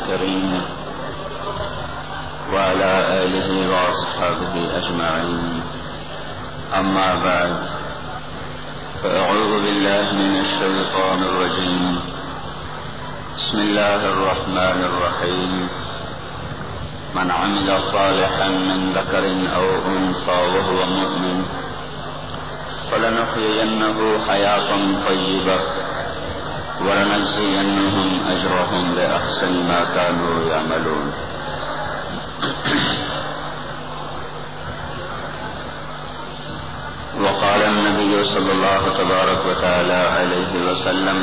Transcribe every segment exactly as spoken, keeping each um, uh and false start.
الكريم وعلى آله وأصحابه أجمعين. أما بعد، فأعوذ بالله من الشيطان الرجيم. بسم الله الرحمن الرحيم. من عمل صالحا من ذكر أو أنثى وهو مؤمن فلنحيينه حياة طيبة ولنجزينهم أجرهم بأحسن ما كانوا يعملون. وقال النبي صلى الله تبارك وتعالى عليه وسلم: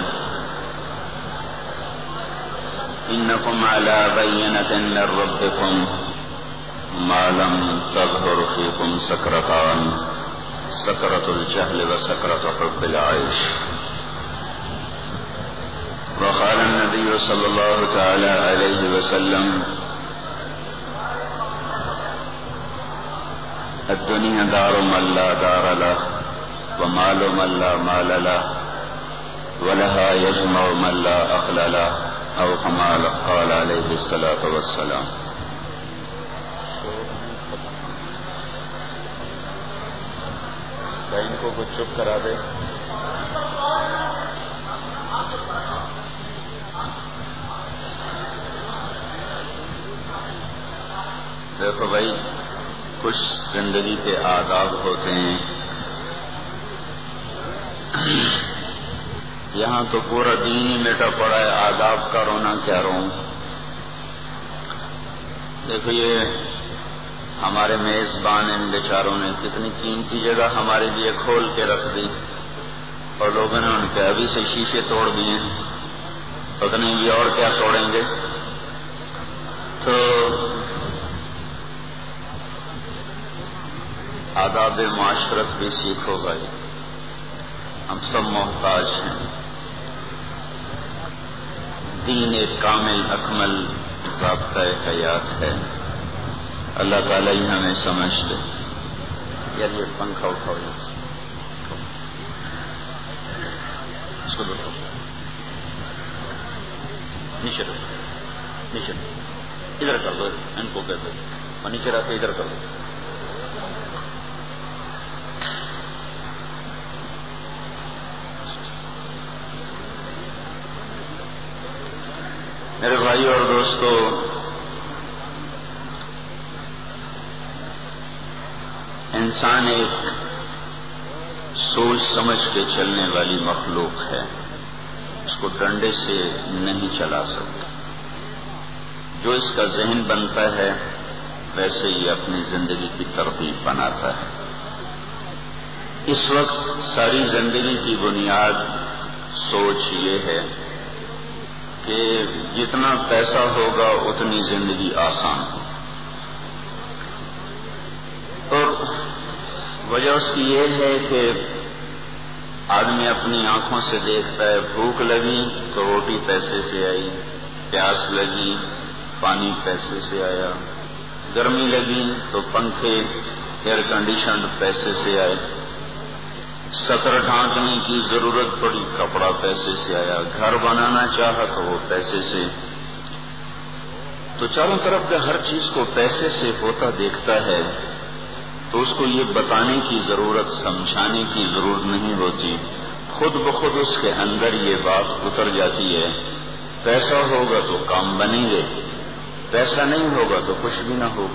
إنكم على بينة من ربكم ما لم تظهر فيكم سكرتان، سكرة الجهل وسكرة حب العيش. وقال النبي صلى الله تعالى عليه وسلم: الدنيا دار من لا دار له ومال من لا مال له ولها يجمع من لا أخل له، أو كما قال عليه الصلاة والسلام. ان کو کچھ چپ کرا دے. دیکھو بھائی، کچھ زندگی کے آداب ہوتے ہیں. یہاں تو پورا دین ہی میٹا پڑا ہے، آداب کا رونا کیا رو. دیکھو یہ ہمارے میزبان ان بیچاروں نے کتنی قیمتی جگہ ہمارے لیے کھول کے رکھ دی، اور لوگوں نے ان کے ابھی سے شیشے توڑ دیے، پتہ نہیں بھی اور کیا توڑیں گے. تو آداب معاشرت بھی سیکھو بھائی، ہم سب محتاج ہیں. دین ایک کامل اکمل ضابطۂ حیات ہے. اللہ تعالیٰ ہی ہمیں سمجھتے. یار یہ پنکھا اٹھاؤ، اس کو دیکھو، نیچے رکھو، نیچے ادھر کر دو، ان کو کہہ دو اور نیچے رکھ کے ادھر کر دو. میرے بھائی اور دوستو، انسان ایک سوچ سمجھ کے چلنے والی مخلوق ہے، اس کو ڈنڈے سے نہیں چلا سکتا. جو اس کا ذہن بنتا ہے ویسے ہی اپنی زندگی کی ترتیب بناتا ہے. اس وقت ساری زندگی کی بنیاد سوچ یہ ہے کہ جتنا پیسہ ہوگا اتنی زندگی آسان ہو. اور وجہ اس کی یہ ہے کہ آدمی اپنی آنکھوں سے دیکھتا ہے، بھوک لگی تو روٹی پیسے سے آئی، پیاس لگی پانی پیسے سے آیا، گرمی لگی تو پنکھے ایئر کنڈیشنڈ پیسے سے آئے، سطر ڈھانکنے کی ضرورت پڑی کپڑا پیسے سے آیا، گھر بنانا چاہا تو وہ پیسے سے. تو چاروں طرف کا ہر چیز کو پیسے سے ہوتا دیکھتا ہے، تو اس کو یہ بتانے کی ضرورت، سمجھانے کی ضرورت نہیں ہوتی. خود بخود اس کے اندر یہ بات اتر جاتی ہے، پیسہ ہوگا تو کام بنیں گے، پیسہ نہیں ہوگا تو کچھ بھی نہ ہوگا.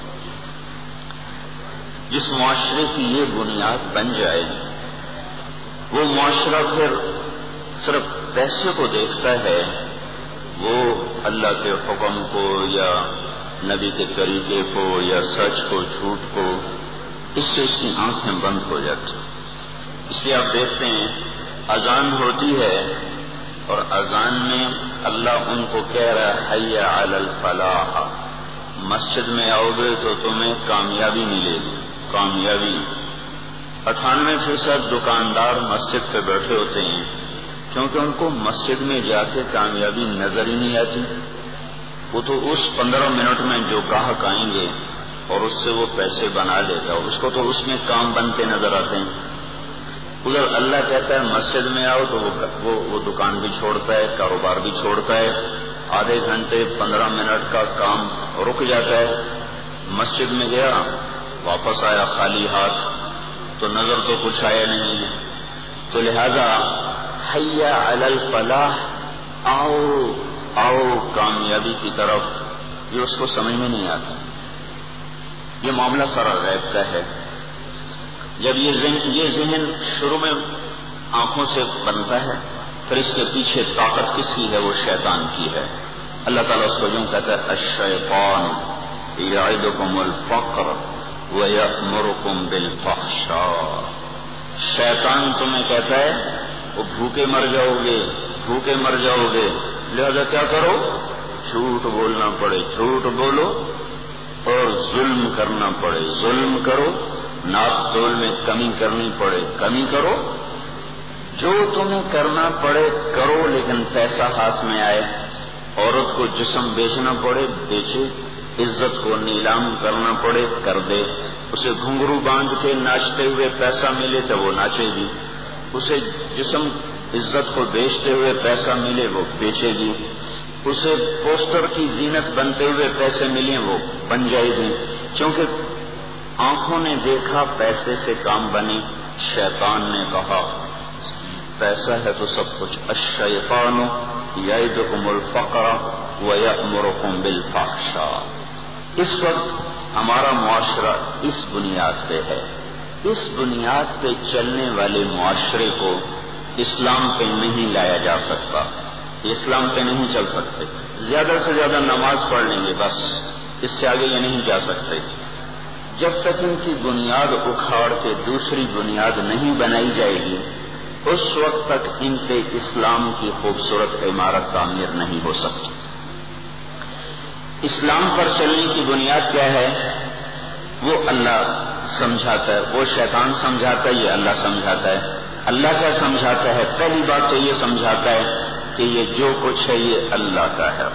جس معاشرے کی یہ بنیاد بن جائے وہ معاشرہ پھر صرف پیسے کو دیکھتا ہے، وہ اللہ کے حکم کو یا نبی کے طریقے کو یا سچ کو جھوٹ کو، اس سے اس کی آنکھیں بند ہو جاتی. اس لیے آپ دیکھتے ہیں اذان ہوتی ہے اور اذان میں اللہ ان کو کہہ رہا ہے حی علی الفلاح، مسجد میں آؤ گے تو تمہیں کامیابی ملے گی. کامیابی اٹھانوے فیصد دکاندار مسجد پہ بیٹھے ہوتے ہیں کیونکہ ان کو مسجد میں جا کے کامیابی نظر ہی نہیں آتی. وہ تو اس پندرہ منٹ میں جو گاہک آئیں گے اور اس سے وہ پیسے بنا لے گا، اس کو تو اس میں کام بنتے نظر آتے ہیں. ادھر اللہ کہتا ہے مسجد میں آؤ تو وہ, وہ, وہ دکان بھی چھوڑتا ہے، کاروبار بھی چھوڑتا ہے، آدھے گھنٹے پندرہ منٹ کا کام رک جاتا ہے. مسجد میں گیا, واپس آیا خالی ہاتھ, تو نظر تو کچھ آیا نہیں ہے. تو لہذا حی علی الفلاح, آؤ آؤ کامیابی کی طرف, یہ اس کو سمجھ میں نہیں آتا. یہ معاملہ سارا غیب کا ہے. جب یہ ذہن یہ ذہن شروع میں آنکھوں سے بنتا ہے, پھر اس کے پیچھے طاقت کس کی ہے؟ وہ شیطان کی ہے. اللہ تعالیٰ اس کو یوں کہتا ہے الشیطان یعدکم الفقر ویأمرکم بالفحشاء. شیطان تمہیں کہتا ہے وہ بھوکے مر جاؤ گے, بھوکے مر جاؤ گے, لہذا کیا کرو؟ جھوٹ بولنا پڑے جھوٹ بولو, اور ظلم کرنا پڑے ظلم کرو, ناپ تول میں کمی کرنی پڑے کمی کرو, جو تمہیں کرنا پڑے کرو, لیکن پیسہ ہاتھ میں آئے. عورت کو جسم بیچنا پڑے بیچے, عزت کو نیلام کرنا پڑے کر دے. اسے گھنگرو باندھ کے ناچتے ہوئے پیسہ ملے تو وہ ناچے گی, اسے جسم عزت کو بیچتے ہوئے پیسہ ملے وہ بیچے گی, اسے پوسٹر کی زینت بنتے ہوئے پیسے ملیں وہ بن جائے گی. کیونکہ آنکھوں نے دیکھا پیسے سے کام بنے, شیطان نے کہا پیسہ ہے تو سب کچھ. الشیطان یعدکم الفقر ویأمرکم بالفحشاء. اس وقت ہمارا معاشرہ اس بنیاد پہ ہے. اس بنیاد پہ چلنے والے معاشرے کو اسلام پہ نہیں لایا جا سکتا. اسلام پہ نہیں چل سکتے. زیادہ سے زیادہ نماز پڑھ لیں گے بس, اس سے آگے یہ نہیں جا سکتے. جب تک ان کی بنیاد اکھاڑ کے دوسری بنیاد نہیں بنائی جائے گی, اس وقت تک ان پہ اسلام کی خوبصورت عمارت تعمیر نہیں ہو سکتی. اسلام پر چلنے کی بنیاد کیا ہے؟ وہ اللہ سمجھاتا ہے, وہ شیطان سمجھاتا ہے, یہ اللہ سمجھاتا ہے. اللہ کیا سمجھاتا ہے؟ پہلی بات تو یہ سمجھاتا ہے کہ یہ جو کچھ ہے یہ اللہ کا ہے,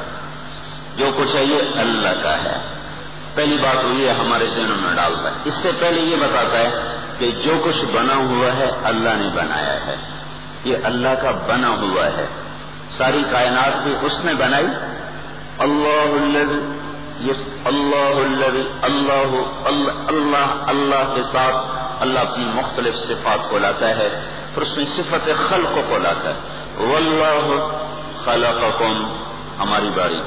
جو کچھ ہے یہ اللہ کا ہے. پہلی بات وہ یہ ہمارے ذہنوں میں ڈالتا ہے. اس سے پہلے یہ بتاتا ہے کہ جو کچھ بنا ہوا ہے اللہ نے بنایا ہے, یہ اللہ کا بنا ہوا ہے. ساری کائنات بھی اس نے بنائی. اللہ الذی یس اللہ الذی اللہ اللہ اللہ کے ساتھ اللہ اپنی مختلف صفات کو لاتا ہے, پھر اس میں صفت خلق کو لاتا ہے. واللہ خلقکم, ہماری باری,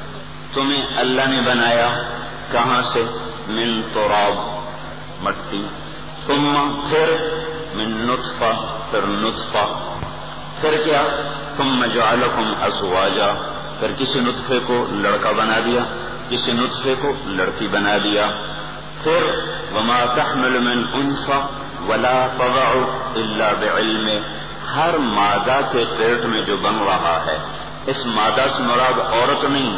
تمہیں اللہ نے بنایا کہاں سے؟ من تراب, مٹی, ثم پھر من نطفہ, پھر نطفہ, پھر کیا؟ ثم جعلکم ازواجا, پھر کسی نطفے کو لڑکا بنا دیا, کسی نطفے کو لڑکی بنا دیا. پھر وما تحمل من انثى ولا تضع الا بعلمه, ہر مادہ کے پیٹ میں جو بن رہا ہے, اس مادہ سے مراد عورت نہیں,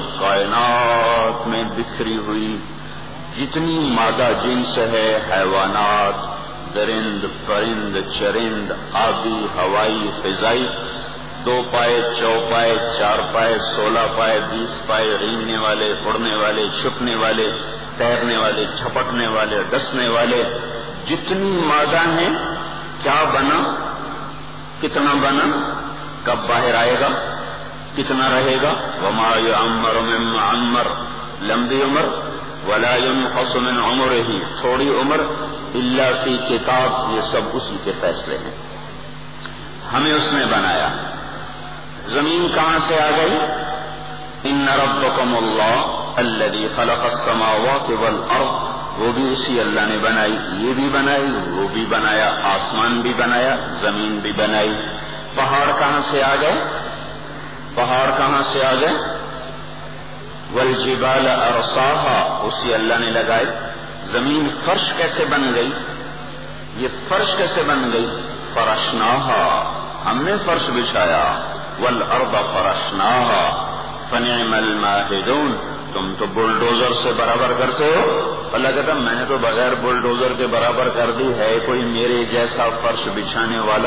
کائنات میں بکھری ہوئی جتنی مادہ جنس ہے, حیوانات, درند پرند چرند, آبی ہوائی فضائی, دو پائے چوپائے چار پائے سولہ پائے بیس پائے, رینگنے والے اڑنے والے چھپنے والے تیرنے والے جھپٹنے والے ڈسنے والے, جتنی مادہ ہیں کیا بنا, کتنا بنا, کب باہر آئے گا, کتنا رہے گا. وما يعمر من معمر, لمبی عمر, ولا ينقص من عمره, تھوڑی عمر, الا فی کتاب, یہ سب اسی کے فیصلے ہیں. ہمیں اس نے بنایا. زمین کہاں سے آ گئی؟ ان ربکم اللہ الذی خلق السماوات والارض, وہ بھی اسی اللہ نے بنائی. یہ بھی بنائی, وہ بھی بنایا, آسمان بھی بنایا, زمین بھی بنائی. پہاڑ کہاں سے آ گئے؟ پہاڑ کہاں سے آ گئے؟ والجبال ارساہا, اسی اللہ نے لگائی. زمین فرش کیسے بن گئی؟ یہ فرش کیسے بن گئی؟ فرشناہا, ہم نے فرش بچھایا. والارض فرشناہا فنعم الماہدون, تم تو بلڈوزر سے برابر کرتے ہو. اللہ کہتا میں نے تو بغیر بلڈوزر کے برابر کر دی, ہے کوئی میرے جیسا فرش بچھانے والا؟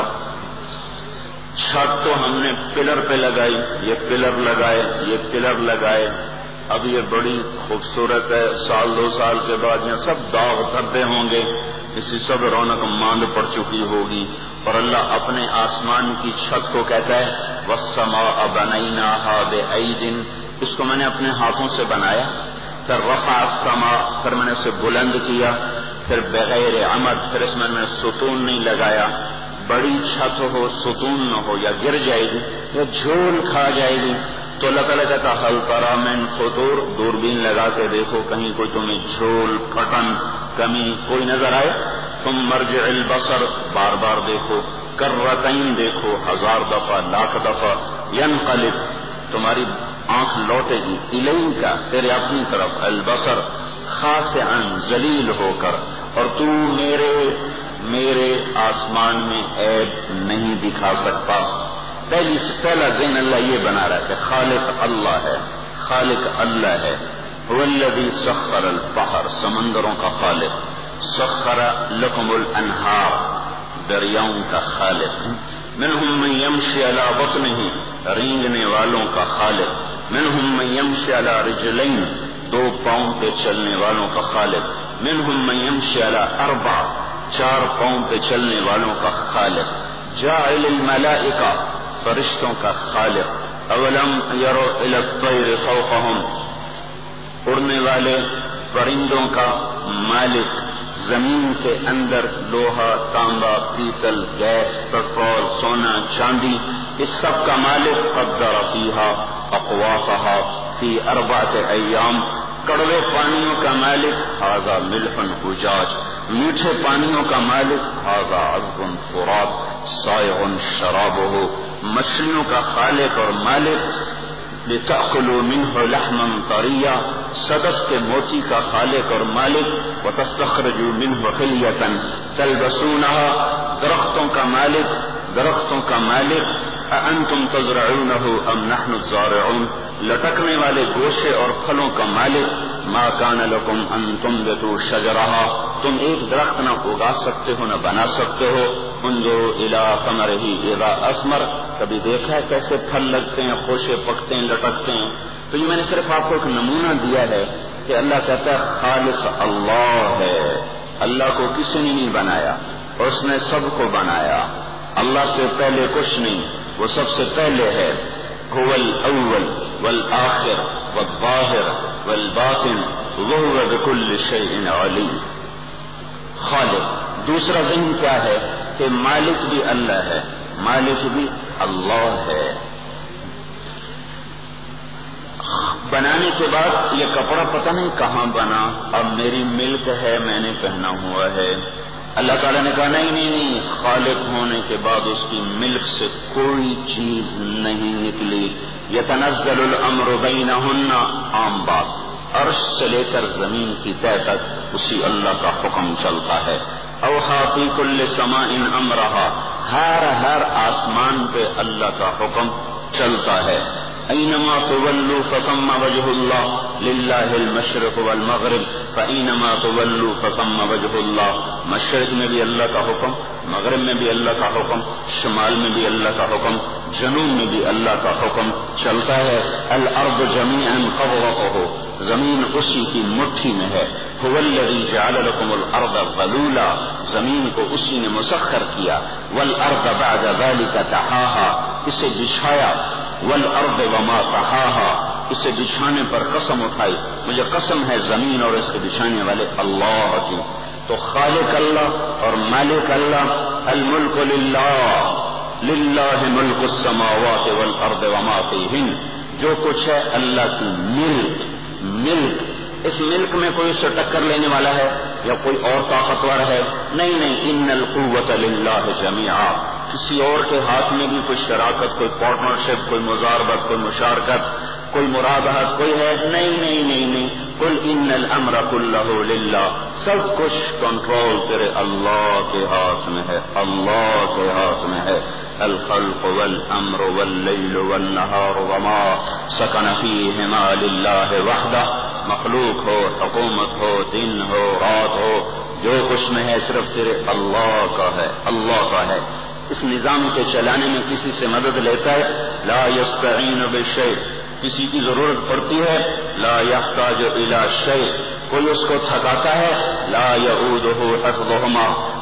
چھت تو ہم نے پلر پہ لگائی, یہ پلر لگائے, یہ پلر لگائے, اب یہ بڑی خوبصورت ہے. سال دو سال کے بعد یہاں سب داغ دھبے ہوں گے, اسی سب رونق ماند پڑ چکی ہوگی. اور اللہ اپنے آسمان کی چھت کو کہتا ہے والسماء بنیناہا بأید, اس کو میں نے اپنے ہاتھوں سے بنایا، پھر رفع السماء، پھر میں نے اسے بلند کیا، پھر بغیر عمد، پھر اس میں میں ستون نہیں لگایا. بڑی چھت ہو ستون نہ ہو یا گر جائے گی یا جھول کھا جائے گی. تو اللہ تعالیٰ کہتا حل تری من فطور، دوربین لگا کے دیکھو کہیں کوئی تمہیں جھول پھٹن کمی کوئی نظر آئے. ثم ارجع البصر، بار بار دیکھو، کرتین دیکھو، ہزار دفعہ لاکھ دفعہ. ینقلب، تمہاری آنکھ لوٹے گی، الیک، تیرے اپنی طرف، البصر خاسعا، ذلیل ہو کر، اور تو میرے میرے آسمان میں عیب نہیں دکھا سکتا. پہلی پہلا ذہن اللہ یہ بنا رہا ہے کہ خالق اللہ ہے، خالق اللہ ہے. هو الذی سخر البحر، سمندروں کا خالق. سخر لکم الانہار، دریاؤں کا خالق. منہم من یمشی علی بطنہ، رینگنے والوں کا خالق. منہم من یمشی علی رجلین، دو پاؤں پہ چلنے والوں کا خالق. منہم من یمشی علی اربع، چار پاؤں پہ چلنے والوں کا خالق. جاعل الملائکہ، فرشتوں کا خالق. اولم یروا الی الطیر فوقہم، اڑنے والے پرندوں کا مالک. زمین کے اندر لوہا، تانبا، پیتل، گیس، پٹرول، سونا، چاندی، اس سب کا مالک. قدر فیہا اقواتہا فی اربعۃ ایام، کڑوے پانیوں کا مالک. ھذا ملح اجاج، میٹھے پانیوں کا مالک. ھذا عذب فرات سائغ شرابہ، مچھلیوں کا خالق اور مالک. لتأکلوا منہ لحما طریا، صدف کے موتی کا خالق اور مالک. وتستخرجوا منہ حلیۃ تلبسونہا، درختوں کا مالک، درختوں کا مالک. اانتم تزرعونہ ام نحن الزارعون، لٹکنے والے گوشے اور پھلوں کا مالک. ما کان لکم ان تنبتوا شجرہا، تم ایک درخت نہ اگا سکتے ہو نہ بنا سکتے ہو. انظروا الی ثمرہ اذا اثمر، کبھی دیکھا ہے کیسے پھل لگتے ہیں، خوشے پکتے ہیں، لٹکتے ہیں. تو یہ میں نے صرف آپ کو ایک نمونہ دیا ہے کہ اللہ کہتا ہے خالق اللہ ہے. اللہ کو کسی نے نہیں بنایا، اس نے سب کو بنایا. اللہ سے پہلے کچھ نہیں، وہ سب سے پہلے ہے. هو الاول والآخر والظاہر والباطن وهو بكل شيء علیم. خالق. دوسرا ذہن کیا ہے کہ مالک بھی اللہ ہے، مالک بھی اللہ ہے. بنانے کے بعد یہ کپڑا پتہ نہیں کہاں بنا، اب میری ملک ہے، میں نے پہنا ہوا ہے. اللہ تعالیٰ نے کہا نہیں نہیں نہیں، خالق ہونے کے بعد اس کی ملک سے کوئی چیز نہیں نکلی. یتنزل الامر بینہن، عام بات، عرش سے لے کر زمین کی تہ تک اسی اللہ کا حکم چلتا ہے. اوحا فی کل سماء امرہا، ہر ہر آسمان پہ اللہ کا حکم چلتا ہے. اینما تولوا فثم وجہ اللہ، للہ المشرق والمغرب فاینما تولوا فثم وجہ اللہ. مشرق میں بھی اللہ کا حکم، مغرب میں بھی اللہ کا حکم، شمال میں بھی اللہ کا حکم، جنوب میں بھی اللہ کا حکم چلتا ہے. الارض جمیعا قبضتہ، زمین اسی کی مٹھی میں ہے. هو الذی جعل لکم الارض ذلولا، زمین کو اسی نے مسخر کیا. والارض بعد ذلک دحاہا، اسے بچھایا. والارض وما طحاہا، اسے بچھانے پر قسم اٹھائی، مجھے قسم ہے زمین اور اس کے بچھانے والے اللہ کی. تو خالق اللہ اور مالک اللہ. الملک للہ، للہ ملک السماوات والارض وما فیہن، جو کچھ ہے اللہ کی ملک. ملک، اس ملک میں کوئی اسے ٹکر لینے والا ہے یا کوئی اور طاقتور ہے؟ نہیں نہیں. ان القوۃ للہ جمیعا، کسی اور کے ہاتھ میں بھی کوئی شراکت، کوئی پارٹنرشپ، کوئی مزاربت، کوئی مشارکت، کوئی مرابحت کوئی ہے؟ نہیں نہیں نہیں نہیں. قل ان الامر کلہ للہ، سب کچھ کنٹرول تیرے اللہ کے ہاتھ میں ہے، اللہ کے ہاتھ میں ہے. الخلق والامر واللیل والنہار وما سکن فیہما للہ وحدہ، مخلوق ہو، حکومت ہو، دن ہو، رات ہو، جو کچھ میں ہے صرف تیرے اللہ کا ہے، اللہ کا ہے. اس نظام کے چلانے میں کسی سے مدد لیتا ہے؟ لا یستعین بشیء، کسی کی ضرورت پڑتی ہے؟ لا یحتاج الی شیء، کوئی اس کو تھکاتا ہے؟ لا یعودہ حفظہما،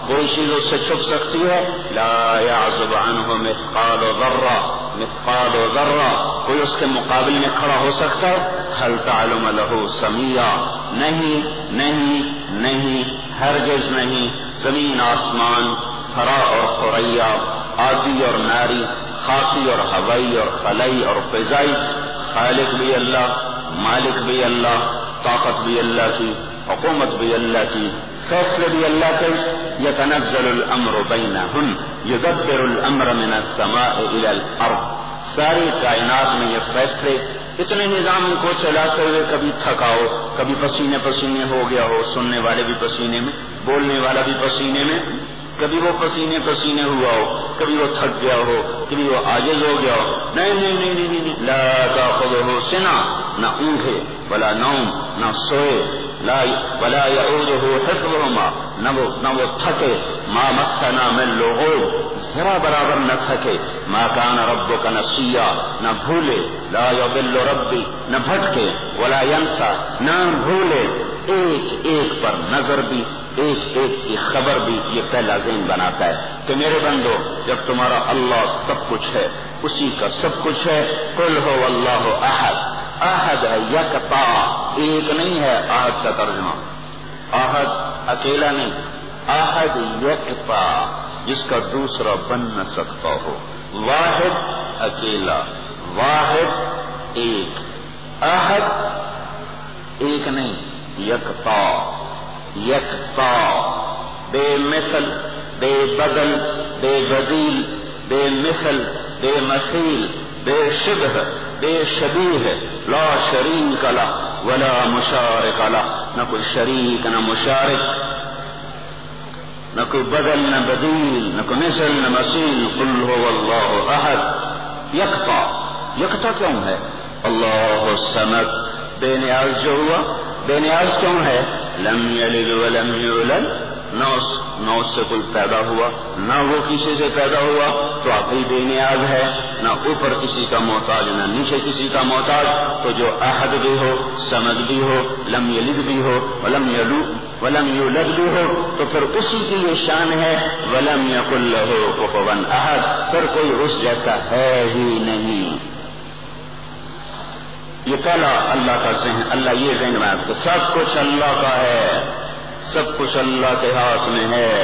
کوئی چیز اس سے چھپ سکتی ہے؟ لا يعزب عنه مثقال ذرہ، مثقال ذرہ کوئی اس کے مقابل میں کھڑا ہو سکتا ہے؟ هل تعلم له سمیا، نہیں نہیں نہیں، ہرگز نہیں۔ زمین آسمان، ہرا اور ثریا، آدی اور ناری، خاکی اور ہوائی اور خلائی اور فضائی، خالق بھی اللہ، مالک بھی اللہ، طاقت بھی اللہ کی، حکومت بھی اللہ کی، فیصلے بھی اللہ کے۔ یتنزل الامر بینہم یدبر الامر من السماء الى الارض، ساری کائنات میں یہ فیصلے اتنے نظام کو چلاتے ہوئے کبھی تھکا ہو، کبھی پسینے پسینے ہو گیا ہو، سننے والے بھی پسینے میں، بولنے والا بھی پسینے میں، کبھی وہ پسینے پسینے ہوا ہو، کبھی وہ تھک گیا ہو، کبھی وہ عاجز ہو گیا ہو۔ نہیں نہیں نہیں نہیں نہیں، لا تاخذہ سنہ، نہ اونگے ولا نوم، نہ سوئے، لا ولا یعودہ حفظہما، نہ وہ نہ وہ تھکے، ما مسنا من لغوب، ذرا برابر نہ تھکے، ما کان ربک نسیا، نہ بھولے، لا یضل ربی، نہ بھٹکے، ولا ینسا، نہ بھولے، ایک ایک پر نظر بھی، ایک ایک کی خبر بھی یہ پہلا ذہن بناتا ہے کہ میرے بندو جب تمہارا اللہ سب کچھ ہے، اسی کا سب کچھ ہے، قل هو اللہ احد، احد ہے یکتا، ایک نہیں ہے احد کا ترجمہ، احد اکیلا نہیں، احد یکتا جس کا دوسرا بن نہ سکتا ہو، واحد اکیلا، واحد ایک، احد ایک نہیں، یکتا، یکتا، بے مثل، بے بدل، بے بدیل، بے مثل، بے مثیل، بے شبہ، بے شبیہ، لا شریک لہ ولا مشارک لہ، نہ کوئی شریک نہ مشارک، نہ کوئی بدل نہ بدیل، نہ کوئی مثل نہ مثیل، قل هو اللہ احد، یکتا، یکتا کیوں ہے؟ اللہ الصمد، بے نیاز جو ہوا، بے نیاز کیوں ہے؟ لم یلد ولم یولد، نہ اس نہ اس سے کوئی پیدا ہوا، نہ وہ کسی سے پیدا ہوا، تو آپ ہی بے نیاز ہے، نہ اوپر کسی کا محتاج، نہ نیچے کسی کا محتاج، تو جو احد بھی ہو، صمد بھی ہو، لم یلد بھی ہو، ولم یلد ولم یولد بھی ہو، تو پھر اسی کی یہ شان ہے، ولم یکن لہ کفوا احد، پھر کوئی اس جیسا ہے ہی نہیں۔ یہ پہلا اللہ کا ذہن، اللہ یہ ذہن میں کہ سب کچھ اللہ کا ہے، سب کچھ اللہ کے ہاتھ میں ہے۔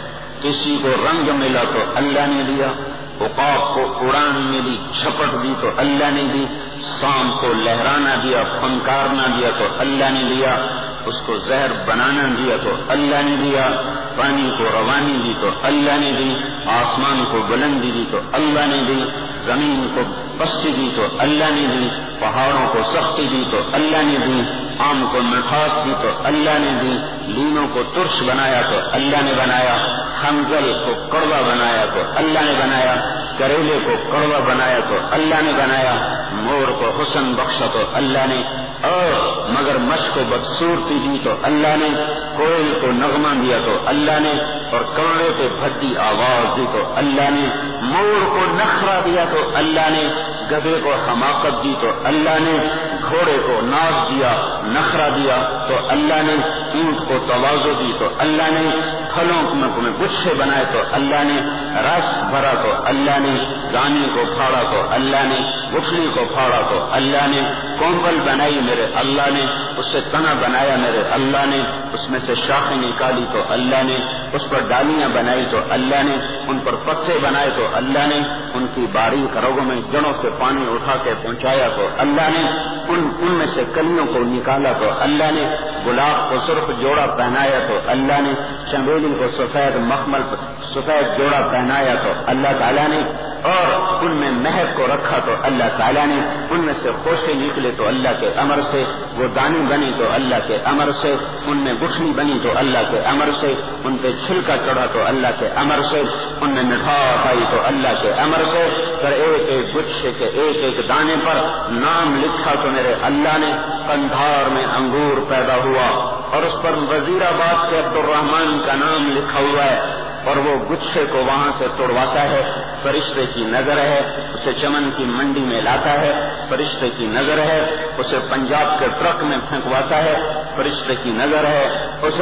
کسی کو رنگ ملا تو اللہ نے دیا، عقاب کو اڑان ملی، جھپٹ دی تو اللہ نے دی، سام کو لہرانا دیا، پھنکارنا دیا تو اللہ نے دیا، اس کو زہر بنانا دیا تو اللہ نے دیا، پانی کو روانی دی تو اللہ نے دی، آسمان کو بلندی دی تو اللہ نے دی، زمین کو پستی دی تو اللہ نے دی، پہاڑوں کو سختی دی تو اللہ نے دی، آم کو مٹھاس دی تو اللہ نے دی، لینوں کو ترش بنایا تو اللہ نے بنایا، حنظل کو کڑوا بنایا تو اللہ نے بنایا، کریلے کو کڑوا بنایا تو اللہ نے بنایا، مور کو حسن بخشا تو اللہ نے، اور مگر مچھ کو بدصورتی دی تو اللہ نے، کوئل کو نغمہ دیا تو اللہ نے، اور کڑے پہ بھدی آواز دی تو اللہ نے، مور کو نخرہ دیا تو اللہ نے، گدھے کو حماقت دی تو اللہ نے، گھوڑے کو ناز دیا، نخرہ دیا تو اللہ نے، اونٹ کو تواضع دی تو اللہ نے، پھلوں میں گچھے بنائے تو اللہ نے، رس بھرا تو اللہ نے، دانے کو پھاڑا تو اللہ نے، گٹھلی کو پھاڑا تو اللہ نے، کومبل بنائی میرے اللہ نے، اس سے تنا بنایا میرے اللہ نے، اس میں سے شاخیں نکالی تو اللہ نے، اس پر ڈالیاں بنائی تو اللہ نے، ان پر پتے بنائے تو اللہ نے، ان کی باریک رگوں میں جڑوں سے پانی اٹھا کے پہنچایا تو اللہ نے، ان ان میں سے کلیوں کو نکالا تو اللہ نے، گلاب کو سرخ جوڑا پہنایا تو اللہ نے، چنبیلی کو سفید مخمل سفید جوڑا پہنایا تو اللہ تعالیٰ نے، اور ان میں مہک کو رکھا تو اللہ تعالیٰ نے، ان میں سے خوشے نکلے تو اللہ کے امر سے، وہ دانی بنی تو اللہ کے امر سے، ان میں گٹھلی بنی تو اللہ کے امر سے، ان پہ چھلکا چڑھا تو اللہ کے امر سے، ان میں مٹھاس آئی تو اللہ کے امر سے، پھر ایک ایک گچھے کے ایک ایک دانے پر نام لکھا تو میرے اللہ نے، قندھار میں انگور پیدا ہوا اور اس پر وزیر آباد کے عبد الرحمان کا نام لکھا ہوا ہے، اور وہ گچھے کو وہاں سے توڑواتا ہے، فرشتے کی نظر ہے، اسے چمن کی منڈی میں لاتا ہے، فرشتے کی نظر ہے، اسے پنجاب کے ٹرک میں پھینکواتا ہے، فرشتے کی نظر ہے، اسے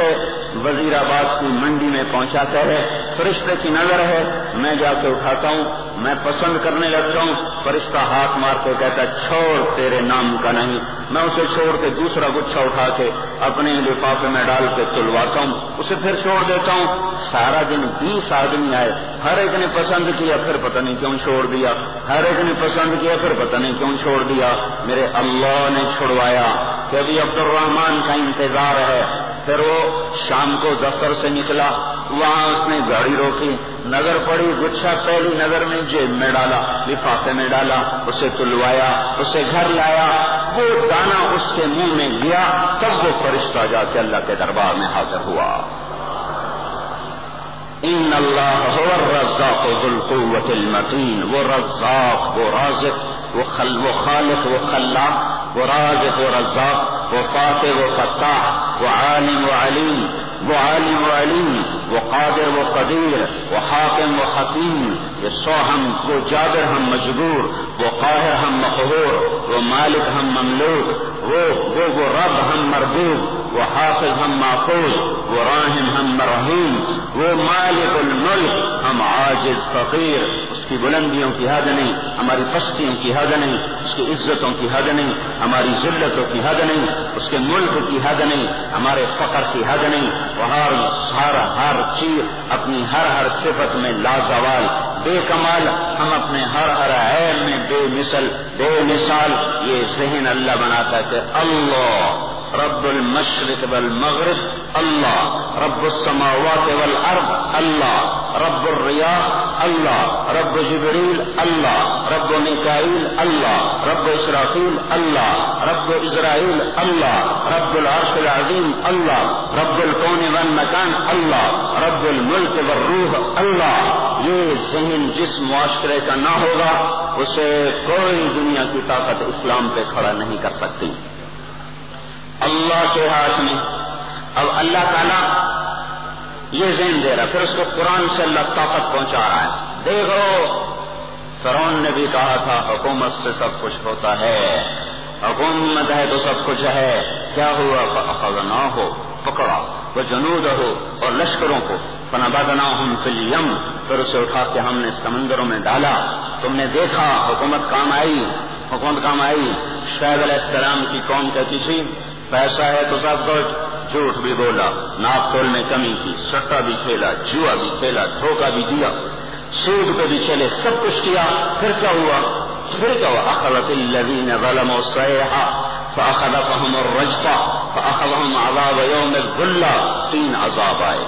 وزیر آباد کی منڈی میں پہنچاتا ہے، فرشتے کی نظر ہے، میں جا کے اٹھاتا ہوں، میں پسند کرنے لگتا ہوں، فرشتہ ہاتھ مار کے کہتا ہے چھوڑ تیرے نام کا نہیں، میں اسے چھوڑ کے دوسرا گچھا اٹھا کے اپنے لفافے میں ڈال کے تلواتا ہوں، اسے پھر چھوڑ دیتا ہوں۔ سارا دن بیس آدمی آئے، ہر ایک نے پسند کیا، پھر پتہ نہیں کیوں چھوڑ دیا، ہر ایک نے پسند کیا، پھر پتہ نہیں کیوں چھوڑ دیا۔ میرے اللہ نے چھڑوایا کہ ابھی عبد الرحمان کا انتظار ہے۔ پھر وہ شام کو دفتر سے نکلا، وہاں اس نے گاڑی روکی، نظر پڑی، گچھا پہلی نظر میں جیب میں ڈالا، لفافے میں ڈالا، اسے تلوایا، اسے گھر لایا، وہ دانا اس کے منہ میں گیا، تب وہ فرشتہ جا کے اللہ کے دربار میں حاضر ہوا۔ ان اللہ هو الرزاق ذو القوة المتین، وہ رزاق، وہ رازق، وہ خل وہ خالق، وہ خلاق، وہ رازق، وہ رزاق، وہ فاتح، وہ فتاح، وہ عالم، وہ علیم، وہ عالم و علیم، وہ قادر، وہ قدیر، وہ حاکم، وہ حکیم، یہ سو ہم، وہ جابر ہم مجبور، وہ قاہر ہم مقہور، وہ مالک ہم مملوک، وہ وہ وہ رب ہم مربوب، وہ حافظ ہم محفوظ، وہ راحم ہم مرحوم، وہ مالک الملک ہم عاجز فقیر۔ اس کی بلندیوں کی حد نہیں، ہماری پستیوں کی حد نہیں، اس کی عزتوں کی حد نہیں، ہماری ذلتوں کی حد نہیں، اس کے ملک کی حد نہیں، ہمارے فقر کی حد نہیں۔ وہ ہر ہر ہر چیز اپنی ہر ہر صفت میں لازوال، بے کمال، ہم اپنے ہر ہر عیب میں بے مثل، بے مثال۔ یہ ذہن اللہ بناتا ہے کہ اللہ رب المشرق والمغرب، اللہ رب السماوات والارض، اللہ رب الریاح، اللہ رب جبریل، اللہ رب میکائیل، اللہ رب اسرافیل، اللہ رب اسرائیل، اللہ رب العرش العظیم، اللہ رب الکون والمکان، اللہ رب الملک والروح، اللہ۔ یہ ذہن جس معاشرے کا نہ ہوگا اسے کوئی دنیا کی طاقت اسلام پہ کھڑا نہیں کر سکتی۔ اللہ کے ہاتھ میں اب اللہ تعالیٰ یہ ذہن دے رہا، پھر اس کو قرآن سے اللہ طاقت پہنچا رہا ہے۔ دیکھو فرعون نے بھی کہا تھا حکومت سے سب کچھ ہوتا ہے، حکومت ہے تو سب کچھ ہے، کیا ہوا؟ فأخذناہ، پکڑا، وجنودہ، اور لشکروں کو، فنبذناہم فی الیم، پھر اسے اٹھا کے ہم نے سمندروں میں ڈالا۔ تم نے دیکھا حکومت کام آئی، حکومت کام آئی۔ شعیب علیہ السلام کی قوم کہتی تھی پیسہ ہے تو سب کچھ، جھوٹ بھی بولا، ناپ تول میں کمی کی، سٹا بھی کھیلا، جوا بھی کھیلا، دھوکہ بھی دیا، سود پہ بھی چلے، سب کچھ کیا۔ پھر کیا ہوا؟ پھر کیا ہوا؟ اخذت الذین ظلموا الصیحہ فاخذتهم الرجفہ فاخذهم عذاب یوم الظلہ، تین عذاب آئے،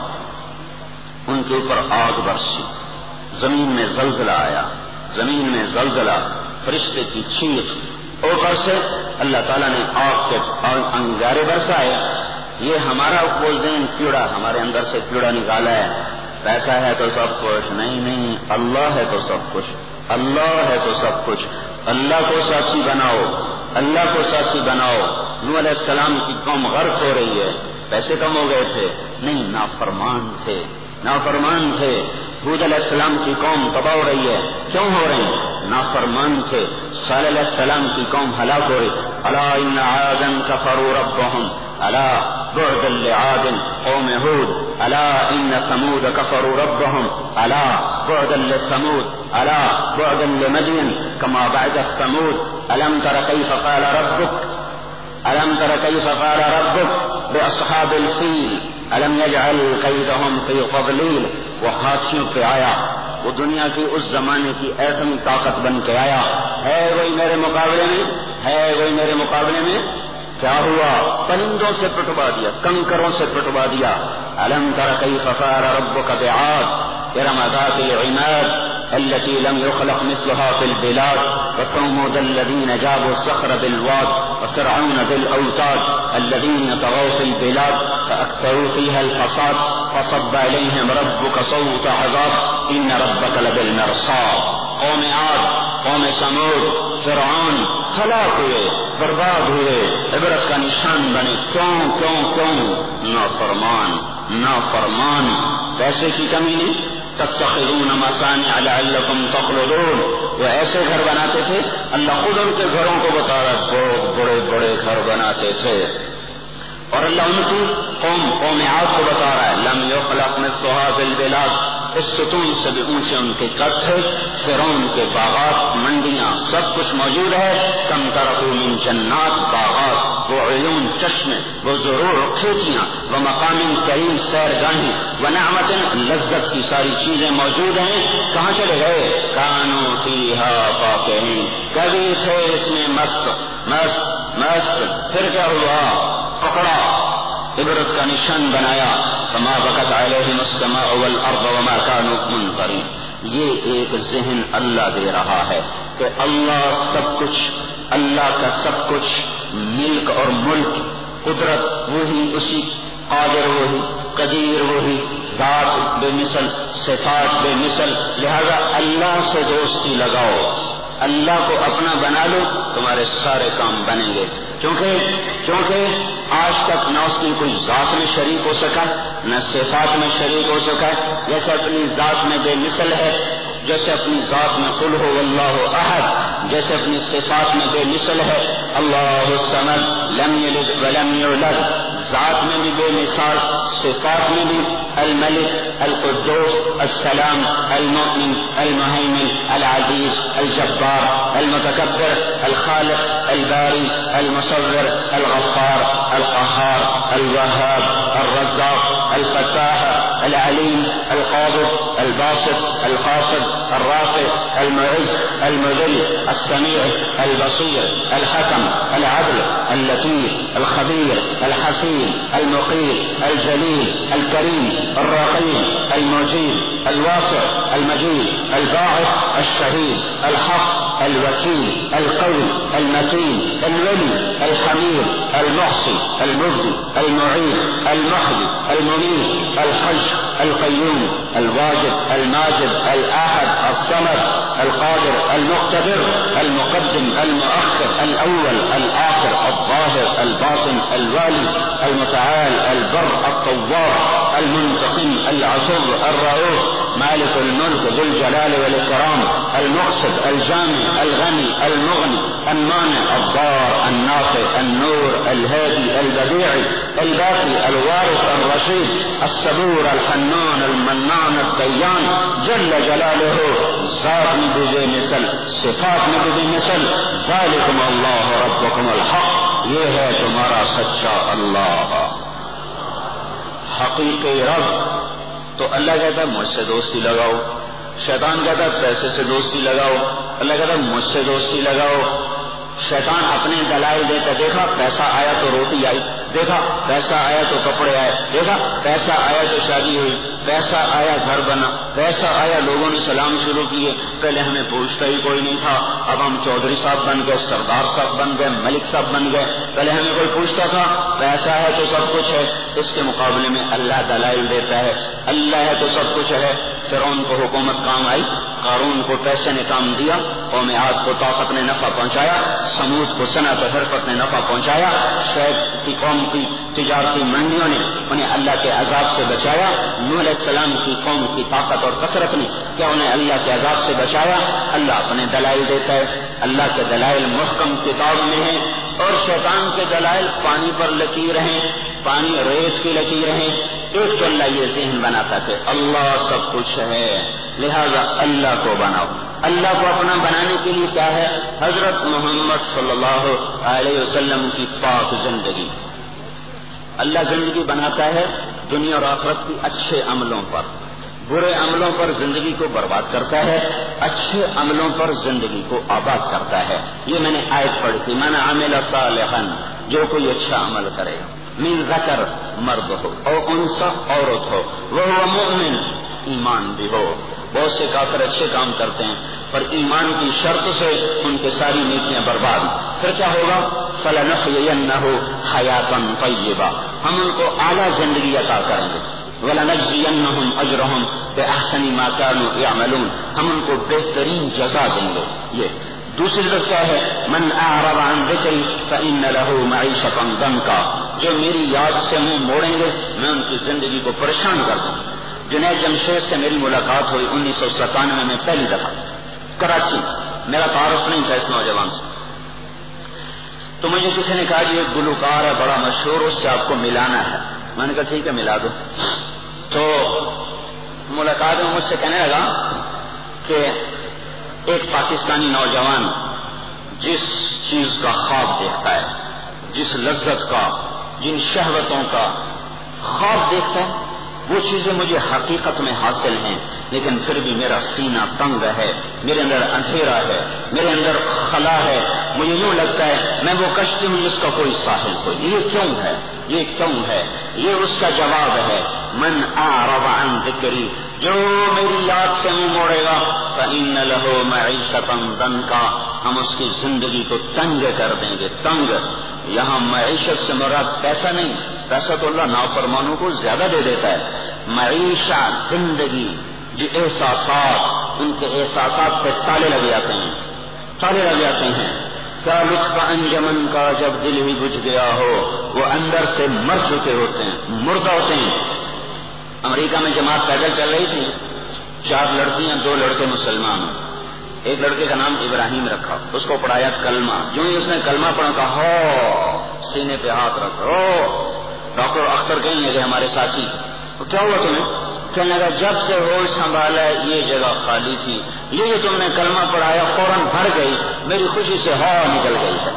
ان کے اوپر آگ برسی، زمین میں زلزلہ آیا، زمین میں زلزلہ، فرشتے کی چیخ، اوپر سے اللہ تعالیٰ نے آگ کے انگارے برسائے۔ یہ ہمارا وہ ذہن کیڑا، ہمارے اندر سے کیڑا نکالا ہے، پیسہ ہے تو سب کچھ، نہیں نہیں، اللہ ہے تو سب کچھ، اللہ ہے تو سب کچھ، اللہ کو ساتھی بناؤ، اللہ کو ساتھی بناؤ۔ نوح علیہ السلام کی قوم غرق ہو رہی ہے، پیسے کم ہو گئے تھے، نہیں، نافرمان تھے، نافرمان تھے۔ ہود علیہ السلام کی قوم تباہ ہو رہی ہے، کیوں ہو رہی ہیں؟ نافرمان تھے۔ صالح علیہ السلام کی قوم ہلاک ہو رہی، الا ان عادا کفروا ربهم، الا بعدا لعاد قوم هود، الا ان ثمود كفروا ربهم، الا بعدا لثمود، الا بعدا لمدين كما بعدت ثمود، الم تر كيف قال ربك الم تر كيف قال ربك باصحاب الفيل الم يجعل كيدهم في تضليل۔ وہ ہاتھیوں پہ آیا، وہ دنیا کی اس زمانے کی ایٹمی طاقت بن کے آیا، ہے وہی میرے مقابلے میں، ہے وہی میرے مقابلے میں۔ کیا ہوا؟ پرندوں سے پٹوا دیا، کنکروں سے پٹوا دیا۔ الم تر کیف فعل ربک بعاد ارم ذات العماد التي لم يخلق مثلها في البلاد وثمود الذين جابوا الصخر بالواد وفرعون بالاوتاد الذين طغوا في البلاد فاكثروا فيها الفساد فصب عليهم ربك صوت عذاب ان ربك لبالمرصاد۔ قوم عاد، قوم ثمود، فرعون ہلاک ہوئے، برباد ہوئے، عبرت کا نشان بنے۔ کیوں کیوں کیوں؟ نافرمان، نافرمان۔ پیسے کی کمی نہیں، تتخذون مصانع لعلکم تخلدون، وہ ایسے گھر بناتے تھے، اللہ خود ان کے گھروں کو بتا رہا، بہت بڑے بڑے گھر بناتے تھے۔ اور اللہ ان کی قوم قوم عاد کو بتا رہا ہے لم یخلق مثلها فی البلاد، اس ستون سے بھی اونچے ان کے قد تھے، فرعون کے باغات، منڈیاں، سب کچھ موجود ہے، کم ترکوا من جنات، باغات، وہ عیون، چشمے، وہ ضرور کھیتیاں، وہ مقام کریم، سیرگاہیں، وہ نعمت، لذت کی ساری چیزیں موجود ہیں، کہاں چلے گئے؟ کانوا فیہا فاکہین، کبھی تھے اس میں مست مست مست، پھر کیا ہوا؟ پکڑا، عبرت کا نشان بنایا، فما بکت علیہم السماء والارض وما كانوا منظرین۔ یہ ایک ذہن اللہ دے رہا ہے کہ اللہ سب کچھ، اللہ کا سب کچھ، ملک اور ملک، قدرت وہی، اسی قادر وہی، قدیر وہی، ذات بے مثل، صفات بے مثل، لہذا اللہ سے دوستی لگاؤ، اللہ کو اپنا بنا لو، تمہارے سارے کام بنیں گے۔ کیونکہ کیونکہ آج تک نہ اس میں کوئی ذات میں شریک ہو سکا، نہ صفات میں شریک ہو سکا، جیسے اپنی ذات میں بے مثل ہے، جیسے اپنی ذات میں قل هو اللہ احد، جیسے اپنی صفات میں بے مثل ہے اللہ الصمد لم یلد ولم یولد، ذات میں بھی بے مثال، صفات میں بھی الملک، القدوس، السلام، المؤمن، المہیمن، العزیز، الجبار، المتکبر، الخالق، الباری، المصور، الغفار، القہار، الوہاب، الرزاق، الفتاح، العلیم، القابض، الباسط، القاصد، الرافع، المعز، المذل، السميع، البصير، الحكم، العدل، اللطيف، الخبير، الحسيب، المقيت، الجليل، الكريم، الرقيب، المجيب، الواسع، المجيد، الباعث، الشهيد، الحق، الوكيل، القوي، المتين، الولي، الحميد، المحصي، المبدي، المعيد، المحيي، المميت، الحج، القيوم، الواجد، الماجد، الأحد، الصمد، القادر، المقتدر، المقدم، المؤخر، الأول، الآخر، الظاهر، الباطن، الوالي، المتعال، البر، الطواب، المنتقم، العفو، الرؤوف، مالك الملك ذو الجلال والإكرام، المقصد، الجامع، الغني، المغني، المانع، الضار، النافع، النور، الهادي، البديع، الباقي، الوارث، الرشيد، الصبور، الحنان، المنان، الديان، جل جلاله، ذات میں بھی بے مثل، صفات میں بھی بے مثل، ذالکم اللہ ربکم الحق، یہ ہے تمہارا سچا اللہ، حقیقی رب۔ تو اللہ کہتا ہے مجھ سے دوستی لگاؤ، شیطان کہتا ہے پیسے سے دوستی لگاؤ، اللہ کہتا ہے مجھ سے دوستی لگاؤ۔ شیطان اپنے دلائل دیتا، دیکھا پیسہ آیا تو روٹی آئی، دیکھا پیسہ آیا تو کپڑے آئے، دیکھا پیسہ آیا تو شادی ہوئی، پیسہ آیا گھر بنا، پیسہ آیا لوگوں نے سلام شروع کیے، پہلے ہمیں پوچھتا ہی کوئی نہیں تھا، اب ہم چودھری صاحب بن گئے، سردار صاحب بن گئے، ملک صاحب بن گئے، پہلے ہمیں کوئی پوچھتا تھا، پیسہ ہے تو سب کچھ ہے۔ اس کے مقابلے میں اللہ دلائل دیتا ہے، اللہ ہے تو سب کچھ ہے۔ فرعون کو حکومت کام آئی، قارون کو پیسے نے کام دیا، قوم عاد کو طاقت نے نفع پہنچایا، سمود کو صنعت و حرفت نے نفع پہنچایا، شعیب کی قوم کی تجارتی منڈیوں نے انہیں اللہ کے عذاب سے بچایا، نوح علیہ السلام کی قوم کی طاقت اور کثرت نے کیا انہیں اللہ کے عذاب سے بچایا۔ اللہ اپنے دلائل دیتا ہے، اللہ کے دلائل محکم کتاب میں ہیں، اور شیطان کے دلائل پانی پر لکیر ہیں، پانی ریت کی لکیر ہیں۔ ایک تو اللہ یہ ذہن بناتا کہ اللہ سب کچھ ہے، لہذا اللہ کو بناؤ۔ اللہ کو اپنا بنانے کے لیے کیا ہے؟ حضرت محمد صلی اللہ علیہ وسلم کی پاک زندگی۔ اللہ زندگی بناتا ہے دنیا اور آخرت کی اچھے عملوں پر، برے عملوں پر زندگی کو برباد کرتا ہے، اچھے عملوں پر زندگی کو آباد کرتا ہے۔ یہ میں نے آیت پڑھی تھی، من عمل صالحا، جو کوئی اچھا عمل کرے، من ذکر، مرد ہو، اور انثى، عورت ہو، وہ مومن، ایمان بھی ہو۔ بہت سے کافر اچھے کام کرتے ہیں پر ایمان کی شرط سے ان کے ساری نیکیاں برباد، پھر کیا ہوگا؟ فَلَنُحْيِيَنَّهُ حَيَاةً طَيِّبَةً، ہم ان کو اعلیٰ زندگی عطا کریں گے، وَلَنَجْزِيَنَّهُمْ أَجْرَهُمْ بِأَحْسَنِ مَا كَانُوا يَعْمَلُونَ، ہم ان کو بہترین جزا دیں گے۔ یہ دوسری طرف کیا ہے؟ من اعرض عن ذکری فإن له معیشة ضنکا، جو میری یاد سے منہ موڑیں گے میں ان کی زندگی کو پریشان کر دوں۔ جنید جمشید سے میری ملاقات ہوئی انیس سو ستانوے میں پہلی دفعہ کراچی، میرا تعارف نہیں تھا اس نوجوان سے۔ تو مجھے کسی نے کہا کہ ایک گلوکار ہے بڑا مشہور، اس سے آپ کو ملانا ہے۔ میں نے کہا ٹھیک ہے ملا دو۔ تو ملاقات میں مجھ سے کہنے لگا کہ ایک پاکستانی نوجوان جس چیز کا خواب دیکھتا ہے، جس لذت کا، جن شہوتوں کا خواب دیکھتا ہے، وہ چیزیں مجھے حقیقت میں حاصل ہیں، لیکن پھر بھی میرا سینہ تنگ ہے، میرے اندر اندھیرا ہے، میرے اندر خلا ہے، مجھے یوں لگتا ہے میں وہ کشتی ہوں جس کا کوئی ساحل کوئی۔ یہ کیوں ہے؟ یہ کیوں ہے؟ یہ اس کا جواب ہے، من اعرض عن ذکری، جو میری یاد سے منہ موڑے گا فإن له معیشۃ ضنکا، ہم اس کی زندگی کو تنگ کر دیں گے۔ تنگ یہاں معیشت سے مراد پیسہ نہیں، پیسہ تو اللہ نافرمانوں کو زیادہ دے دیتا ہے۔ معیشت زندگی، جو احساسات، ان کے احساسات پہ تالے لگ جاتے ہیں، تالے لگ جاتے ہیں۔ کیا لطف انجمن کا جب دل ہی بجھ گیا ہو، وہ اندر سے مر چکے ہوتے ہیں، مردہ ہوتے ہیں۔ امریکہ میں جماعت پیدل چل رہی تھی، چار لڑکیاں دو لڑکے مسلمان، ایک لڑکے کا نام ابراہیم رکھا، اس کو پڑھایا کلمہ، جو ہی اس نے کلمہ پڑھا کہا ہو، سینے پہ ہاتھ رکھو۔ ڈاکٹر اختر کہیں لگے ہمارے ساتھی، کیا ہوا تمہیں؟ کہنے لگا جب سے ہوش سنبھالا یہ جگہ خالی تھی، یہ جو تم نے کلمہ پڑھایا فوراً بھر گئی، میری خوشی سے ہوا نکل گئی ہے۔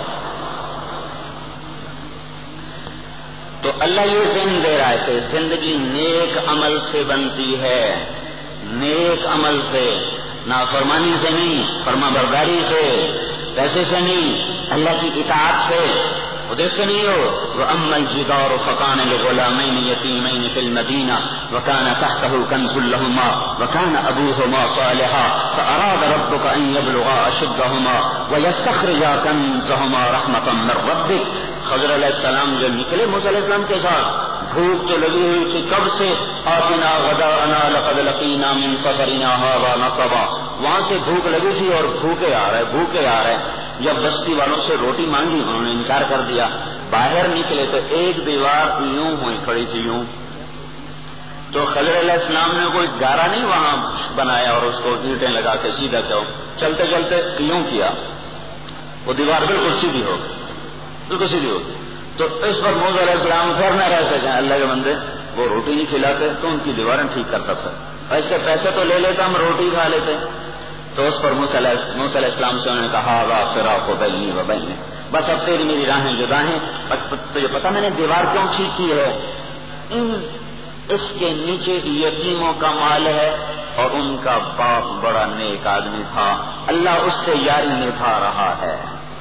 تو اللہ یہ ذہن دے رہا ہے کہ زندگی نیک عمل سے بنتی ہے، نیک عمل سے، نافرمانی سے نہیں، فرما برداری سے، پیسے سے نہیں، اللہ کی اطاعت سے۔ وہ دیکھتے نہیں ہو وَأَمَّا الْجِدَارُ فَكَانَ لِغُلَامَيْنِ يَتِيمَيْنِ فِي الْمَدِينَةِ وَكَانَ تَحْتَهُ كَنْزٌ لَهُمَا وَكَانَ أَبُوهُمَا صَالِحًا فَأَرَادَ رَبُّكَ أَنْ يَبْلُغَا أَشُدَّهُمَا وَيَسْتَخْرِجَا كَنْزَهُمَا رَحْمَةً مِّن رَّبِّكَ۔ خضر علیہ السلام جو نکلے موسیٰ علیہ السلام کے ساتھ، بھوک تو لگی ہوئی تھی کب سے، آتنا غداءنا لقد لقینا من سفرنا هذا نصبا، وہاں سے بھوک لگی تھی اور بھوکے آ رہے بھوکے آ رہے جب بستی والوں سے روٹی مانگی انہوں نے انکار کر دیا، باہر نکلے تو ایک دیوار یوں ہوئی کھڑی تھی یوں، تو خضر علیہ السلام نے کوئی گارا نہیں وہاں بنایا اور اس کو اینٹیں لگا کے سیدھا کیا، چلتے چلتے یوں کیا، وہ دیوار بالکل سیدھی ہو بالکل سیدھی ہو۔ تو اس پر موسیٰ علیہ السلام پھر نہ رہ سکے، اللہ کے بندے وہ روٹی نہیں کھلاتے تو ان کی دیواریں ٹھیک کرتا تھا، اور اس کے پیسے تو لے لیتا ہم روٹی کھا لیتے۔ تو اس پر موسیٰ علیہ السلام سے انہوں نے کہا وا فراق بینی و بینک، بس اب تیری میری راہیں جدا ہیں۔ تجھے پتا میں نے دیوار کیوں ٹھیک کی ہے؟ ان اس کے نیچے یتیموں کا مال ہے اور ان کا باپ بڑا نیک آدمی تھا، اللہ اس سے یاری نبھا رہا ہے۔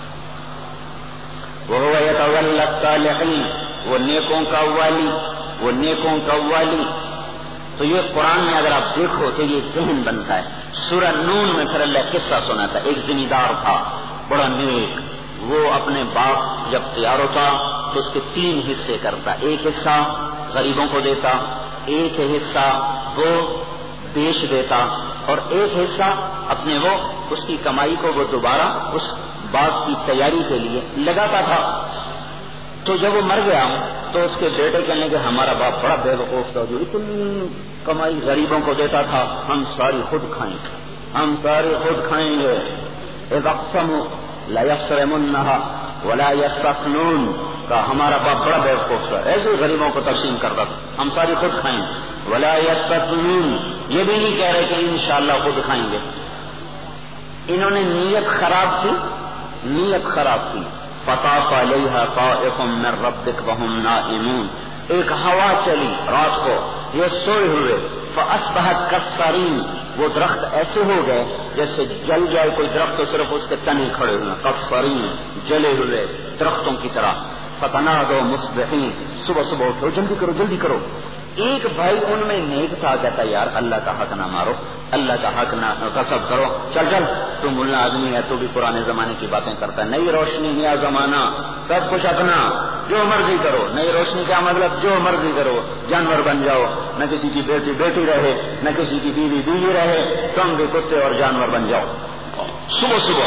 وَهُوَ يَتَوَلَّى الصَّالِحِينَ، وہ نیکوں کا والی، وہ نیکوں کا والی۔ تو یہ قرآن میں اگر آپ دیکھو تو یہ ذہن بنتا ہے۔ سورہ نون میں پھر اللہ قصہ سنا تھا، ایک زمیندار تھا بڑا نیک، وہ اپنے باپ جب تیار ہوتا تو اس کے تین حصے کرتا، ایک حصہ غریبوں کو دیتا، ایک حصہ وہ بیچ دیتا اور ایک حصہ اپنے وہ اس کی کمائی کو وہ دوبارہ اس باغ کی تیاری کے لیے لگاتا تھا۔ تو جب وہ مر گیا تو اس کے بیٹے کہنے کہ ہمارا باپ بڑا بے وقوف تھا، جو اتنی کمائی غریبوں کو دیتا تھا، ہم ساری خود کھائیں گے، ہم ساری خود کھائیں گے۔ اذ اقسموا لیصرمنها ولا یستثنون، کا ہمارا باپ بڑا بے وقوف تھا، ایسے غریبوں کو تقسیم کرتا تھا، ہم ساری خود کھائیں گے۔ ولا یستثنون، یہ بھی نہیں کہہ رہے کہ انشاءاللہ خود کھائیں گے۔ انہوں نے نیت خراب کی، نیت خراب کی۔ فطاف علیہا طائف من ربک وہم نائمون، ایک ہوا چلی رات کو، یہ سوئے ہوئے، فاصبحت کالصریم، وہ درخت ایسے ہو گئے جیسے جل جائے کوئی درخت تو صرف اس کے تنے کھڑے ہوئے، کالصریم، جلے ہوئے درختوں کی طرح۔ فتنادوا مصبحین، صبح صبح اٹھو، جلدی کرو جلدی کرو۔ ایک بھائی ان میں نیک تھا، کہتا یار اللہ کا حق نہ مارو، اللہ کا حق نہ غصب کرو، چل چل تو ملا آدمی ہے تو بھی پرانے زمانے کی باتیں کرتا ہے، نئی روشنی نیا زمانہ، سب کچھ اپنا، جو مرضی کرو۔ نئی روشنی کا مطلب جو مرضی کرو، جانور بن جاؤ، نہ کسی کی بیٹی بیٹی رہے، نہ کسی کی بیوی بیوی رہے، تم بھی کتے اور جانور بن جاؤ صبح صبح۔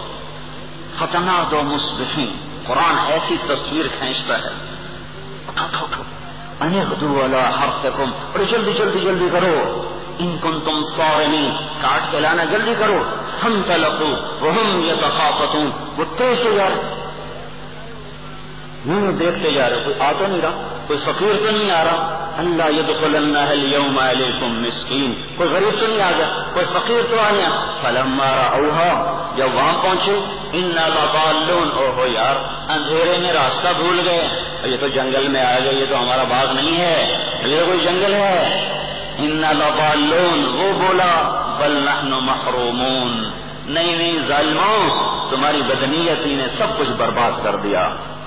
فتنادوا مصبحین، قرآن ایسی تصویر کھینچتا ہے، اٹھو اٹھو اٹھو ان اغدوا علی حرثکم، اور جلدی جلدی جلدی کرو، ان کنتم صارمین، کاٹ کے لانا جلدی کرو۔ فانطلقوا وهم يتخافتون، وہ تیز ہو جائے، یوں دیکھتے جا رہے، کوئی آ تو نہیں رہا، کوئی فقیر تو نہیں آ رہا، اللہ یدخلن اليوم علیکم مسکین، کوئی غریب تو نہیں آ گیا، کوئی فقیر تو آ گیا۔ فلما رأوها، جب وہاں پہنچے، انا لضالون، او ہو یار اندھیرے میں راستہ بھول گئے، یہ تو جنگل میں آ گئے، یہ تو ہمارا باغ نہیں ہے، یہ تو کوئی جنگل ہے۔ انا لضالون، وہ بولا بل نحن محرومون، نہیں نہیں ظالموں، تمہاری بدنیتی نے سب کچھ برباد کر دیا۔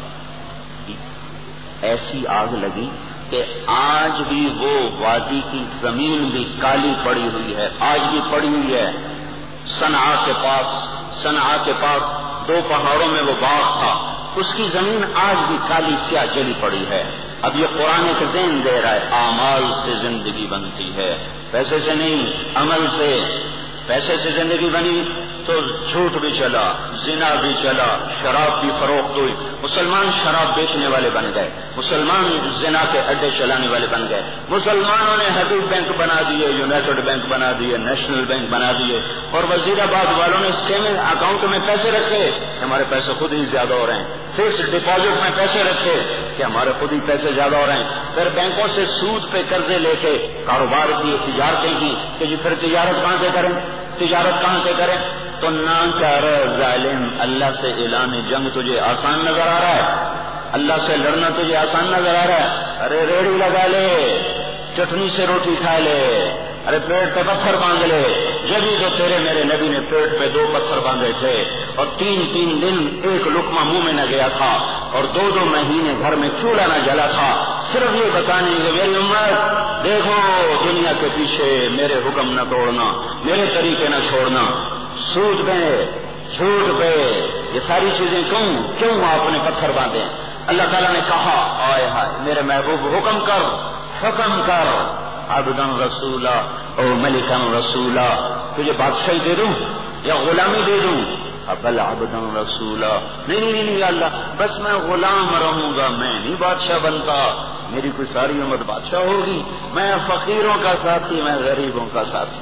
ایسی آگ لگی کہ آج بھی وہ وادی کی زمین بھی کالی پڑی ہوئی ہے، آج بھی پڑی ہوئی ہے۔ صنعا کے پاس صنعا کے پاس دو پہاڑوں میں وہ باغ تھا، اس کی زمین آج بھی کالی سیاہ جلی پڑی ہے۔ اب یہ قرآن کا ذہن دے رہا ہے، اعمال سے زندگی بنتی ہے، پیسے سے نہیں، عمل سے۔ پیسے سے زندگی بنی تو جھوٹ بھی چلا، زنا بھی چلا، شراب بھی فروخت ہوئی، مسلمان شراب بیچنے والے بن گئے، مسلمان زنا کے اڈے چلانے والے بن گئے، مسلمانوں نے حبیب بینک بنا دیے، یونائٹڈ بینک بنا دیے، نیشنل بینک بنا دیے، اور وزیر آباد والوں نے سیونگ اکاؤنٹ میں پیسے رکھے، ہمارے پیسے خود ہی زیادہ ہو رہے ہیں، فکس ڈپازٹ میں پیسے رکھے کہ ہمارے خود ہی پیسے زیادہ ہو رہے ہیں، پھر بینکوں سے سود پہ قرضے لے کے کاروبار کی، تجارتیں کی، کہ جی پھر تجارت کہاں سے کریں، تجارت کہاں سے کریں؟ تو نہ کر ظالم، اللہ سے اعلان جنگ تجھے آسان نظر آ رہا ہے، اللہ سے لڑنا تجھے آسان نظر آ رہا ہے، ارے ریڑھی لگا لے، چٹنی سے روٹی کھا لے، ارے پیٹ پہ پتھر باندھ لے، جبھی تو تیرے میرے نبی نے پیٹ پہ دو پتھر باندھے تھے، اور تین تین دن ایک لقمہ منہ میں نہ گیا تھا، اور دو دو مہینے گھر میں چولہا نہ جلا تھا، صرف یہ بتانے کہ میری امت دیکھو دنیا کے پیچھے میرے حکم نہ توڑنا، میرے طریقے نہ چھوڑنا، سود پہ جھوٹ پہ یہ ساری چیزیں کیوں کیوں آپ نے پتھر باندھے؟ اللہ تعالیٰ نے کہا آئے ہائے میرے محبوب حکم کر حکم کر عبدن رسولہ او ملکن رسولہ، تجھے بادشاہی دے دوں یا غلامی دے دوں؟ بل عبدن رسولہ، نہیں نہیں نہیں اللہ، بس میں غلام رہوں گا، میں نہیں بادشاہ بنتا، میری کوئی ساری امت بادشاہ ہوگی، میں فقیروں کا ساتھی، میں غریبوں کا ساتھی۔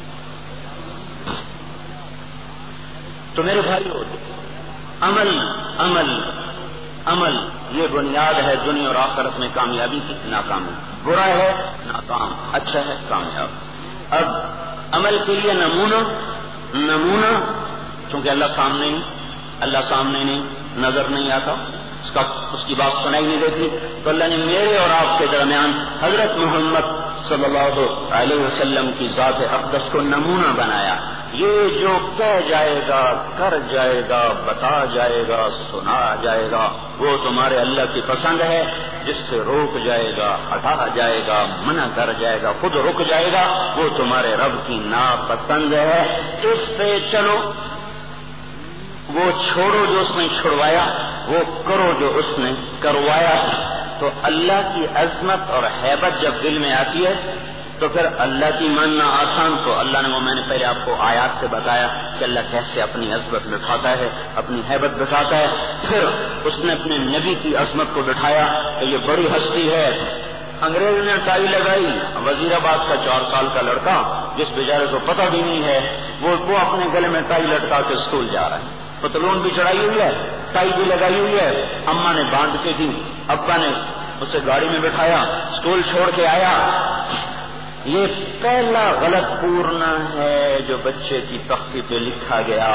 تو میرے بھائی ہو عمل عمل عمل یہ بنیاد ہے دنیا اور آخرت میں کامیابی کی، ناکامی، برا ہے ناکام، اچھا ہے کامیاب۔ اب عمل کے لیے نمونہ نمونہ چونکہ اللہ سامنے نہیں، اللہ سامنے نہیں، نظر نہیں آتا، اس کا اس کی بات سنائی نہیں دیتی، تو اللہ نے میرے اور آپ کے درمیان حضرت محمد صلی اللہ علیہ وسلم کی ذات اقدس کو نمونہ بنایا۔ یہ جو کہہ جائے گا، کر جائے گا، بتا جائے گا، سنا جائے گا، وہ تمہارے اللہ کی پسند ہے، جس سے روک جائے گا، ہٹا جائے گا، منع کر جائے گا، خود رک جائے گا، وہ تمہارے رب کی ناپسند ہے، اس پہ چلو، وہ چھوڑو جو اس نے چھڑوایا، وہ کرو جو اس نے کروایا۔ تو اللہ کی عظمت اور ہیبت جب دل میں آتی ہے تو پھر اللہ کی ماننا آسان، تو اللہ نے وہ میں نے پہلے آپ کو آیات سے بتایا کہ اللہ کیسے اپنی عظمت بٹھاتا ہے، اپنی ہیبت بٹھاتا ہے، پھر اس نے اپنے نبی کی عظمت کو بٹھایا کہ یہ بڑی ہستی ہے۔ انگریز نے ٹائی لگائی، وزیر آباد کا چار سال کا لڑکا جس بیچارے کو پتہ بھی نہیں ہے، وہ وہ اپنے گلے میں ٹائی لٹکا کے اسکول جا رہا ہے، پتلون بھی چڑھائی ہوئی ہے، ٹائی بھی لگائی ہوئی ہے، اماں نے باندھ کے دی، ابا نے اسے گاڑی میں بٹھایا، اسکول چھوڑ کے آیا۔ یہ پہلا غلط پورنا ہے جو بچے کی تختی پہ لکھا گیا۔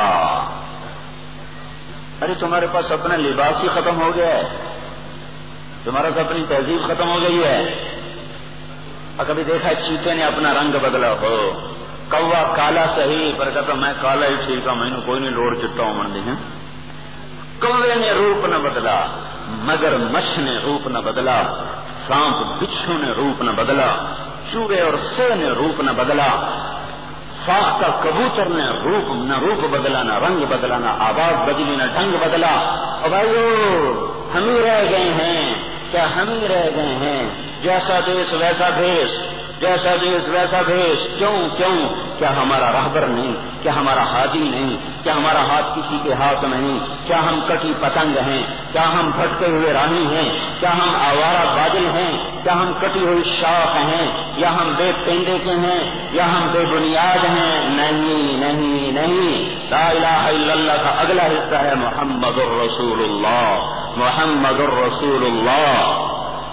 ارے تمہارے پاس اپنا لباس ہی ختم ہو گیا ہے، تمہارا تو اپنی تہذیب ختم ہو گئی ہے۔ اور کبھی دیکھا چیتے نے اپنا رنگ بدلا ہو، کوا کالا صحیح پر کہتا میں کالا ہی ٹھیک ہوں، میں نے کوئی نہیں لوڑ چٹا ہوں منڈی ہے۔ کوے نے روپ نہ بدلا، مگر مچھ نے روپ نہ بدلا، سانپ بچھو نے روپ نہ بدلا، چوہے اور سے نے روپ نہ بدلا، فاختہ کبوتر نے روپ نہ روپ بدلا، نہ رنگ بدلا، نہ آواز بدلی، نہ ڈھنگ بدلا۔ اور بھائیو ہم ہی رہ گئے ہیں، کیا ہم ہی رہ گئے ہیں؟ جیسا دیش ویسا بھیش، جیسا دیش ویسا بھیش، کیوں کیوں کیا ہمارا راہبر نہیں؟ کیا ہمارا ہادی نہیں؟ کیا ہمارا ہاتھ کسی کے ہاتھ میں نہیں؟ کیا ہم کٹی پتنگ ہیں؟ کیا ہم بھٹکے ہوئے راہی ہیں؟ کیا ہم آوارہ بادل ہیں؟ کیا ہم کٹی ہوئی شاخ ہیں؟ یا ہم بے پینڈے کے ہیں؟ یا ہم بے بنیاد ہیں؟ نہیں نہیں نہیں، لا الہ الا اللہ کا اگلا حصہ ہے محمد الرسول اللہ، محمد الرسول اللہ،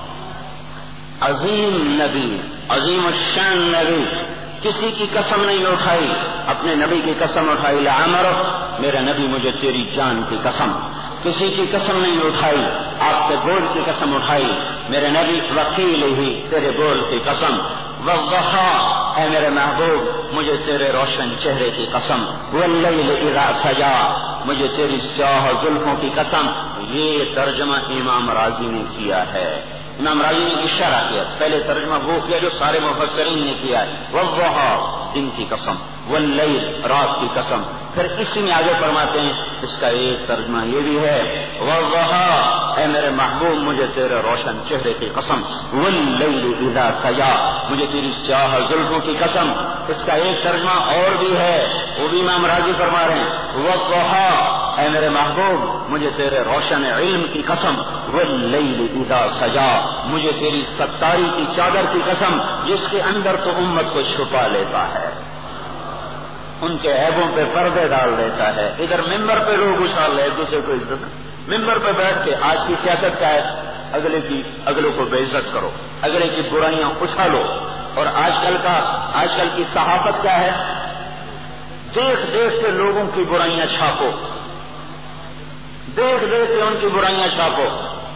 عظیم نبی، عظیم الشان نبی، کسی کی قسم نہیں اٹھائی، اپنے نبی کی قسم اٹھائی، لعمرک، میرے نبی مجھے تیری جان کی قسم، کسی کی قسم نہیں اٹھائی، آپ کے بول کی قسم اٹھائی، میرے نبی وکیل ہی تیرے بول کی قسم، والضحی، اے میرے محبوب مجھے تیرے روشن چہرے کی قسم، واللیل اذا سجا، مجھے تیری سیاہ زلفوں کی قسم۔ یہ ترجمہ امام راضی نے کیا ہے، امام راضی نے اشارہ کیا، پہلے ترجمہ وہ کیا جو سارے مفسرین نے کیا ہے، والضحی، دن کی قسم، واللیل، رات کی قسم، پھر اسی میں آگے فرماتے ہیں اس کا ایک ترجمہ یہ بھی ہے، والضحی، اے میرے محبوب مجھے تیرے روشن چہرے کی قسم، واللیل اذا سجا، مجھے تیری سیاہ زلفوں کی قسم۔ اس کا ایک ترجمہ اور بھی ہے، وہ بھی امام راضی فرما رہے ہیں، والضحی، اے میرے محبوب مجھے تیرے روشن علم کی قسم، واللیل اذا سجا، مجھے تیری ستاری کی چادر کی قسم جس کے اندر تو امت کو چھپا لیتا ہے، ان کے عیبوں پہ پردے ڈال دیتا ہے۔ ادھر ممبر پہ لوگ اچھال لے ایک دوسرے کو عزت، ممبر پہ بیٹھ کے آج کی سیاست کیا ہے، اگلے کی اگلوں کو بے عزت کرو، اگلے کی برائیاں اچھالو، اور آج کل کا آج کل کی صحافت کیا ہے، دیکھ دیکھ کے لوگوں کی برائیاں چھاپو، دیکھ دیکھ کے ان کی برائیاں چھاپو۔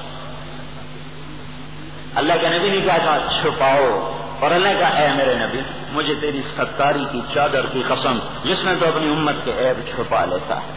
اللہ کے نبی نے کیا کہا، چھپاؤ، اور اللہ کا اے میرے نبی مجھے تیری ستاری کی چادر کی قسم جس میں تو اپنی امت کے عیب چھپا لیتا ہے۔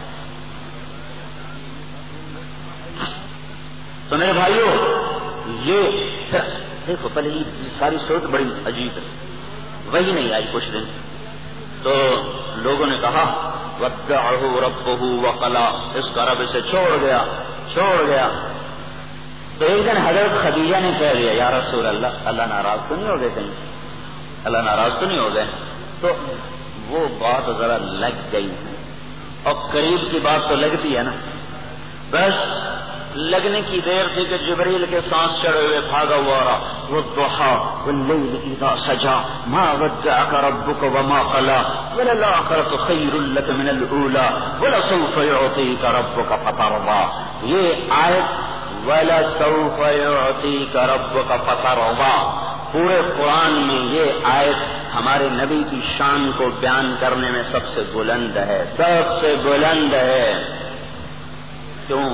تو میرے بھائیوں یہ دیکھو، پہلے یہ ساری صورت بڑی عجیب ہے، وہی نہیں آئی کچھ دن تو لوگوں نے کہا وَدَّعَهُ رَبُّهُ وَقَلَا، اس کا رب اسے چھوڑ گیا چھوڑ گیا تو ایک دن حضرت خدیجہ نے کہہ دیا، یا رسول اللہ، اللہ ناراض تو نہیں ہو گئے کہیں، اللہ ناراض تو نہیں ہو گئے؟ تو وہ بات ذرا لگ گئی، اور قریب کی بات تو لگتی ہے نا، بس لگنے کی دیر تھی کہ جبریل کے سانس چڑھے ہوئے بھاگا ہوا رہا، والضحی واللیل اذا سجا ما ودعك ربك وما قلى وللآخرة خير لك من الأولى ولسوف يعطيك ربك فترضى۔ یہ آیت وَلَسَوْفَ يُعْطِيكَ رَبُّكَ فَتَرْضَىٰ، پورے قرآن میں یہ آیت ہمارے نبی کی شان کو بیان کرنے میں سب سے بلند ہے، سب سے بلند ہے۔ کیوں؟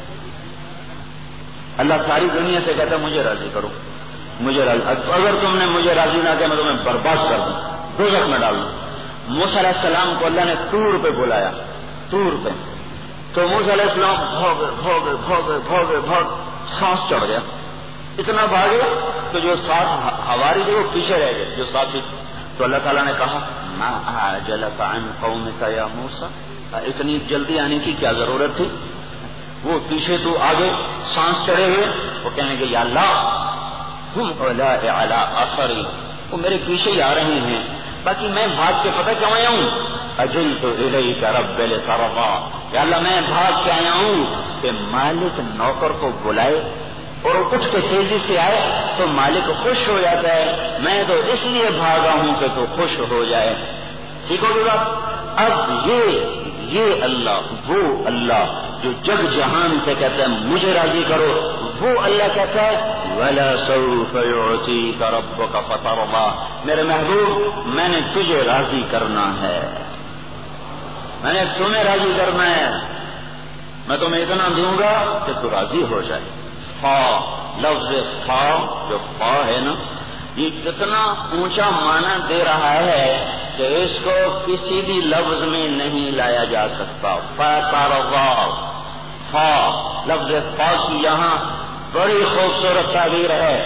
اللہ ساری دنیا سے کہتا ہے مجھے راضی کرو، مجھے راضی، اگر تم نے مجھے راضی نہ کیا میں تمہیں برباد کر دوں، دوزخ میں ڈال دوں۔ موسیٰ علیہ السلام کو اللہ نے طور پہ بلایا، طور پہ، تو موسیٰ علیہ السلام بھاگے بھاگے بھاگے بھاگے بھاگ سانس چڑھ گیا، اتنا بھاگے کہ جو ساتھ ہواری تھے وہ پیچھے رہ گئے، جو ساتھی۔ تو اللہ تعالیٰ نے کہا ما اعجلک عن قومک یا موسیٰ، اتنی جلدی آنے کی کیا ضرورت تھی؟ وہ پیچھے تو آگے سانس چڑھے ہوئے، وہ کہنے کہ یا اللہ ہم اولاء علی اثری، وہ میرے پیچھے ہی آ رہے ہیں، باقی میں بھاگ کے پتہ کیوں آیا ہوں، اجلت الیک رب لترضی، یا اللہ میں بھاگ کے آیا ہوں کہ مالک نوکر کو بلائے اور وہ اٹھ کے تیزی سے آئے تو مالک خوش ہو جاتا ہے، میں تو اس لیے بھاگا ہوں کہ تو خوش ہو جائے۔ ٹھیک ہو گئی بات؟ اب یہ یہ اللہ، وہ اللہ جو جگ جہان سے کہتا ہے مجھے راضی کرو، وہ اللہ کہتا ہے وَلَسَوْفَ يُعْطِيكَ رَبُّكَ فَتَرْضَىٰ، میرے محبوب میں نے تجھے راضی کرنا ہے، میں نے تمہیں راضی کرنا ہے، میں تمہیں اتنا دوں گا کہ تو راضی ہو جائے۔ فا، لفظ فا جو فا ہے نا، یہ کتنا اونچا معنی دے رہا ہے کہ اس کو کسی بھی لفظ میں نہیں لایا جا سکتا۔ فَتَرْضَىٰ، فا، لفظ فا کی یہاں بڑی خوبصورت تعبیر ہے۔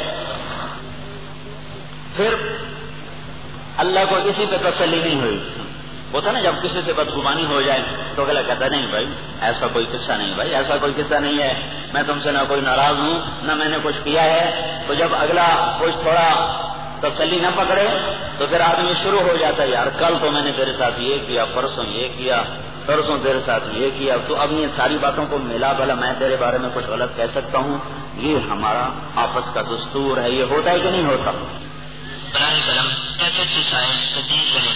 پھر اللہ کو کسی پہ تسلی نہیں ہوئی، ہوتا نا جب کسی سے بدگمانی ہو جائے تو اگلا کہتا نہیں بھائی ایسا کوئی قصہ نہیں، بھائی ایسا کوئی قصہ نہیں ہے، میں تم سے نہ کوئی ناراض ہوں نہ میں نے کچھ کیا ہے۔ تو جب اگلا کچھ تھوڑا تسلی نہ پکڑے تو پھر آدمی شروع ہو جاتا ہے، یار کل تو میں نے تیرے ساتھ یہ کیا، پرسوں یہ کیا، پرسوں تیرے ساتھ یہ کیا، تو اب یہ ساری باتوں کو ملا بھلا میں تیرے بارے میں کچھ غلط کہہ سکتا ہوں؟ یہ ہمارا آپس کا دستور ہے، یہ ہوتا ہے کہ نہیں ہوتا؟ براہ کرم کیسٹ کی سائٹ تبدیل کریں،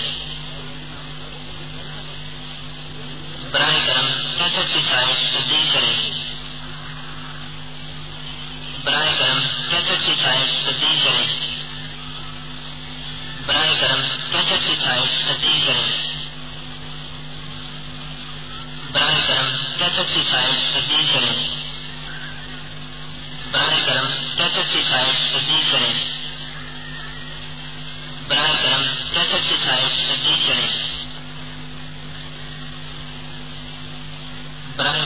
براہ کرم کیسٹ کی سائٹ تبدیل کریں، براہ کرم کیسٹ کی سائٹ تبدیل کریں، براہ کرم کیسٹ کی سائٹ تبدیل کریں، براہ کرم کیسٹ کی سائٹ تبدیل کریں، براہ کرم کیسٹ کی سائٹ تبدیل کریں، براہ کرم کیسٹ کی سائٹ تبدیل کریں، براہ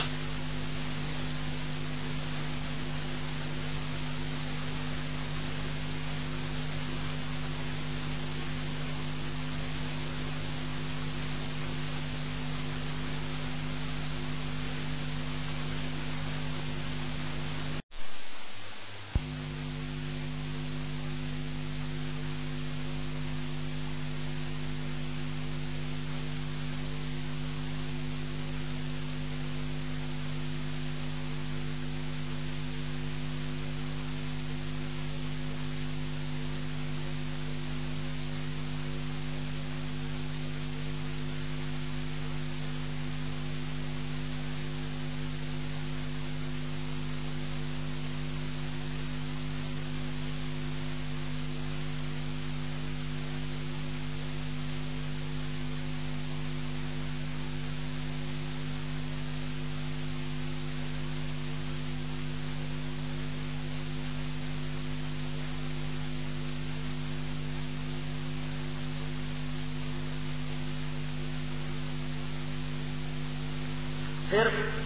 پھر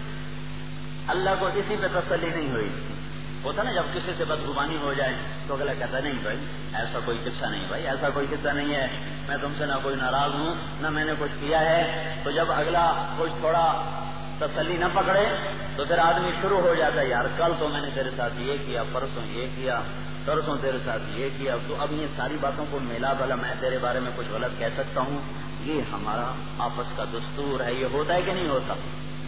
اللہ کو اسی پہ تسلی نہیں ہوئی. ہوتا نا جب کسی سے بدگمانی ہو جائے تو اگلا کہتا نہیں بھائی ایسا کوئی قصہ نہیں، بھائی ایسا کوئی قصہ نہیں ہے، میں تم سے نہ کوئی ناراض ہوں نہ میں نے کچھ کیا ہے. تو جب اگلا کچھ تھوڑا تسلی نہ پکڑے تو پھر آدمی شروع ہو جاتا ہے، یار کل تو میں نے تیرے ساتھ یہ کیا، پرسوں یہ کیا، پرسوں تیرے ساتھ یہ کیا، تو اب یہ ساری باتوں کو ملا بھلا میں تیرے بارے میں کچھ غلط کہہ سکتا ہوں؟ یہ ہمارا آپس کا دستور ہے، یہ ہوتا ہے کہ نہیں ہوتا؟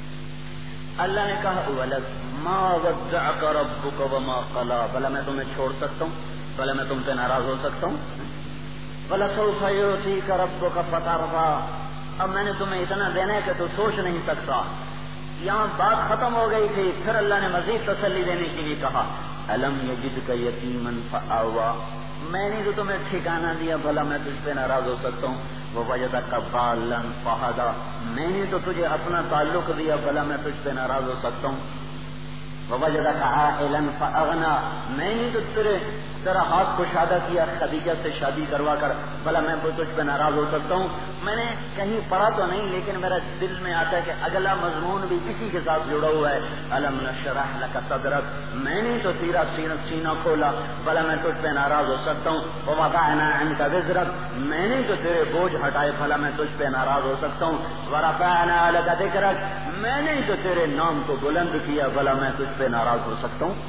اللہ نے کہا وَلَدْ مَا وَدَّعَكَ رَبُّكَ وَمَا قَلَىٰ، بھلا میں تمہیں چھوڑ سکتا ہوں؟ بھلا میں تم سے ناراض ہو سکتا ہوں؟ وَلَسَوْفَ يُعْطِيكَ رَبُّكَ فَتَرْضَىٰ، اب میں نے تمہیں اتنا دینا ہے کہ تو سوچ نہیں سکتا. یہاں بات ختم ہو گئی تھی، پھر اللہ نے مزید تسلی دینے کے لیے کہا أَلَمْ يَجِدْكَ يَتِيمًا فَآوَىٰ، میں نے جو تمہیں ٹھکانہ دیا بھلا میں تجھ پہ ناراض ہو سکتا ہوں؟ وَوَجَدَكَ ضَالًّا فَهَدَىٰ، میں نے تو تجھے اپنا تعلق دیا بھلا میں تجھ پہ ناراض ہو سکتا ہوں؟ وَوَجَدَكَ عَائِلًا فَأَغْنَىٰ، میں نے تو تیرے تیرا ہاتھ کشادہ کیا خدیجہ سے شادی کروا کر بھلا میں تجھ پہ ناراض ہو سکتا ہوں؟ میں نے کہیں پڑھا تو نہیں لیکن میرا دل میں آتا ہے کہ اگلا مضمون بھی اسی کے ساتھ جڑا ہوا ہے. أَلَمْ نَشْرَحْ لَكَ صَدْرَكَ، میں نے تو تیرا سینہ سینہ کھولا بھلا میں تجھ پہ ناراض ہو سکتا ہوں؟ وَوَضَعْنَا عَنْكَ وِزْرَكَ، میں نے تو تیرے بوجھ ہٹائے بھلا میں تجھ پہ ناراض ہو سکتا ہوں؟ وَرَفَعْنَا لَكَ ذِكْرَكَ، میں نے تو تیرے نام کو بلند کیا بھلا میں تجھ پہ ناراض ہو سکتا ہوں؟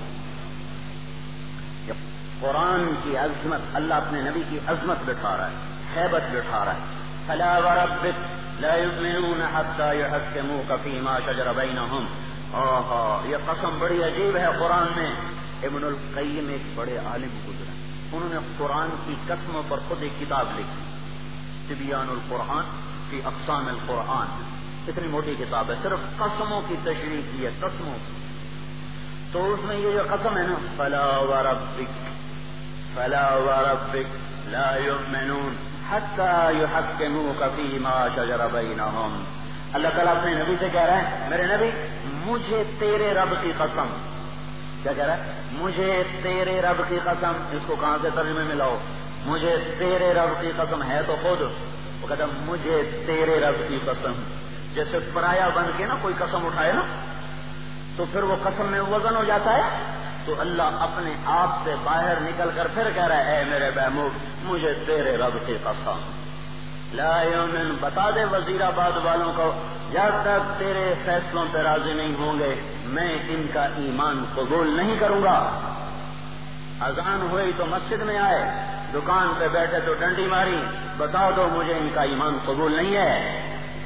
قرآن کی عظمت، اللہ اپنے نبی کی عظمت بٹھا رہا ہے، ہیبت بٹھا رہا ہے. فَلَا وَرَبِّكَ لَا يُؤْمِنُونَ حَتَّىٰ يُحَكِّمُوكَ فِي مَا شَجَرَ بَيْنَهُمْ. آہا، یہ قسم بڑی عجیب ہے قرآن میں. ابن القیم ایک بڑے عالم گزرے، انہوں نے قرآن کی قسموں پر خود ایک کتاب لکھی، تبیان القرآن فی اقسام القرآن. اتنی موٹی کتاب ہے، صرف قسموں کی تشریح کی ہے، قسموں کی. تو اس میں یہ جو قسم ہے نا، فَلَا وَرَبِّكَ فَلَا وَرَبِّكَ لَا يُؤْمِنُونَ حَتَّىٰ يُحَكِّمُوكَ فِي مَا شَجَرَ بَيْنَهُمْ. اللہ تعالیٰ اپنے نبی سے کہہ رہے ہیں، میرے نبی مجھے تیرے رب کی قسم. کیا کہہ رہا ہے؟ مجھے تیرے رب کی قسم. اس کو کہاں سے ترجمے میں لاؤ؟ مجھے تیرے رب کی قسم ہے تو خود وہ کہتا مجھے تیرے رب کی قسم. جیسے پرایا بن کے نا کوئی قسم اٹھائے نا تو پھر وہ قسم میں وزن ہو جاتا ہے. تو اللہ اپنے آپ سے باہر نکل کر پھر کہہ رہا ہے اے میرے محبوب مجھے تیرے رب کی قسم. لا یؤمن، بتا دے وزیر آباد والوں کو جب تک تیرے فیصلوں پہ راضی نہیں ہوں گے میں ان کا ایمان قبول نہیں کروں گا. اذان ہوئی تو مسجد میں آئے، دکان پہ بیٹھے تو ڈنڈی ماری، بتا دو مجھے ان کا ایمان قبول نہیں ہے۔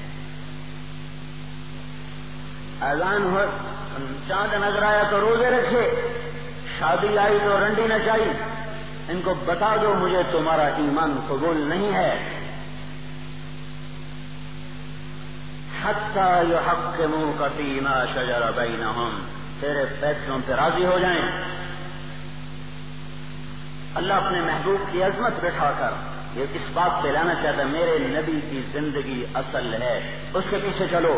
اذان ہو، چاند نظر آیا تو روزے رکھے، شادی آئی تو رنڈی نچائی، ان کو بتا دو مجھے تمہارا ایمان قبول نہیں ہے۔ حتی یحکموک فیما شجر بینہم، تیرے فیصلوں پہ راضی ہو جائیں۔ اللہ اپنے محبوب کی عظمت بٹھا کر یہ اس بات پہ لانا چاہتا ہے میرے نبی کی زندگی اصل ہے، اس کے پیچھے چلو۔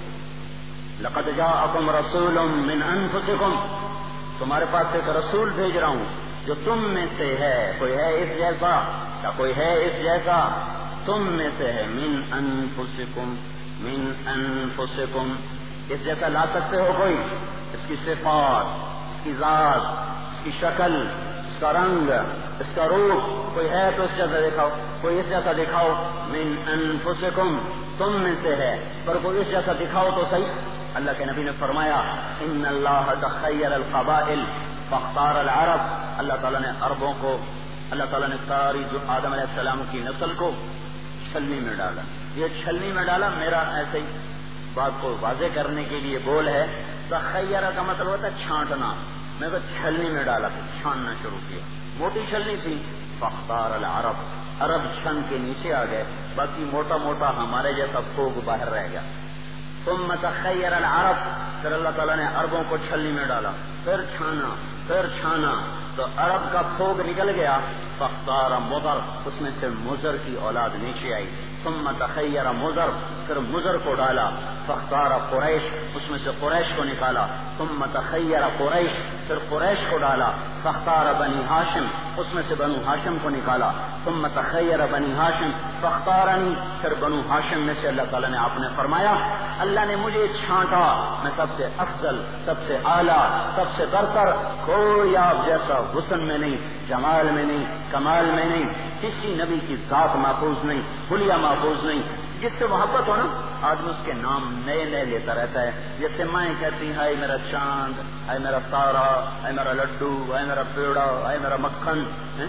لقد جاءکم رسول من انفسکم، تمہارے پاس ایک رسول بھیج رہا ہوں جو تم میں سے ہے، کوئی ہے اس جیسا یا کوئی ہے اس جیسا، تم میں سے ہے، من انفسکم، من انفسکم، اس جیسا لا سکتے ہو کوئی؟ اس کی صفات، اس کی ذات، اس کی شکل، اس کا رنگ، اس کا روپ، کوئی ہے تو اس جیسا دکھاؤ، کوئی اس جیسا دکھاؤ۔ من انفسکم، تم میں سے ہے، پر کوئی اس جیسا دکھاؤ تو صحیح۔ اللہ کے نبی نے فرمایا ان اللہ تخیر القبائل فاختار العرب، اللہ تعالیٰ نے عربوں کو، اللہ تعالیٰ نے ساری جو آدم علیہ السلام کی نسل کو چھلنی میں ڈالا۔ یہ چھلنی میں ڈالا میرا ایسے ہی بات کو واضح کرنے کے لیے بول ہے۔ تخیر کا مطلب ہوتا ہے چھانٹنا، میں تو چھلنی میں ڈالا تو چھاننا شروع کیا، موٹی چھلنی تھی۔ فاختار العرب، عرب چھن کے نیچے آ گئے، باقی موٹا موٹا ہمارے جیسا پھوگ باہر رہ گیا۔ ثم تخیر العرب، پھر اللہ تعالیٰ نے عربوں کو چھلنی میں ڈالا، پھر چھانا، پھر چھانا تو عرب کا پھوگ نکل گیا۔ فاختار مضر، اس میں سے مضر کی اولاد نیچے آئی۔ ثم تخیر مضر، پھر مضر کو ڈالا۔ فاختار قریش، اس میں سے قریش کو نکالا۔ ثم تخیر قریش، پھر قریش کو ڈالا۔ فاختار بنی ہاشم، اس میں سے بنو ہاشم کو نکالا۔ ثم تخیر بنی ہاشم فاختارنی، پھر بنو ہاشم میں سے اللہ تعالیٰ نے آپ نے فرمایا اللہ نے مجھے چھانٹا، میں سب سے افضل، سب سے اعلیٰ، سب سے برتر، کوئی آپ جیسا حسن میں نہیں، جمال میں نہیں، کمال میں نہیں، کسی نبی کی ذات محفوظ نہیں، حلیہ محفوظ نہیں۔ جس سے محبت ہو نا آدمی اس کے نام نئے نئے لیتا رہتا ہے، جیسے مائیں کہتی ہیں ہائے میرا چاند، ہائے میرا تارا، ہائے میرا لڈو، ہائے میرا پیڑا، ہائے میرا مکھن۔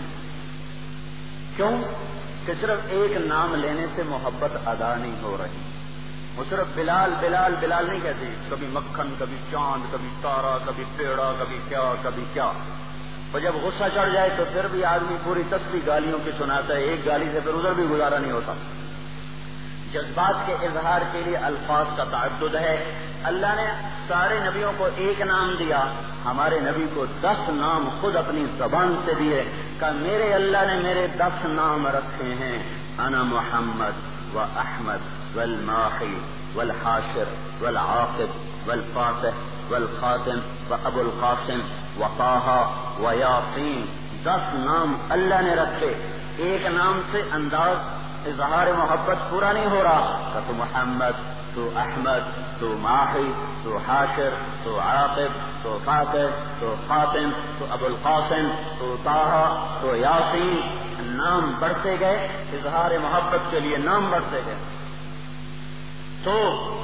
کیوں کہ صرف ایک نام لینے سے محبت ادا نہیں ہو رہی۔ وہ صرف بلال بلال بلال نہیں کہتی، کبھی مکھن، کبھی چاند، کبھی تارا، کبھی پیڑا، کبھی کیا کبھی کیا۔ اور جب غصہ چڑھ جائے تو پھر بھی آدمی پوری تسبیح گالیوں کی سناتا ہے، ایک گالی سے پھر ادھر بھی گزارا نہیں ہوتا۔ جذبات کے اظہار کے لیے الفاظ کا تعدد ہے۔ اللہ نے سارے نبیوں کو ایک نام دیا، ہمارے نبی کو دس نام خود اپنی زبان سے دیے کہ میرے اللہ نے میرے دس نام رکھے ہیں، انا محمد و احمد والماحی والحاشر والعاقب والفاتح والخاتم و ابو القاسم و طٰہٰ و یاسین، دس نام اللہ نے رکھے۔ ایک نام سے انداز اظہار محبت پورا نہیں ہو رہا کہ تو محمد، تو احمد، تو ماحی، تو حاشر، تو عاقب، تو فاتح، تو خاتم، تو ابو القاسم، تو طٰہٰ، تو یاسین، نام بڑھتے گئے، اظہار محبت کے لیے نام بڑھتے گئے۔ تو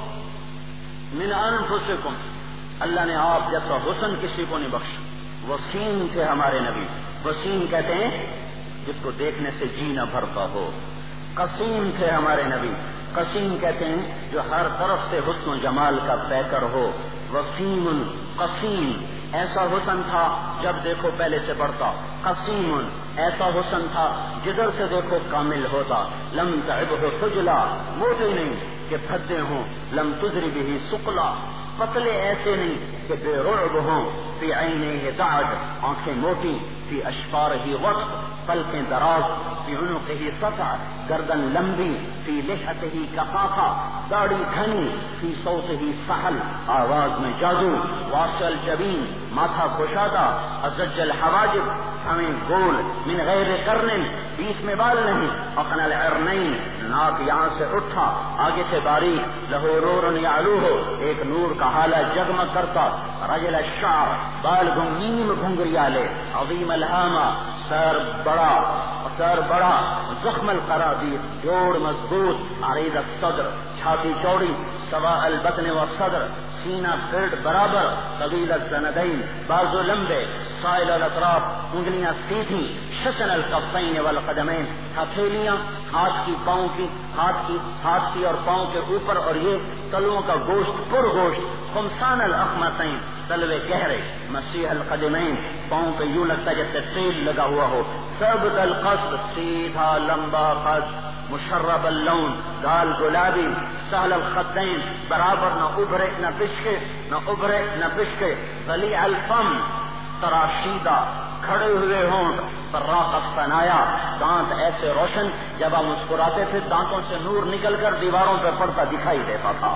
من انفسکم، اللہ نے آپ جیسا حسن کسی کو نہیں بخشا۔ وسیم تھے ہمارے نبی، وسیم کہتے ہیں جس کو دیکھنے سے جی نہ بھرتا ہو۔ قسیم تھے ہمارے نبی، قسیم کہتے ہیں جو ہر طرف سے حسن و جمال کا پیکر ہو۔ وسیم، قسیم، ایسا حسن تھا جب دیکھو پہلے سے بڑھتا۔ قسیم، ایسا حسن تھا جدھر سے دیکھو کامل ہوتا۔ لم تعبہ خجلا، موٹے نہیں کہ بھدے ہوں، لم تجری بھی سقلا، پتلے ایسے نہیں کہ بے رعب ہوں، فی عینہ دعج، آنکھیں موٹی، فی اشفارہ وقت، پلکیں دراز، فی عنقہ سطع، گردن لمبی، فی لحیتہ کفافہ، داڑھی گھنی، فی صوتہ سحل، آواز میں جادو، واسع الجبین، ماتھا کشادہ، ازج الحواجب، ہمیں گول، من غیر قرن، بیچ میں بال نہیں، اقنى العرنین، ناک یہاں سے اٹھا، آگے سے باریک، لہو نور یعلوہ، ایک نور کا حالہ جگمگ کرتا، رجل الشعر، بال گنگین گھنگریالے، عظیم الہامہ، سر بڑا، سر بڑا، زخم القرادیس، جوڑ مضبوط، عریض الصدر، چھاتی چوڑی، سوا البطن و صدر، سینہ پیٹ برابر، طویل الزندین، بازو لمبے، سائل الاطراف، انگلیاں سیدھی، شسن الکفین والقدمین، ہتھیلیاں ہاتھ کی پاؤں کی ہاتھ کی ہاتھ کی اور پاؤں کے اوپر، اور یہ تلوؤں کا گوشت پر گوشت، خمسان الاخمصین، تلوے گہرے، مسیح القدمین، پاؤں پہ یوں لگتا ہے جیسے تیل لگا ہوا ہو، ثبت القصد، سیدھا لمبا قد، مشرب اللون، گال گلابی، سہل الخدین، برابر نہ ابھرے نہ پچکے، نہ ابھرے نہ پچکے، ضلیع الفم، تراشیدہ، کھڑے ہوئے ہونٹ، براق الثنایا، دانت ایسے روشن جب آپ مسکراتے تھے دانتوں سے نور نکل کر دیواروں پر پڑتا دکھائی دیتا تھا.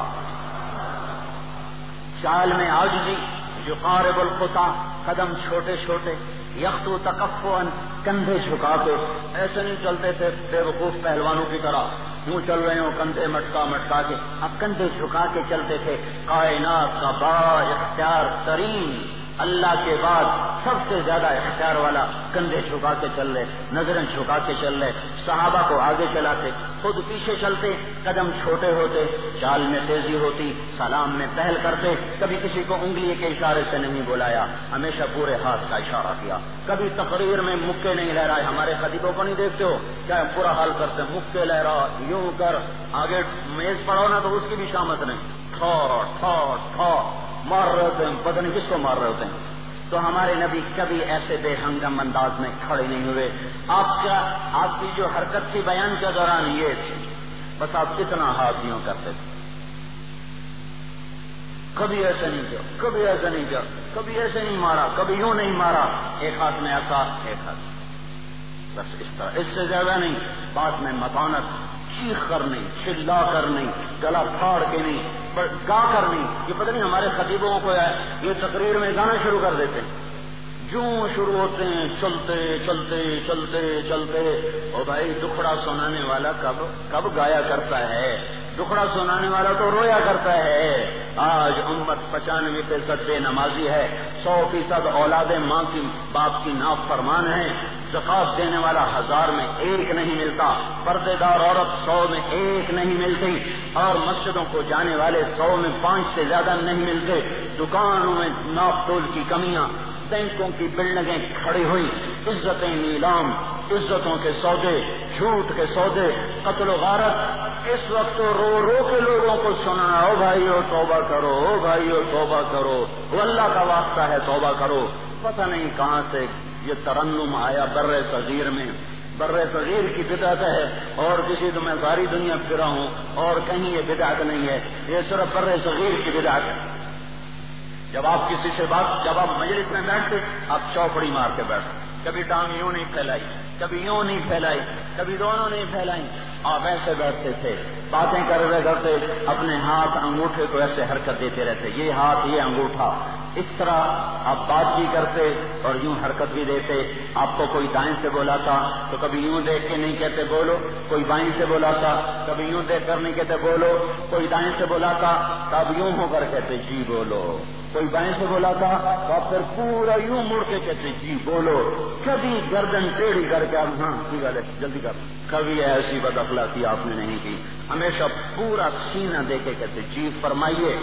چال میں عاجزی، یقارب الخطا، قدم چھوٹے چھوٹے، یخطو تکفؤا، کندھے جھکا کے، ایسے نہیں چلتے تھے بے وقوف پہلوانوں کی طرح یوں چل رہے ہوں کندھے مٹکا مٹکا کے، اب کندھے جھکا کے چلتے تھے. کائنات کا با اختیار ترین، اللہ کے بعد سب سے زیادہ اختیار والا، کندھے جھکا کے چل رہے، نظریں جھکا کے چل رہے، صحابہ کو آگے چلاتے، خود پیچھے چلتے، قدم چھوٹے ہوتے، چال میں تیزی ہوتی، سلام میں پہل کرتے، کبھی کسی کو انگلی کے اشارے سے نہیں بلایا، ہمیشہ پورے ہاتھ کا اشارہ کیا. کبھی تقریر میں مکے نہیں لہرائے، ہمارے خطیبوں کو نہیں دیکھتے ہو کیا برا حال کرتے، مکے لہرا، یوں کر، آگے میز پڑھو نا تو اس کی بھی شامت نہیں، ٹھو ٹھو ٹھو مار رہے ہوتے ہیں، پتہ نہیں کس کو مار رہے ہوتے ہیں. تو ہمارے نبی کبھی ایسے بے ہنگم انداز میں کھڑے نہیں ہوئے. آپ کا آپ کی جو حرکت تھی بیان کے دوران یہ تھی، بس آپ کتنا ہاتھ یوں کرتے تھے، کبھی ایسے نہیں کیا، کبھی ایسے نہیں کیا، کبھی ایسے نہیں مارا، کبھی یوں نہیں مارا، ایک ہاتھ میں ایسا ایک ہاتھ، بس اس طرح، اس سے زیادہ نہیں. بات میں متانت، چیخ کر نہیں، چلا کر نہیں، گلا پھاڑ کے نہیں، گا کر نہیں. یہ پتہ نہیں ہمارے خطیبوں کو ہے یہ تقریر میں گانا شروع کر دیتے ہیں، جو شروع ہوتے ہیں چلتے چلتے چلتے چلتے. او بھائی دکھڑا سنانے والا کب کب گایا کرتا ہے، دکھڑا سنانے والا تو رویا کرتا ہے. آج امت پچانوے فیصد بے نمازی ہے، سو فیصد اولاد ماں کی باپ کی نافرمان ہے. زکات دینے والا ہزار میں ایک نہیں ملتا، پردے دار عورت سو میں ایک نہیں ملتی، اور مسجدوں کو جانے والے سو میں پانچ سے زیادہ نہیں ملتے. دکانوں میں ناپ تول کی کمیاں، بینکوں کی بلڈنگیں کھڑی ہوئی، عزتیں نیلام، عزتوں کے سودے، جھوٹ کے سودے، قتل و غارت. اس وقت تو رو رو کے لوگوں کو سنا، او بھائیو توبہ کرو، او بھائیو توبہ کرو، وہ اللہ کا واسطہ ہے توبہ کرو. پتہ نہیں کہاں سے یہ ترنم آیا بر صغیر میں. بر صغیر کی بدعت ہے، اور کسی تو میں ساری دنیا پھرا ہوں اور کہیں یہ بدعت نہیں ہے، یہ صرف بر صغیر کی بدعت ہے. جب آپ کسی سے بات جب آپ مجلس میں بیٹھتے آپ چوپڑی مار کے بیٹھتے، کبھی ٹانگ یوں نہیں پھیلائی، کبھی یوں نہیں پھیلائی، کبھی دونوں نہیں پھیلائی، آپ ایسے بیٹھتے تھے، باتیں کر رہے کرتے، اپنے ہاتھ انگوٹھے کو ایسے حرکت دیتے رہتے، یہ ہاتھ یہ انگوٹھا، اس طرح آپ بات بھی کرتے اور یوں حرکت بھی دیتے. آپ کو کوئی دائیں سے بلاتا تو کبھی یوں دیکھ کے نہیں کہتے بولو، کوئی بائیں سے بلاتا کبھی یوں دیکھ کر نہیں کہتے بولو، کوئی دائیں سے بلاتا تب یوں ہو کر کہتے جی بولو، کوئی بائیں سے بلاتا تو آپ پھر پورا یوں مڑ کے کہتے جی بولو. کبھی گردن ٹیڑھی کر کے آپ ہاں ٹھیک ہے جلدی کر، کبھی ایسی بد اخلاقی آپ نے نہیں کی، ہمیشہ پورا سینہ دے کے کہتے جی فرمائیے.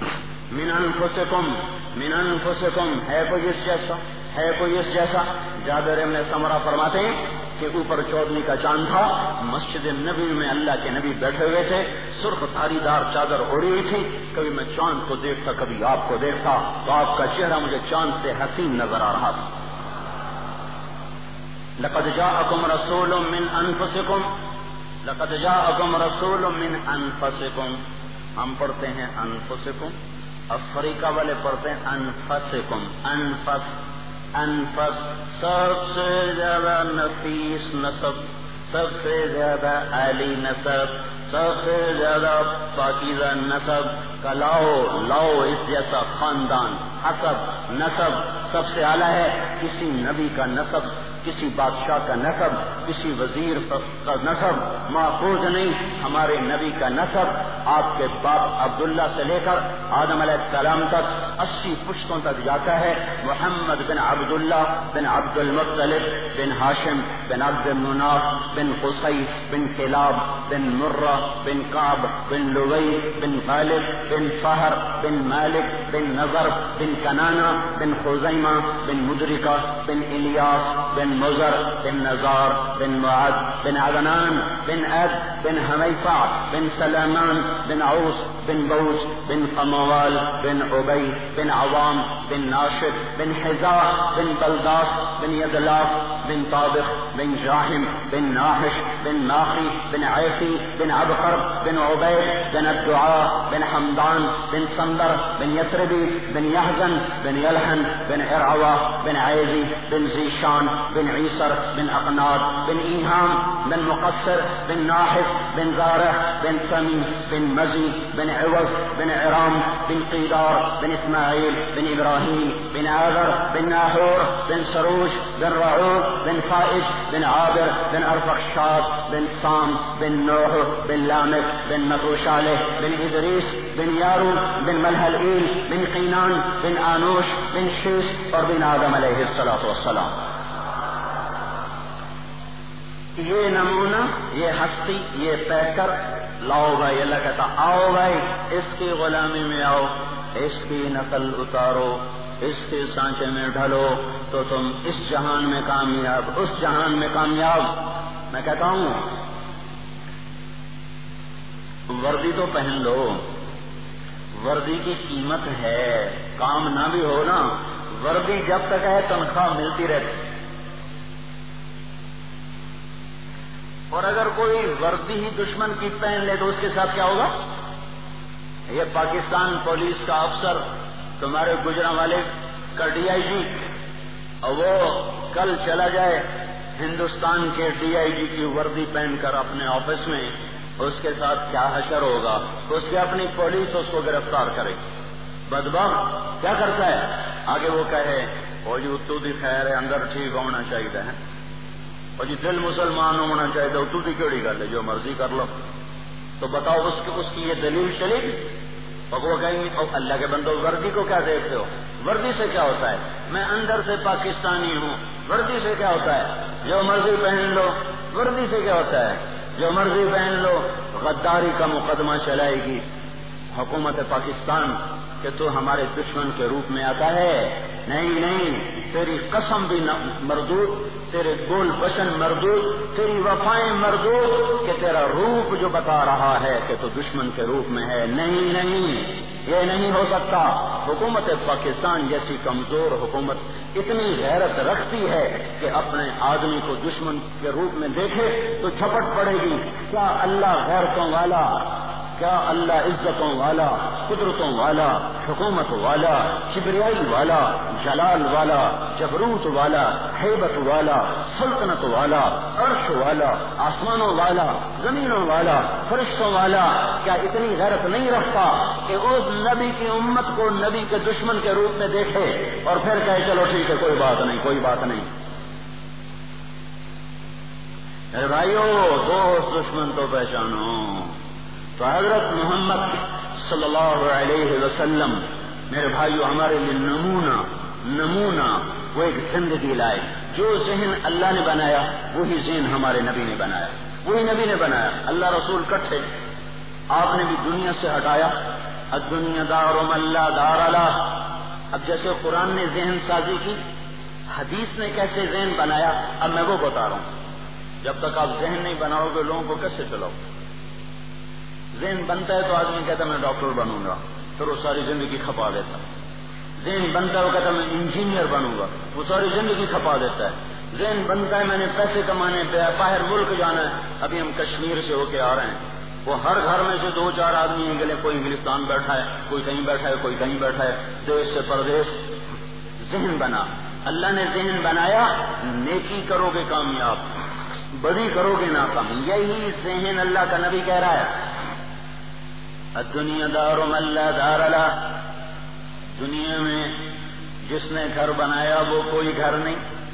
من انفسکم من انفسکم، ہے کوئی اس جیسا، ہے کوئی اس جیسا. جابر بن سمرہ فرماتے ہیں کہ اوپر چودھری کا چاند تھا، مسجد نبی میں اللہ کے نبی بیٹھے ہوئے تھے، سرخ تاری دار چادر اوڑھی ہوئی تھی. کبھی میں چاند کو دیکھتا کبھی آپ کو دیکھتا تو آپ کا چہرہ مجھے چاند سے حسین نظر آ رہا تھا. لقد جاءکم رسول من انفسکم، لقد جاءکم رسول من انفسکم. ہم پڑھتے ہیں انفسکم، افریقہ والے پڑھتے ہیں انفسکم. انفس انفس سب سے زیادہ نفیس نسب، سب سے زیادہ عالی نسب، سب سے زیادہ پاکیزہ نسب کا لاؤ لاؤ اس جیسا خاندان، حسب نسب سب سے اعلیٰ ہے. کسی نبی کا نسب کسی بادشاہ کا نسب، کسی وزیر کا نسب محفوظ نہیں. ہمارے نبی کا نسب آپ کے باپ عبداللہ سے لے کر آدم علیہ السلام تک اسی پشتوں تک جاتا ہے. محمد بن عبداللہ بن عبد المطلب بن ہاشم بن عبد المناف بن قصی بن کلاب بن مرہ بن کعب بن لوی بن غالب بن فہر بن مالک بن نظر بن کنانہ بن خزیمہ بن مدرکہ بن الیاس بن مزر بن نزار بن معد بن عدنان بن عد بن حمیفہ بن سلیمان بن عوس بن بوس بن قموال بن عبی بن عوام بن ناشد بن حزاء بن بلداس بن یدلاف بن طابق بن جاحم بن ناحش بن ناخی بن عیفی بن عبقر بن عبید بن الدعاء بن حمدان بن سندر بن یثربی بن یحزن بن یلحن بن ارعوہ بن عیزی بن زیشان بن عیسر بن اقناد بن ایہام بن مقصر بن ناحف بن زارح بن سمی بن مزی بن عوض بن عرام بن قیدار بن اسماعیل بن ابراہیم بن آذر بن ناحور بن سروش بن رعوب بن فائج بن عابر بن ارفخشاد بن سام بن نوح بن لامک بن متوشالح بن ادریس بن یارو بن ملحلئیل بن قینان بن آنوش بن شیش اور بن آدم علیہ الصلوۃ والسلام. یہ نمونہ، یہ ہستی، یہ پیکر لاؤ بھائی. اللہ کہتا آؤ بھائی اس کی غلامی میں آؤ، اس کی نقل اتارو، اس کے سانچے میں ڈھلو تو تم اس جہان میں کامیاب، اس جہان میں کامیاب. میں کہتا ہوں وردی تو پہن لو، وردی کی قیمت ہے، کام نہ بھی ہو نا، وردی جب تک ہے تنخواہ ملتی رہتی. اور اگر کوئی وردی ہی دشمن کی پہن لے تو اس کے ساتھ کیا ہوگا؟ یہ پاکستان پولیس کا افسر تمہارے گجرانوالے کا ڈی آئی جی، اور وہ کل چلا جائے ہندوستان کے ڈی آئی جی کی وردی پہن کر اپنے آفس میں، اس کے ساتھ کیا حشر ہوگا؟ تو اس کی اپنی پولیس اس کو گرفتار کرے. بدبخت کیا کرتا ہے؟ آگے وہ کہے وہ جی اتو دی خیر ہے، اندر ٹھیک ہونا چاہیے ہے، اور جی دل مسلمان ہونا چاہیے، اتو دی کیڑی گل ہے، جو مرضی کر لو. تو بتاؤ اس کی اس کی یہ دلیل چلے گی؟ اور وہ کہیں گے اللہ کے بندو وردی کو کیا دیکھتے ہو؟ وردی سے کیا ہوتا ہے؟ میں اندر سے پاکستانی ہوں، وردی سے کیا ہوتا ہے؟ جو مرضی پہن لو. وردی سے کیا ہوتا ہے؟ جو مرضی پہن لو. غداری کا مقدمہ چلائے گی حکومت پاکستان کہ تو ہمارے دشمن کے روپ میں آتا ہے. نہیں نہیں، تیری قسم بھی مردود، تیرے گول بچن مردود، تیری وفائیں مردود کہ تیرا روپ جو بتا رہا ہے کہ تو دشمن کے روپ میں ہے. نہیں نہیں، یہ نہیں ہو سکتا. حکومت پاکستان جیسی کمزور حکومت اتنی غیرت رکھتی ہے کہ اپنے آدمی کو دشمن کے روپ میں دیکھے تو جھپٹ پڑے گی. کیا اللہ غیرتوں والا، کیا اللہ عزتوں والا، قدرتوں والا، حکومت والا، کبریائی والا، جلال والا، جبروت والا، ہیبت والا، سلطنت والا، عرش والا، آسمانوں والا، زمینوں والا، فرشتوں والا کیا اتنی غیرت نہیں رکھتا کہ اس نبی کی امت کو نبی کے دشمن کے روپ میں دیکھے اور پھر کہے چلو ٹھیک ہے کوئی بات نہیں، کوئی بات نہیں. اے بھائیو، دوست دشمن تو پہچانو. تو حضرت محمد صلی اللہ علیہ وسلم میرے بھائیو ہمارے لیے نمونہ نمونہ وہ ایک زندگی لائے. جو ذہن اللہ نے بنایا وہی ذہن ہمارے نبی نے بنایا، وہی نبی نے بنایا. اللہ رسول کٹھے، آپ نے بھی دنیا سے ہٹایا. الدنیا دار من لا دار لہ. اب جیسے قرآن نے ذہن سازی کی، حدیث نے کیسے ذہن بنایا، اب میں وہ بتا رہا ہوں. جب تک آپ ذہن نہیں بناؤ گے لوگوں کو کیسے چلاؤ؟ ذہن بنتا ہے تو آدمی کہتا ہے میں ڈاکٹر بنوں گا، پھر وہ ساری زندگی کھپا دیتا ہے. ذہن بنتا ہے وہ کہتا ہے میں انجینئر بنوں گا، وہ ساری زندگی کھپا دیتا ہے. ذہن بنتا ہے میں نے پیسے کمانے پہ باہر ملک جانا ہے. ابھی ہم کشمیر سے ہو کے آ رہے ہیں، وہ ہر گھر میں سے دو چار آدمی ہیں گلے، کوئی انگلستان بیٹھا ہے، کوئی کہیں بیٹھا ہے، کوئی کہیں بیٹھا ہے، دیش سے پردیش. ذہن بنا، اللہ نے ذہن بنایا. نیکی کرو گے کامیاب، بڑی کرو گے ناکام. یہی ذہن اللہ کا نبی کہہ رہا ہے. الدنیا دار من لا دار لہ. دنیا میں جس نے گھر بنایا وہ کوئی گھر نہیں،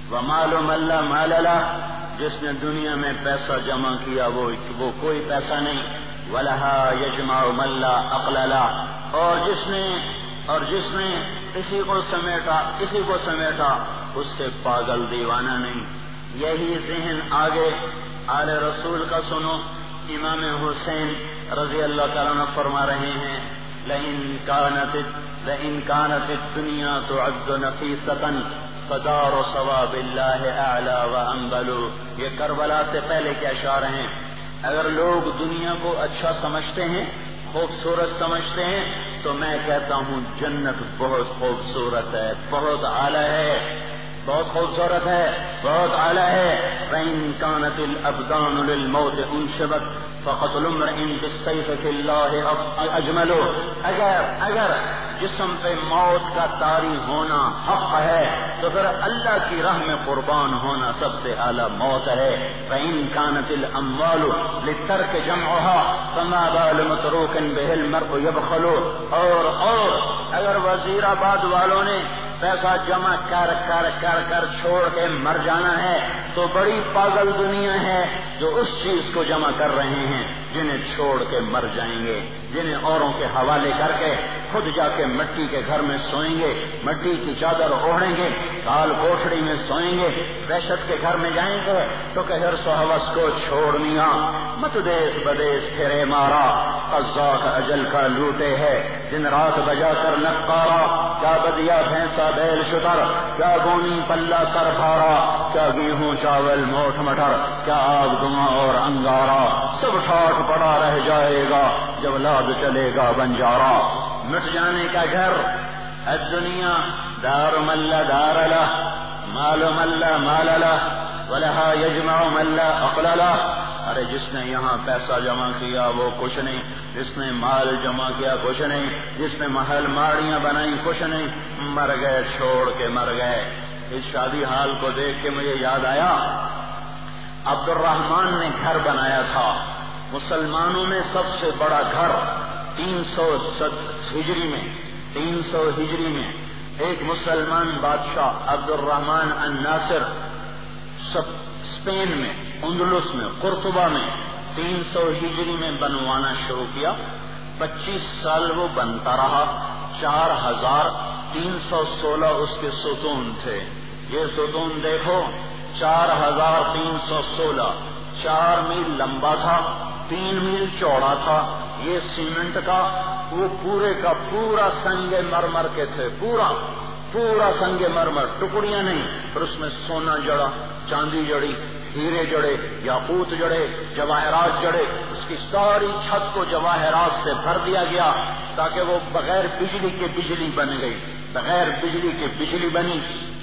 ومال من لا مال له، جس نے دنیا میں پیسہ جمع کیا وہ وہ کوئی پیسہ نہیں، ولہا یجمع من لا عقل له، اور جس نے اور جس نے اسی کو سمیٹا اسی کو سمیٹا اس سے پاگل دیوانہ نہیں۔ یہی ذہن آگے آل رسول کا سنو، امام حسین رضی اللہ تعالیٰ عنہ فرما رہے ہیں لئن كانت لئن كانت الدنيا تعد نفيسة فدار ثواب الله اعلى وانبل۔ یہ کربلا سے پہلے کے اشعار ہیں۔ اگر لوگ دنیا کو اچھا سمجھتے ہیں، خوبصورت سمجھتے ہیں، تو میں کہتا ہوں جنت بہت خوبصورت ہے، بہت اعلیٰ ہے، بہت خوبصورت ہے، بہت اعلیٰ ہے۔ فإن كانت الأبدان للموت انشبت فقتل امرئ بالسيف في الله اجمل۔ اگر اگر جسم پہ موت کا طاری ہونا حق ہے تو پھر اللہ کی راہ میں قربان ہونا سب سے اعلیٰ موت ہے۔ فإن كانت الأموال للترك جمعها فما بال متروك به المرء يبخل۔ اور اور اگر وزیر آباد والوں نے پیسہ جمع کر کر کر کر چھوڑ کے مر جانا ہے تو بڑی پاگل دنیا ہے جو اس چیز کو جمع کر رہے ہیں جنہیں چھوڑ کے مر جائیں گے، جنہیں اوروں کے حوالے کر کے خود جا کے مٹی کے گھر میں سوئیں گے، مٹی کی چادر اوڑھیں گے، کال کوٹڑی میں سوئیں گے، دہشت کے گھر میں جائیں گے تو کہ حرص و ہوس کو چھوڑ میاں مت دیس بدیس پھرے مارا، قزاق اجل کا لوٹے ہے دن رات بجا کر نقارا، کیا بدیا بھینسا بیل شتر، کیا گونی پلہ سر بھارا، کیا گیہوں چاول موٹھ مٹر، کیا آگ دھواں اور انگارا، سب ٹھاٹ پڑا رہ جائے گا جب لاد چلے گا بنجارا۔ مٹ جانے کا گھر الدنیا دار من لا دار له، مال من لا مال له، ولها يجمع من لا عقل له۔ ارے جس نے یہاں پیسہ جمع کیا وہ کچھ نہیں، جس نے مال جمع کیا کچھ نہیں، جس نے محل ماڑیاں بنائی کچھ نہیں، مر گئے چھوڑ کے مر گئے۔ اس شادی حال کو دیکھ کے مجھے یاد آیا عبد الرحمان نے گھر بنایا تھا، مسلمانوں میں سب سے بڑا گھر، تین سو ہجری میں تین سو ہجری میں ایک مسلمان بادشاہ عبد الرحمان الناصر اسپین میں اندلس میں قرطبہ میں تین سو ہجری میں بنوانا شروع کیا۔ پچیس سال وہ بنتا رہا، چار ہزار تین سو سولہ اس کے ستون تھے۔ یہ ستون دیکھو، چار ہزار تین سو سولہ، چار میل لمبا تھا، تین میل چوڑا تھا۔ یہ سیمنٹ کا وہ پورے کا پورا سنگ مرمر کے تھے، پورا پورا سنگ مرمر، ٹکڑیاں نہیں، اور اس میں سونا جڑا، چاندی جڑی، ہیرے جڑے، یاقوت جڑے، جواہرات جڑے، اس کی ساری چھت کو جواہرات سے بھر دیا گیا تاکہ وہ بغیر بجلی کے بجلی بن گئی، بغیر بجلی کے بجلی بنی۔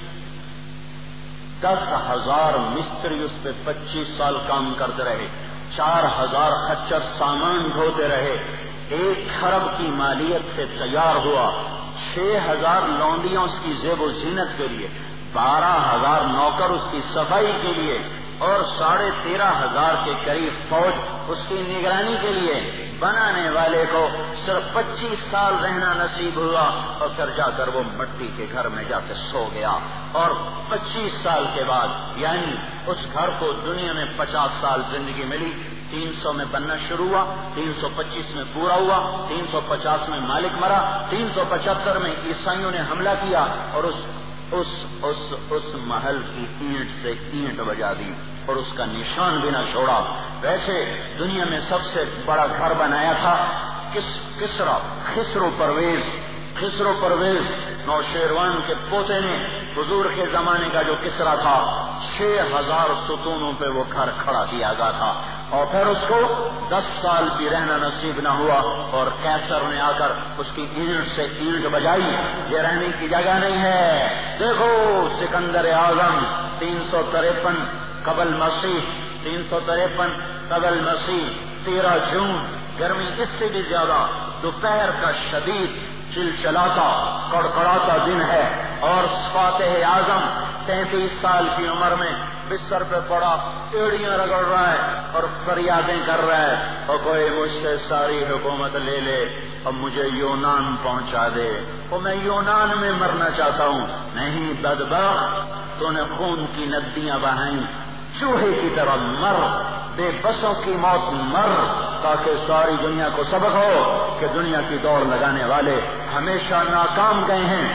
دس ہزار مستری اس پہ پچیس سال کام کرتے رہے، چار ہزار خچر سامان ڈھوتے رہے، ایک خرب کی مالیت سے تیار ہوا، چھ ہزار لونڈیاں اس کی زیب و زینت کے لیے، بارہ ہزار نوکر اس کی صفائی کے لیے، اور ساڑھے تیرہ ہزار کے قریب فوج اس کی نگرانی کے لیے۔ بنانے والے کو صرف پچیس سال رہنا نصیب ہوا اور پھر جا کر وہ مٹی کے گھر میں جا کے سو گیا، اور پچیس سال کے بعد یعنی اس گھر کو دنیا میں پچاس سال زندگی ملی، تین سو میں بننا شروع ہوا، تین سو پچیس میں پورا ہوا، تین سو پچاس میں مالک مرا، تین سو پچہتر میں عیسائیوں نے حملہ کیا اور اس اس اس اس محل کی اینٹ سے اینٹ بجا دی اور اس کا نشان بھی نہ چھوڑا۔ ویسے دنیا میں سب سے بڑا گھر بنایا تھا کس کسرا خسرو پرویز خسرو پرویز نوشیروان کے پوتے نے، حضور کے زمانے کا جو کسرا تھا، چھ ہزار ستونوں پہ وہ گھر کھڑا کیا گیا تھا، اور پھر اس کو دس سال بھی رہنا نصیب نہ ہوا اور کیسر نے آ کر اس کی اینٹ سے اینٹ بجائی، یہ رہنے کی جگہ نہیں ہے۔ دیکھو سکندر اعظم تین سو تریپن قبل مسیح تین سو تریپن قبل مسیح تیرہ جون، گرمی اس سے بھی زیادہ، دوپہر کا شدید چلچلاتا کڑکڑاتا دن ہے، اور فاتح اعظم تینتیس سال کی عمر میں بستر پہ پڑا، ایڑیاں رگڑ رہا ہے اور فریادیں کر رہا ہے، اور کوئی مجھ سے ساری حکومت لے لے اور مجھے یونان پہنچا دے، اور میں یونان میں مرنا چاہتا ہوں۔ نہیں بدبخت، تو نے خون کی ندیاں بہائیں، چوہے کی طرح مر، بے بسوں کی موت مر، تاکہ ساری دنیا کو سبق ہو کہ دنیا کی دوڑ لگانے والے ہمیشہ ناکام گئے ہیں۔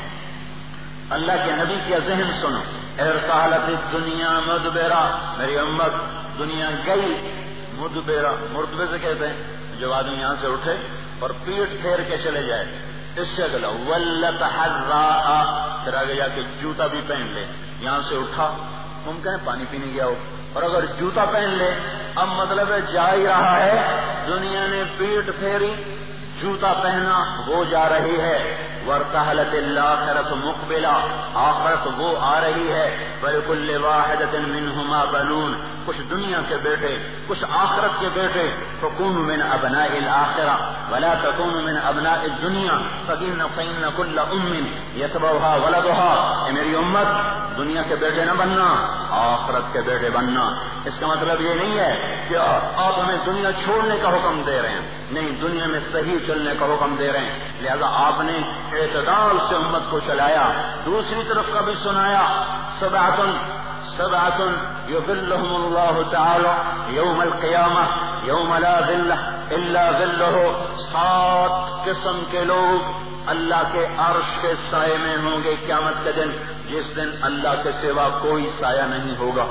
اللہ کے نبی کا ذہن سنو، ارتحلت الدنیا مدبرہ، میری امت دنیا گئی مدبرہ، مردبے سے کہتے ہیں جب آدمی یہاں سے اٹھے اور پیٹ پھیر کے چلے جائے، اس سے اگلا ولت حراء، پھر آگے جا کے جوتا بھی پہن لے، یہاں سے اٹھا ممکن ہے پانی پینے گیا ہو، اور اگر جوتا پہن لے اب مطلب ہے جا ہی رہا ہے، دنیا نے پیٹ پھیری، جوتا پہنا، وہ جا رہی ہے، وارتحلت الآخرۃ مقبلہ، آخرت وہ آ رہی ہے، وَلِكُلِّ وَاحِدَةٍ مِّنْهُمَا بَنُونَ، کچھ دنیا کے بیٹے کچھ آخرت کے بیٹے، فَكُونُوا مِنْ أَبْنَاءِ الْآخِرَةِ وَلَا تَكُونُوا مِنْ أَبْنَاءِ الدُّنْيَا فَإِنَّ فَإِنَّ كُلَّ أُمٍّ يَتْبَعُهَا وَلَدُهَا، اے میری امت دنیا کے بیٹے نہ بننا، آخرت کے بیٹے بننا۔ اس کا مطلب یہ نہیں ہے کہ آپ ہمیں دنیا چھوڑنے کا حکم دے رہے ہیں، نہیں، دنیا میں صحیح چلنے کا حکم دے رہے ہیں، لہذا آپ نے اعتدال سے امت کو چلایا، دوسری طرف کا بھی سنایا، سبعۃ سبعۃ یظلھم اللہ تعالی یوم القیامہ یوم لا ظل الا ظلہ، سات قسم کے لوگ اللہ کے عرش کے سائے میں ہوں گے قیامت کے دن، جس دن اللہ کے سوا کوئی سایہ نہیں ہوگا۔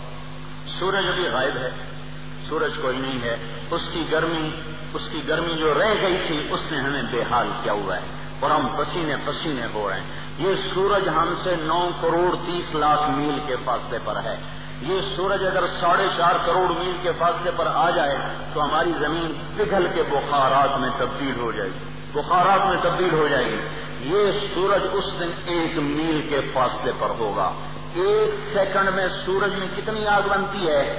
سورج ابھی غائب ہے، سورج کوئی نہیں ہے، اس کی گرمی اس کی گرمی جو رہ گئی تھی اس نے ہمیں بے حال کیا ہوا ہے، اور ہم پسینے پسینے ہو رہے ہیں۔ یہ سورج ہم سے نو کروڑ تیس لاکھ میل کے فاصلے پر ہے، یہ سورج اگر ساڑھے چار کروڑ میل کے فاصلے پر آ جائے تو ہماری زمین پگھل کے بخارات میں تبدیل ہو جائے گی، بخارات میں تبدیل ہو جائے گی۔ یہ سورج اس دن ایک میل کے فاصلے پر ہوگا۔ ایک سیکنڈ میں سورج میں کتنی آگ بنتی ہے؟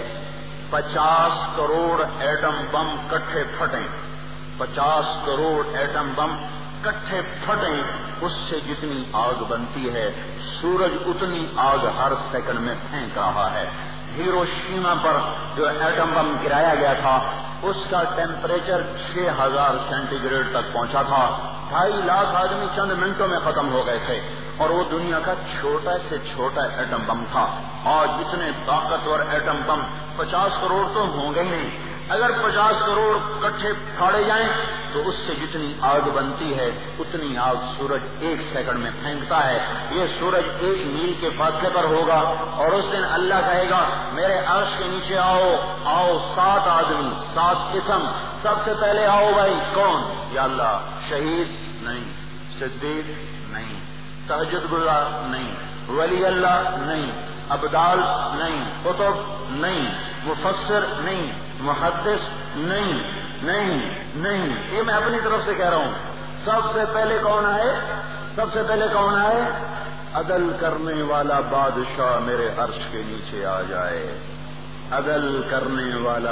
پچاس کروڑ ایٹم بم کٹھے پھٹیں، پچاس کروڑ ایٹم بم کٹھے پھٹیں، اس سے جتنی آگ بنتی ہے سورج اتنی آگ ہر سیکنڈ میں پھینک رہا ہے۔ ہیروشیما پر جو ایٹم بم گرایا گیا تھا اس کا ٹیمپریچر چھ ہزار سینٹی گریڈ تک پہنچا تھا، ڈھائی لاکھ آدمی چند منٹوں میں ختم ہو گئے تھے، اور وہ دنیا کا چھوٹا سے چھوٹا ایٹم بم تھا۔ آج اتنے طاقتور ایٹم بم پچاس کروڑ تو ہوں گے ہی نہیں، اگر پچاس کروڑ کٹھے پھاڑے جائیں تو اس سے جتنی آگ بنتی ہے اتنی آگ سورج ایک سیکنڈ میں پھینکتا ہے۔ یہ سورج ایک میل کے فاصلے پر ہوگا، اور اس دن اللہ کہے گا میرے عرش کے نیچے آؤ آؤ سات آدمی، سات قسم، سب سے پہلے آؤ بھائی، کون؟ یا اللہ، شہید نہیں، صدیق نہیں، تہجد گزار نہیں، ولی اللہ نہیں، ابدال نہیں، قطب نہیں، مفسر نہیں، محدث نہیں، نہیں نہیں، یہ میں اپنی طرف سے کہہ رہا ہوں۔ سب سے پہلے کون آئے؟ سب سے پہلے کون آئے؟ عدل کرنے والا بادشاہ میرے عرش کے نیچے آ جائے، عدل کرنے والا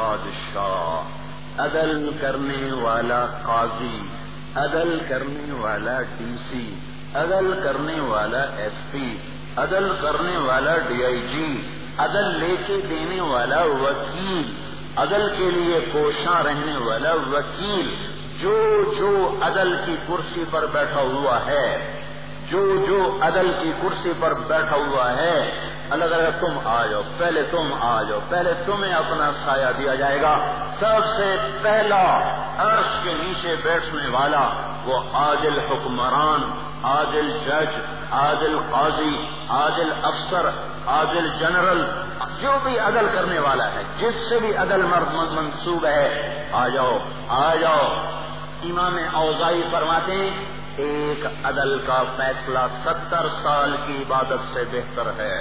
بادشاہ، عدل کرنے والا قاضی، عدل کرنے والا ڈی سی، عدل کرنے والا ایس پی، عدل کرنے والا ڈی آئی جی، عدل لے کے دینے والا وکیل، عدل کے لیے کوشاں رہنے والا وکیل، جو جو عدل کی کرسی پر بیٹھا ہوا ہے، جو جو عدل کی کرسی پر بیٹھا ہوا ہے، اللہ تعالیٰ تم آ جاؤ، پہلے تم آ جاؤ، پہلے تمہیں اپنا سایہ دیا جائے گا۔ سب سے پہلا عرش کے نیچے بیٹھنے والا وہ عادل حکمران، عادل جج، عادل قاضی، عادل افسر، عادل جنرل، جو بھی عدل کرنے والا ہے، جس سے بھی عدل مرد منسوب ہے، آ جاؤ آ جاؤ۔ امام اوزاعی فرماتے ہیں ایک عدل کا فیصلہ ستر سال کی عبادت سے بہتر ہے۔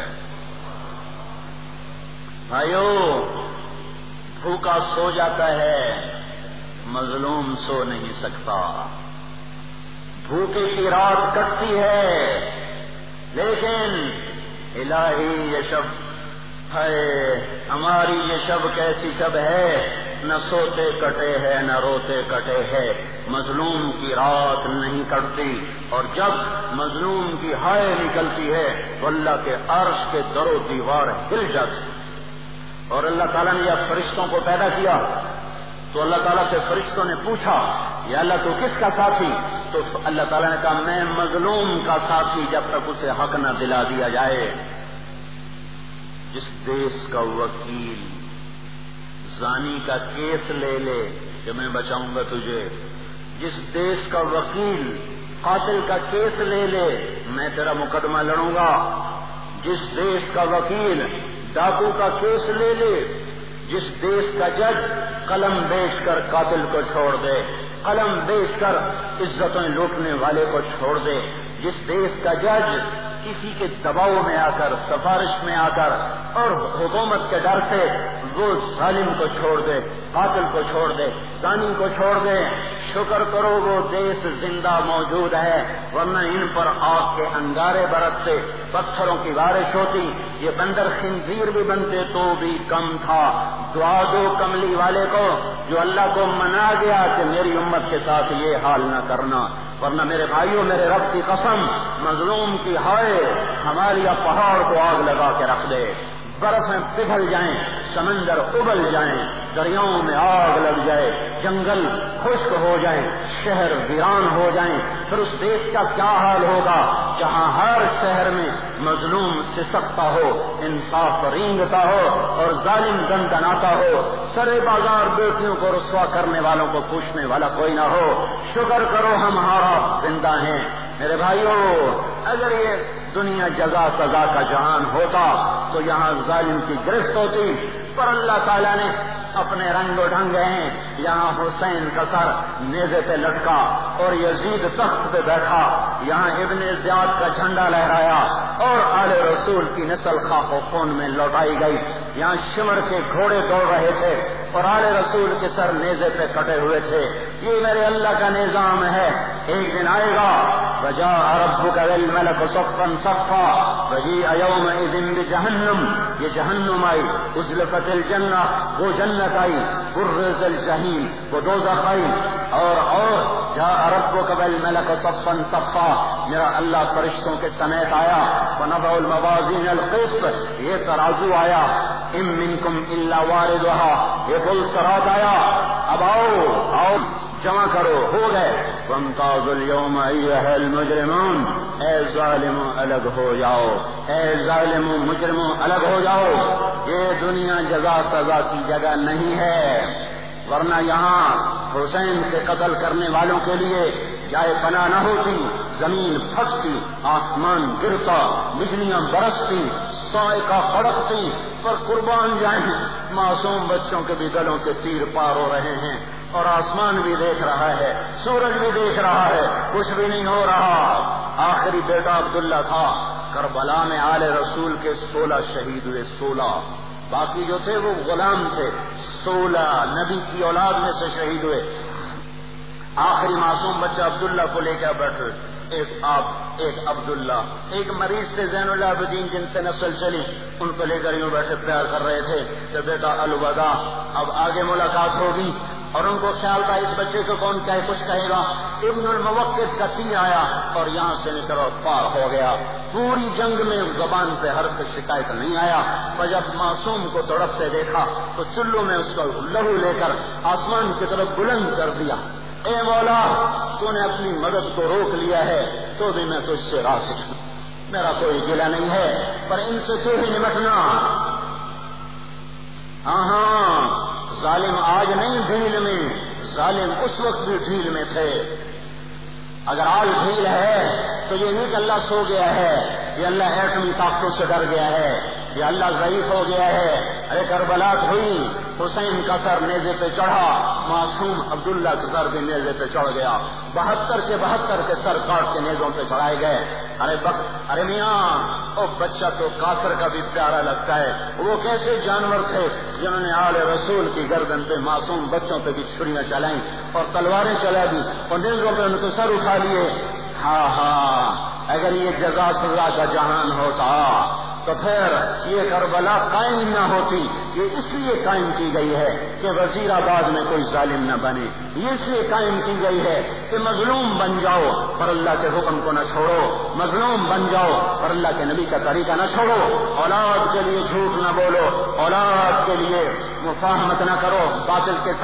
بھائیو، بھوکا سو جاتا ہے، مظلوم سو نہیں سکتا، بھوکے کی رات کٹتی ہے، لیکن الہی یہ شب ہے، ہماری یہ شب کیسی شب ہے، نہ سوتے کٹے ہے نہ روتے کٹے ہے، مظلوم کی رات نہیں کٹتی، اور جب مظلوم کی ہائے نکلتی ہے تو اللہ کے عرش کے در و دیوار ہل جاتے، اور اللہ تعالیٰ نے جب فرشتوں کو پیدا کیا تو اللہ تعالیٰ سے فرشتوں نے پوچھا یا اللہ تو کس کا ساتھی؟ تو اللہ تعالیٰ نے کہا میں مظلوم کا ساتھی جب تک اسے حق نہ دلا دیا جائے. جس دیس کا وکیل زانی کا کیس لے لے کہ میں بچاؤں گا تجھے، جس دیس کا وکیل قاتل کا کیس لے لے میں تیرا مقدمہ لڑوں گا، جس دیس کا وکیل ڈاکو کا کیس لے لے، جس دیس کا جج قلم بیچ کر قاتل کو چھوڑ دے، قلم بیچ کر عزتیں لوٹنے والے کو چھوڑ دے، جس دیس کا جج کسی کے دباؤ میں آ کر، سفارش میں آ کر اور حکومت کے ڈر سے وہ ظالم کو چھوڑ دے، قاتل کو چھوڑ دے، زانی کو چھوڑ دے، شکر کرو وہ دیس زندہ موجود ہے، ورنہ ان پر آگ کے انگارے برستے، پتھروں کی بارش ہوتی، یہ بندر خنزیر بھی بنتے تو بھی کم تھا. دعا دو کملی والے کو جو اللہ کو منا گیا کہ میری امت کے ساتھ یہ حال نہ کرنا، ورنہ میرے بھائیوں میرے رب کی قسم مظلوم کی ہائے ہمارے پہاڑ کو آگ لگا کے رکھ دے، برفیں پگھل جائیں، سمندر ابل جائیں، دریاؤں میں آگ لگ جائے، جنگل خشک ہو جائیں، شہر ویران ہو جائیں، پھر اس دیش کا کیا حال ہوگا جہاں ہر شہر میں مظلوم سسکتا ہو، انصاف رینگتا ہو اور ظالم گنگناتا ہو، سرے بازار بیٹیوں کو رسوا کرنے والوں کو پوچھنے والا کوئی نہ ہو. شکر کرو ہم ہارا زندہ ہیں. میرے بھائیوں اگر یہ دنیا جزا سزا کا جہان ہوتا تو یہاں ظالم کی گرفت ہوتی، پر اللہ تعالیٰ نے اپنے رنگ و ڈھنگ ہیں. یہاں حسین کا سر نیزے پہ لٹکا اور یزید تخت پہ بیٹھا، یہاں ابن زیاد کا جھنڈا لہرایا اور آل رسول کی نسل خاک و خون میں لوٹائی گئی. یہاں شمر کے گھوڑے دوڑ رہے تھے اور آل رسول کے سر نیزے پہ کٹے ہوئے تھے. یہ میرے اللہ کا نظام ہے. ایک دن آئے گا وجاء ربک والملک صفا صفا وجیء یومئذ بجہنم، یہ جہنم آئی، ازلفت الجنہ وہ جنت آئی، برز الجحیم وہ دوزخ آئی، اور اور جاء ربک والملک صفا صفا میرا اللہ فرشتوں کے سمیت آیا، ونضع الموازین القسط یہ ترازو آیا، ام منکم الا واردها یہ پل صراط آیا. اب آؤ آؤ جمع کرو، ہو گئے. وامتازوا اليوم ایھا المجرمون اے ظالموں الگ ہو جاؤ، اے ظالموں مجرموں الگ ہو جاؤ. یہ دنیا جزا سزا کی جگہ نہیں ہے، ورنہ یہاں حسین سے قتل کرنے والوں کے لیے جائے پناہ نہ ہوتی. زمین پھٹتی، آسمان گرتا، بجلیاں برستی، صاعقہ کھڑکتی، پر قربان جائیں معصوم بچوں کے بھی گلوں کے تیر پار ہو رہے ہیں اور آسمان بھی دیکھ رہا ہے، سورج بھی دیکھ رہا ہے، کچھ بھی نہیں ہو رہا. آخری بیٹا عبداللہ تھا، کربلا میں آل رسول کے سولہ شہید ہوئے، سولہ، باقی جو تھے وہ غلام تھے، سولہ نبی کی اولاد میں سے شہید ہوئے. آخری معصوم بچہ عبداللہ کو لے کے بیٹھے، ایک آپ ایک عبداللہ، ایک مریض تھے زین العابدین جن سے نسل چلی، ان کو لے کر یوں بیٹھے پیار کر رہے تھے کہ بیٹا الوداع اب آگے ملاقات ہوگی. اور ان کو خیال تھا اس بچے کو کون کہے کچھ کہے گا. ابن الموقف کا تیر آیا اور یہاں سے نکل پار ہو گیا. پوری جنگ میں زبان پہ حرف شکایت نہیں آیا، اور جب معصوم کو تڑپتے دیکھا تو چلو میں اس کو لہو لے کر آسمان کی طرف بلند کر دیا. اے مولا تو نے اپنی مدد کو روک لیا ہے تو بھی میں تجھ سے راضی ہوں، میرا کوئی گلہ نہیں ہے، پر ان سے تو ہی نمٹنا. ہاں ہاں ظالم آج نہیں ڈھیل میں، ظالم اس وقت بھی ڈھیل میں تھے. اگر آج ڈھیل ہے تو یہ نہیں کہ اللہ سو گیا ہے، یہ اللہ ایٹمی طاقتوں سے ڈر گیا ہے، یہ اللہ ضعیف ہو گیا ہے. ارے کربلات ہوئی، حسین کا سر نیزے پہ چڑھا، معصوم عبداللہ کا سر بھی نیزے پہ چڑھ گیا، بہتر کے بہتر کے سر کاٹ کے نیزوں پہ چڑھائے گئے. ارے بخ ارے میاں او بچہ تو کافر کا بھی پیارا لگتا ہے. وہ کیسے جانور تھے جنہوں نے آل رسول کی گردن پہ معصوم بچوں پہ بھی چھریاں چلائیں اور تلواریں چلا دی اور نیزوں پہ ان کو سر اٹھا لیے. ہاں ہاں اگر یہ جزا سزا کا جہان ہوتا تو پھر یہ کربلا قائم نہ ہوتی. یہ اس لیے قائم کی گئی ہے کہ وزیر آباد میں کوئی ظالم نہ بنے، یہ اس لیے قائم کی گئی ہے کہ مظلوم بن جاؤ پر اللہ کے حکم کو نہ چھوڑو، مظلوم بن جاؤ پر اللہ کے نبی کا طریقہ نہ چھوڑو، اولاد کے لیے جھوٹ نہ بولو، اولاد کے لیے مفاہمت نہ کرو باطل کے ساتھ،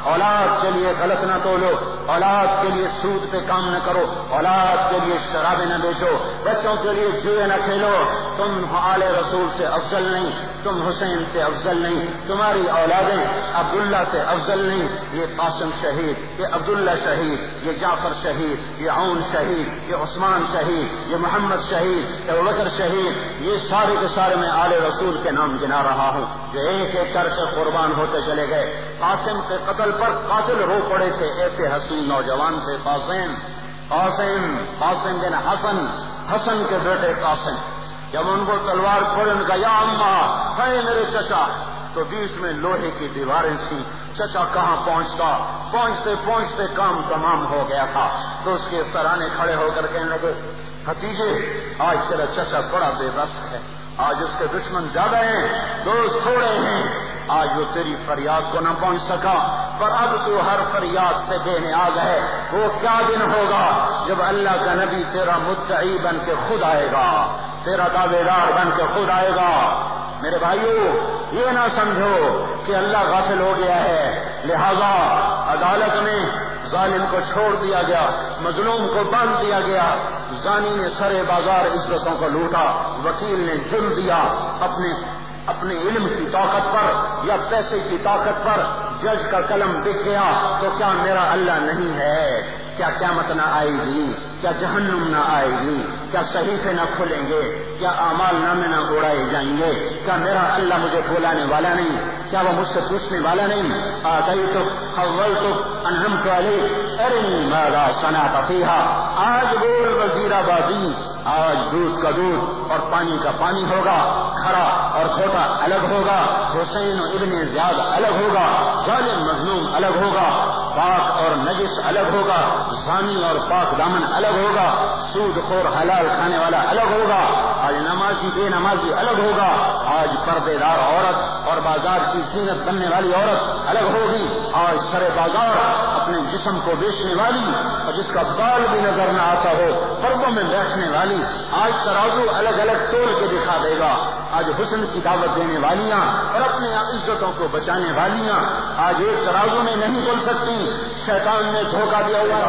اولاد کے لیے غلط نہ تولو، اولاد کے لیے سود پہ کام نہ کرو، اولاد کے لیے شرابیں نہ بیچو، بچوں کے لیے جوئے نہ کھیلو۔ تم آل رسول سے افضل نہیں، تم حسین سے افضل نہیں، تمہاری اولادیں عبداللہ سے افضل نہیں۔ یہ قاسم شہید، یہ عبداللہ شہید، یہ جعفر شہید، یہ عون شہید، یہ عثمان شہید، یہ محمد شہید، یہ ابوبکر شہید، یہ سارے کے سارے میں آل رسول کے نام گنا رہا ہوں جو ایک ایک کر کے قربان ہوتے چلے گئے۔ قاسم کے قتل پر قاتل رو پڑے تھے ایسے حسین نوجوان سے قاسم قاسم قاسم بن حسن، حسن کے بیٹے قاسم۔ جب ان کو تلوار کھولے ان کا یا اماں ہے میرے چچا، تو بیچ میں لوہے کی دیواریں تھیں، چچا کہاں پہنچتا، پہنچتے پہنچتے کام تمام ہو گیا تھا۔ تو اس کے سرانے کھڑے ہو کر کہنے لگے بھتیجے آج تیرا چچا بڑا بے بس ہے، آج اس کے دشمن زیادہ ہیں، دوست تھوڑے ہیں، آج وہ تیری فریاد کو نہ پہنچ سکا، پر اب تو ہر فریاد سے بے نیاز ہے۔ وہ کیا دن ہوگا جب اللہ کا نبی تیرا مدعی بن کے خود آئے گا، تیرا دعوے دار بن کے خود آئے گا۔ میرے بھائیو یہ نہ سمجھو کہ اللہ غافل ہو گیا ہے، لہذا عدالت میں ظالم کو چھوڑ دیا گیا، مظلوم کو باندھ دیا گیا، زانی نے سرے بازار عزتوں کو لوٹا، وکیل نے جرم دیا، اپنے اپنے علم کی طاقت پر یا پیسے کی طاقت پر جج کا قلم بک گیا، تو کیا میرا اللہ نہیں ہے؟ کیا قیامت نہ آئے گی؟ کیا جہنم نہ آئے گی؟ کیا صحیفے نہ کھلیں گے؟ کیا اعمال نامے نہ اڑائے جائیں گے؟ کیا میرا اللہ مجھے بلانے والا نہیں؟ کیا وہ مجھ سے پوچھنے والا نہیں؟ آتیتک خولتک انعمت علیک ارنی ماذا صنعت فیہا۔ آج بول وزیر آبادی، آج دودھ کا دودھ اور پانی کا پانی ہوگا، کھڑا اور کھوٹا الگ ہوگا، حسین ابن زیاد الگ ہوگا، ظالم مظلوم الگ ہوگا، پاک اور نجس الگ ہوگا، زانی اور پاک دامن الگ ہوگا، سود خور حلال کھانے والا الگ ہوگا، آج نمازی بے نمازی الگ ہوگا، آج پردے دار عورت اور بازار کی زینت بننے والی عورت الگ ہوگی، آج سرے بازار اپنے جسم کو بیچنے والی اور جس کا بال بھی نظر نہ آتا ہو پردوں میں بیٹھنے والی، آج ترازو الگ الگ تول کے دکھا دے گا، آج حسن کی دعوت دینے والیاں اور اپنے عزتوں کو بچانے والیاں آج ایک ترازو میں نہیں تول سکتی۔ شیطان نے دھوکہ دیا ہوا،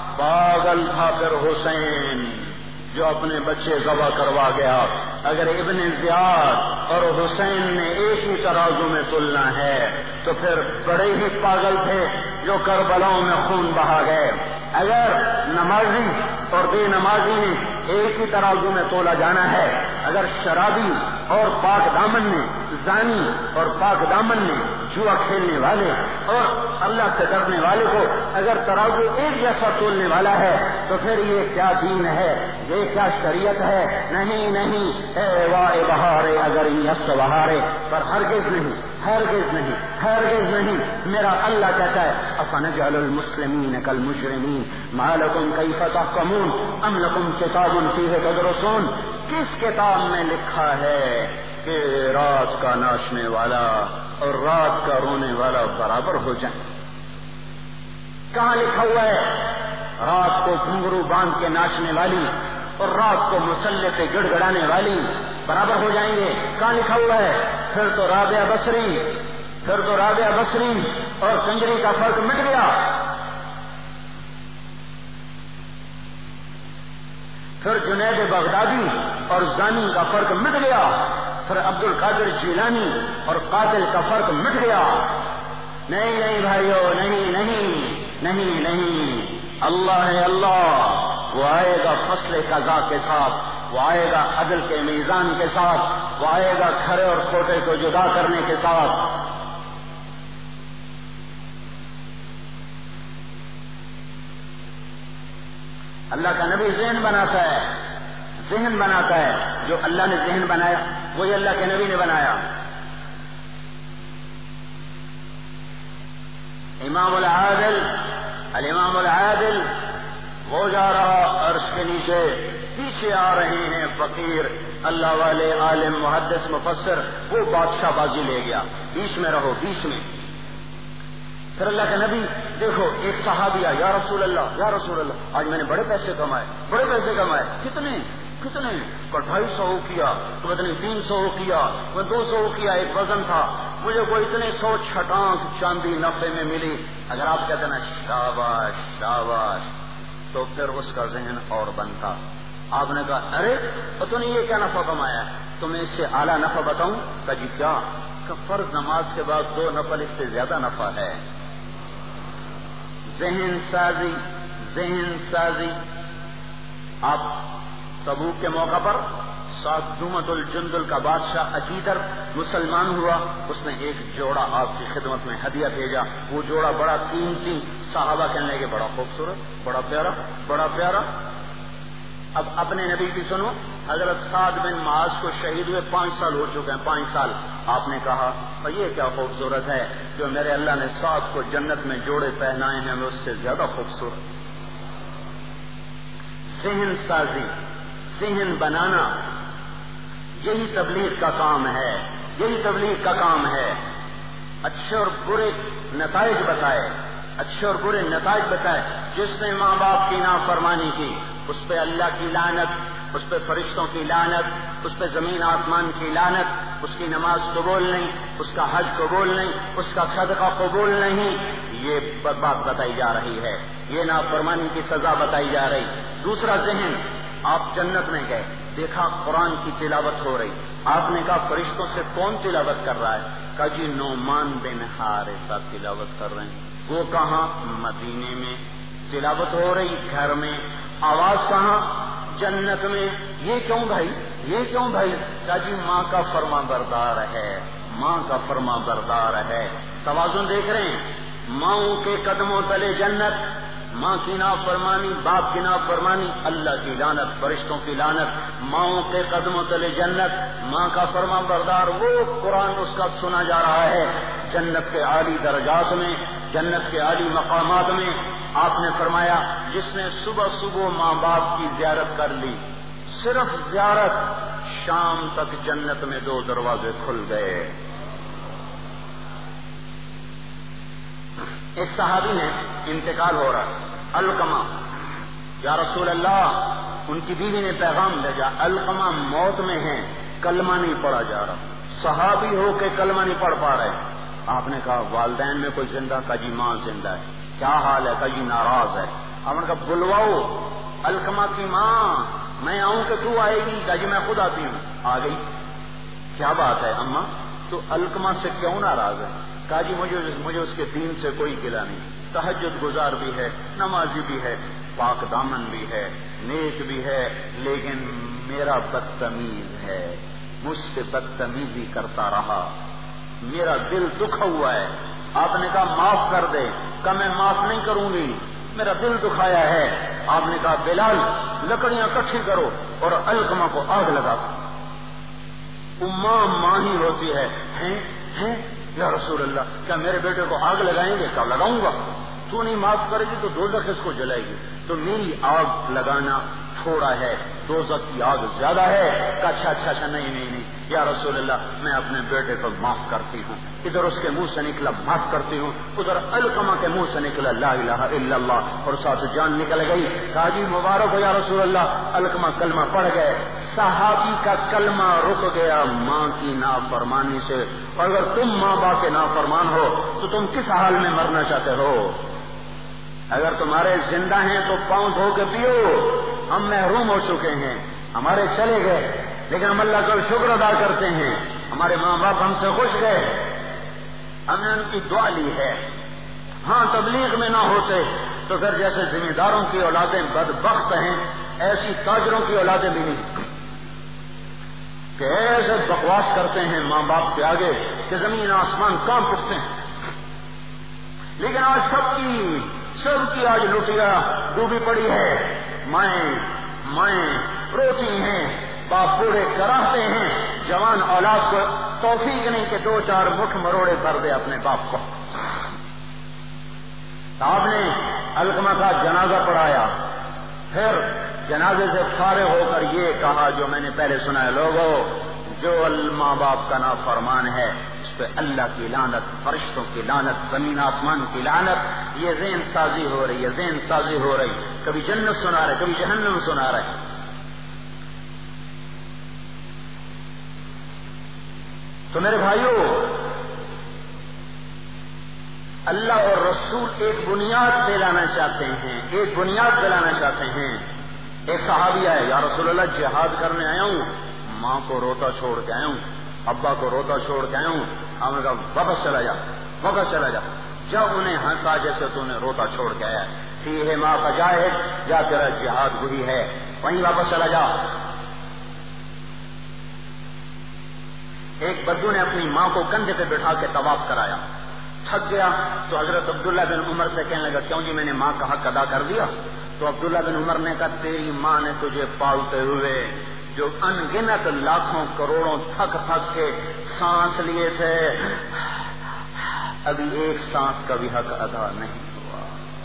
پاگل تھا پھر حسین جو اپنے بچے ذبح کروا گیا۔ اگر ابن زیاد اور حسین نے ایک ہی ترازو میں تلنا ہے تو پھر بڑے ہی پاگل تھے جو کربلاؤں میں خون بہا گئے۔ اگر نمازی اور بے نمازی نے ایک ہی ترازو میں تولا جانا ہے، اگر شرابی اور پاک دامن نے، زانی اور پاک دامن نے، جوا کھیلنے والے اور اللہ سے ڈرنے والے کو اگر ترازو ایک جیسا تولنے والا ہے تو پھر یہ کیا دین ہے، یہ کیا شریعت ہے؟ نہیں نہیں، اے وائے بہارے اگر یس بہارے، پر ہرگز نہیں، ہرگز نہیں، ہرگز نہیں۔ میرا اللہ کہتا ہے افنجعل المسلمین کالمجرمین ما لکم کیف تحکمون ام لکم کتاب فیہ تدرسون۔ کس کتاب میں لکھا ہے کہ رات کا ناچنے والا اور رات کا رونے والا برابر ہو جائیں؟ کہاں لکھا ہوا ہے رات کو گھنگرو باندھ کے ناچنے والی اور رات کو مسلح پہ گڑ گڑانے والی برابر ہو جائیں گے؟ کہاں لکھا ہوا ہے؟ پھر تو رابعہ بصری پھر تو رابعہ بصری اور کنجری کا فرق مٹ گیا، پھر جنید بغدادی اور زانی کا فرق مٹ گیا، پھر عبد القادر جیلانی اور قاتل کا فرق مٹ گیا۔ نہیں نہیں بھائیو، نہیں نہیں نہیں نہیں، اللہ ہے اللہ، وہ آئے گا فصل قضا کے ساتھ، وہ آئے گا عدل کے میزان کے ساتھ، وہ آئے گا کھرے اور کھوٹے کو جدا کرنے کے ساتھ۔ اللہ کا نبی ذہن بناتا ہے، ذہن بناتا ہے، جو اللہ نے ذہن بنایا وہی اللہ کے نبی نے بنایا۔ امام العادل الامام العادل وہ جا رہا عرش کے نیچے، پیچھے آ رہے ہیں فقیر اللہ والے عالم محدث مفسر، وہ بادشاہ بازی لے گیا، بیچ میں رہو بیچ میں۔ پھر اللہ کا نبی دیکھو ایک صحابیہ، یا رسول اللہ یا رسول اللہ آج میں نے بڑے پیسے کمائے، بڑے پیسے کمائے۔ کتنے کتنے کو ڈھائی سو کیا، تو پتہ نہیں تین سو کیا، وہ دو سو کیا، ایک وزن تھا، مجھے کوئی اتنے سو چھٹانک چاندی نفے میں ملی، اگر آپ کہتے نا شاباش شاباش، تو پھر اس کا ذہن اور بنتا۔ آپ نے کہا ارے تو نے یہ کیا نفع کمایا ہے، تمہیں اس سے اعلیٰ نفع بتاؤں؟ کہا جی کیا؟ کہ فرض نماز کے بعد دو نفل اس سے زیادہ نفع ہے۔ ذہن سازی ذہن سازی آپ تبوک کے موقع پر ساتھ جمعۃ الجندل کا بادشاہ عقیدر مسلمان ہوا، اس نے ایک جوڑا آپ کی خدمت میں ہدیہ بھیجا، وہ جوڑا بڑا قیمتی، صحابہ کہنے لگے بڑا خوبصورت، بڑا پیارا، بڑا پیارا۔ اب اپنے نبی کی سنو، حضرت سعد بن معاذ کو شہید ہوئے پانچ سال ہو چکے ہیں، پانچ سال۔ آپ نے کہا یہ کیا خوبصورت ہے جو میرے اللہ نے سعد کو جنت میں جوڑے پہنائے ہیں، وہ اس سے زیادہ خوبصورت۔ ذہن سازی، ذہن بنانا، یہی تبلیغ کا کام ہے، یہی تبلیغ کا کام ہے۔ اچھے اور برے نتائج بتائے، اچھے اور برے نتائج بتائے۔ جس نے ماں باپ کی نافرمانی کی اس پہ اللہ کی لعنت، اس پہ فرشتوں کی لعنت، اس پہ زمین آسمان کی لعنت، اس کی نماز قبول نہیں، اس کا حج قبول نہیں، اس کا صدقہ قبول نہیں، یہ بات بتائی جا رہی ہے، یہ نافرمانی کی سزا بتائی جا رہی۔ دوسرا ذہن، آپ جنت میں گئے، دیکھا قرآن کی تلاوت ہو رہی، آپ نے کہا فرشتوں سے کون تلاوت کر رہا ہے؟ کہا جی نعمان بن حارثہ تلاوت کر رہے ہیں۔ وہ کہاں؟ مدینے میں۔ تلاوت ہو رہی گھر میں، آواز کہاں؟ جنت میں۔ یہ کیوں بھائی؟ یہ کیوں بھائی؟ کہا جی ماں کا فرما بردار ہے، ماں کا فرما بردار ہے۔ توازن دیکھ رہے ہیں؟ ماؤں کے قدموں تلے جنت، ماں کی نافرمانی، باپ کی نافرمانی، اللہ کی لعنت، فرشتوں کی لعنت۔ ماؤں کے قدموں تلے جنت، ماں کا فرما بردار، وہ قرآن اس کا سنا جا رہا ہے جنت کے عالی درجات میں، جنت کے عالی مقامات میں۔ آپ نے فرمایا جس نے صبح صبح ماں باپ کی زیارت کر لی، صرف زیارت، شام تک جنت میں دو دروازے کھل گئے۔ ایک صحابی نے انتقال ہو رہا، علقمہ، یا رسول اللہ، ان کی بیوی نے پیغام بھیجا علقمہ موت میں ہیں، کلمہ نہیں پڑھا جا رہا، صحابی ہو کے کلمہ نہیں پڑھ پا رہے۔ آپ نے کہا والدین میں کوئی زندہ؟ کہا جی ماں زندہ ہے۔ کیا حال ہے؟ کہا جی ناراض ہے۔ آپ نے کہا بلواؤ علقمہ کی ماں، میں آؤں کہ تو آئے گی؟ کہا جی میں خود آتی ہوں۔ آ گئی۔ کیا بات ہے اماں، تو علقمہ سے کیوں ناراض ہے؟ کہا جی مجھے مجھے اس کے دین سے کوئی گلہ نہیں، تہجد گزار بھی ہے، نمازی بھی ہے، پاک دامن بھی ہے، نیک بھی ہے، لیکن میرا بدتمیز ہے، مجھ سے بدتمیزی کرتا رہا، میرا دل دکھا ہوا ہے۔ آپ نے کہا معاف کر دے۔ کہا میں معاف نہیں کروں گی، میرا دل دکھایا ہے۔ آپ نے کہا بلال لکڑیاں اکٹھی کرو اور علقمہ کو آگ لگا۔ ماں ماں ہی ہوتی ہے، ہیں ہیں یا رسول اللہ کیا میرے بیٹے کو آگ لگائیں گے؟ کیا لگاؤں گا، تو نہیں معاف کرے گی تو دوزخ اس کو جلائے گی، تو میری آگ لگانا تھوڑا ہے، دوزخ کی آگ زیادہ ہے۔ کہ اچھا اچھا اچھا نہیں نہیں نہیں یا رسول اللہ میں اپنے بیٹے کو معاف کرتی ہوں۔ ادھر اس کے منہ سے نکلا معاف کرتی ہوں، ادھر علقمہ کے منہ سے نکلا لا الہ الا اللہ، اور ساتھ جان نکل گئی۔ کہا جی مبارک ہو یا رسول اللہ، علقمہ کلمہ پڑھ گئے۔ صحابی کا کلمہ رک گیا ماں کی نافرمانی سے۔ اور اگر تم ماں باپ کے نافرمان ہو تو تم کس حال میں مرنا چاہتے ہو؟ اگر تمہارے زندہ ہیں تو پاؤں دھو کے پیو، ہم محروم ہو چکے ہیں، ہمارے چلے گئے، لیکن ہم اللہ کا شکر ادا کرتے ہیں، ہمارے ماں باپ ہم سے خوش گئے، ہم نے ان کی دعا لی ہے۔ ہاں تبلیغ میں نہ ہوتے تو پھر جیسے ذمہ داروں کی اولادیں بدبخت ہیں، ایسی تاجروں کی اولادیں بھی نہیں کہ ایسے بکواس کرتے ہیں ماں باپ کے آگے کہ زمین آسمان کانپ اٹھتے ہیں۔ لیکن آج سب کی سب کی آج لٹیا ڈوبی پڑی ہے، مائیں مائیں روتی ہیں، باپ بوڑھے کراتے ہیں، جوان اولاد کو توفیق نہیں کہ دو چار مٹھ مروڑے کر دے اپنے باپ کو۔ آپ نے علقمہ کا جنازہ پڑھایا، پھر جنازے سے فارغ ہو کر یہ کہا جو میں نے پہلے سنا ہے، لوگوں جو ماں باپ کا نافرمان ہے اس پہ اللہ کی لعنت، فرشتوں کی لعنت، زمین آسمان کی لعنت۔ یہ ذہن سازی ہو رہی ہے، ذہن سازی ہو رہی، کبھی جنت سنا رہے، کبھی جہنم سنا رہے۔ تو میرے بھائیوں، اللہ اور رسول ایک بنیاد پہ لانا چاہتے ہیں، ایک بنیاد پہ لانا چاہتے ہیں۔ ایک صحابی ہے، یا رسول اللہ جہاد کرنے آیا ہوں، ماں کو روتا چھوڑ کے آیا ہوں، ابا کو روتا چھوڑ کے آیا ہوں۔ ہم نے کہا واپس چلا جا، واپس چلا جا۔ جب انہیں ہنسا جیسے تو نے روتا چھوڑ کے آیا، فیہ ما فجاہد، یا تیرا جہاد وہی ہے، وہیں واپس چلا جا۔ ایک بدو نے اپنی ماں کو کندھے پہ بٹھا کے طواف کرایا، تھک گیا تو حضرت عبداللہ بن عمر سے کہنے لگا کیوں جی میں نے ماں کا حق ادا کر دیا؟ تو عبداللہ بن عمر نے کہا تیری ماں نے تجھے پالتے ہوئے جو ان گنت لاکھوں کروڑوں تھک تھک کے سانس لیے تھے، ابھی ایک سانس کا بھی حق ادا نہیں ہوا۔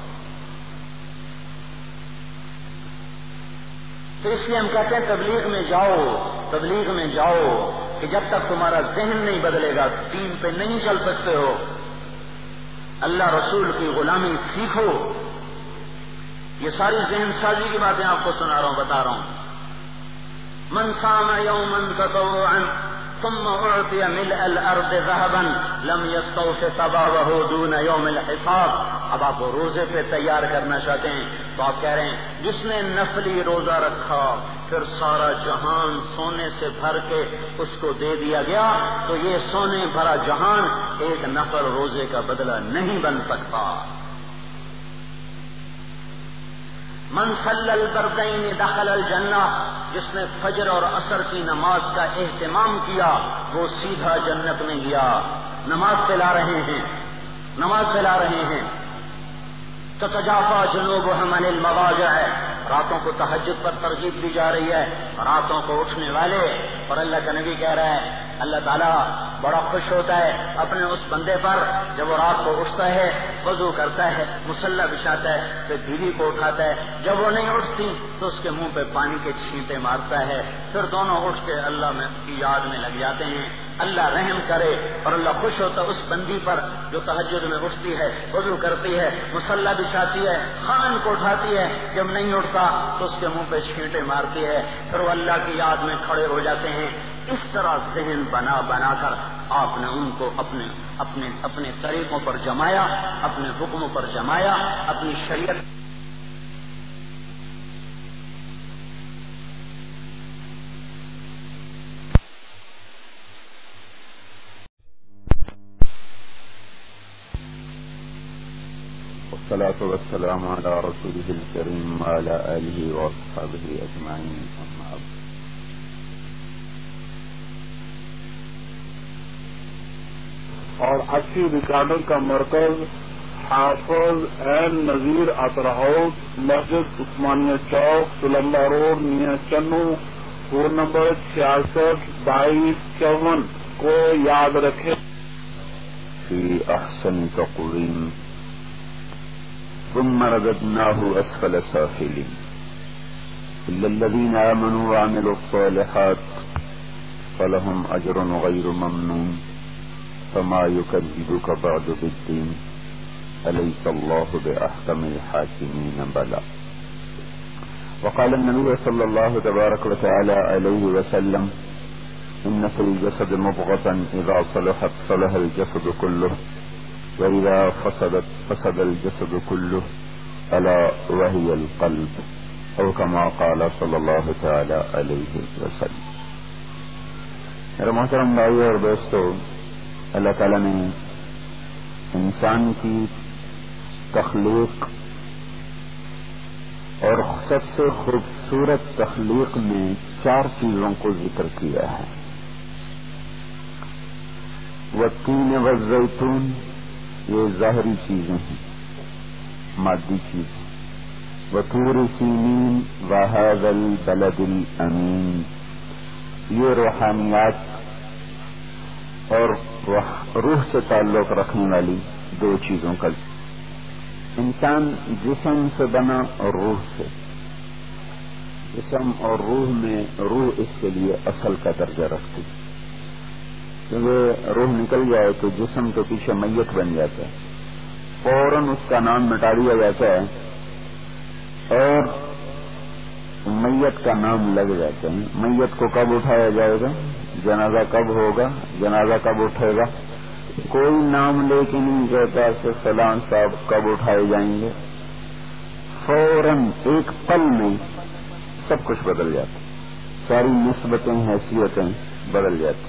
تو اس لیے ہم کہتے ہیں تبلیغ میں جاؤ، تبلیغ میں جاؤ کہ جب تک تمہارا ذہن نہیں بدلے گا دین پہ نہیں چل سکتے ہو۔ اللہ رسول کی غلامی سیکھو۔ یہ ساری ذہن سازی کی باتیں آپ کو سنا رہا ہوں، بتا رہا ہوں۔ من صام یوما تطوعا ثم اعطي ملء الارض ذهبا لم يستوف ثوابه دون يوم الحساب۔ اب آپ روزے پہ تیار کرنا چاہتے ہیں تو آپ کہہ رہے ہیں جس نے نفلی روزہ رکھا پھر سارا جہان سونے سے بھر کے اس کو دے دیا گیا تو یہ سونے بھرا جہان ایک نفل روزے کا بدلہ نہیں بن سکتا۔ من صلی البردین دخل الجنہ، جس نے فجر اور عصر کی نماز کا اہتمام کیا وہ سیدھا جنت میں گیا۔ نماز پلا رہے ہیں، نماز پلا رہے ہیں۔ تتجافا جنوبہم عن المضاجع، راتوں کو تہجد پر ترغیب دی جا رہی ہے، راتوں کو اٹھنے والے، اور اللہ کا نبی کہہ رہا ہے اللہ تعالیٰ بڑا خوش ہوتا ہے اپنے اس بندے پر جب وہ رات کو اٹھتا ہے، وضو کرتا ہے، مصلی بچھاتا ہے، پھر بیوی کو اٹھاتا ہے، جب وہ نہیں اٹھتی تو اس کے منہ پہ پانی کے چھینٹے مارتا ہے، پھر دونوں اٹھ کے اللہ میں کی یاد میں لگ جاتے ہیں۔ اللہ رحم کرے اور اللہ خوش ہوتا اس بندی پر جو تہجد میں اٹھتی ہے، وضو کرتی ہے، مصلی بچھاتی ہے، خامن کو اٹھاتی ہے، جب نہیں اٹھتا تو اس کے منہ پہ چھینٹے مارتی ہے، پھر وہ اللہ کی یاد میں کھڑے ہو جاتے ہیں۔ اس طرح ذہن بنا بنا کر آپ نے ان کو اپنے اپنے اپنے طریقوں پر جمایا، اپنے حکموں پر جمایا، اپنی شریعت والصلاة والسلام على رسوله الكريم وعلى آله وأصحابه أجمعين، أما بعد۔ اور اچھی ریکارڈنگ کا مرکز حافظ این نذیر اطر ہاؤس، مسجد عثمانیہ چوک، سلمبا روڈ، میاں چنو، فون نمبر چھیاسٹھ بائیس چون کو یاد رکھے۔ في أحسن تقويم ثم رددناه أسفل سافلين إلا الذين آمنوا وعملوا الصالحات فلهم أجر غير ممنون فما يكذبك بعد بالدين أليس الله بأحكم الحاكمين بلى۔ وقال النبي صلى الله تبارك وتعالى عليه وسلم إن في الجسد مضغة إذا صلحت صلح الجسد كله وإذا فسدت فسد الجسد كله ألا وهي القلب، أو كما قال صلى الله تعالى عليه وسلم۔ میرے محترم بھائیو اور دوستو، اللہ تعالیٰ نے انسان کی تخلیق اور سب سے خوبصورت تخلیق میں چار چیزوں کو ذکر کیا ہے۔ والتین والزیتون، یہ ظاہری چیزیں ہیں، مادی چیزیں۔ وطور سینین وہذا البلد الامین، یہ روحانیات اور روح سے تعلق رکھنے والی دو چیزوں کا۔ انسان جسم سے بنا اور روح سے، جسم اور روح میں روح اس کے لیے اصل کا درجہ رکھتی، کیونکہ روح نکل جائے تو جسم کے پیچھے میت بن جاتا ہے، فوراً اس کا نام مٹا دیا جاتا ہے اور میت کا نام لگ جاتا ہے۔ میت کو کب اٹھایا جائے گا، جنازہ کب ہوگا، جنازہ کب اٹھے گا، کوئی نام لے کے نہیں کہتا کہ فلاں صاحب کب اٹھائے جائیں گے، فوراً ایک پل میں سب کچھ بدل جاتا، ساری نسبتیں حیثیتیں بدل جاتی.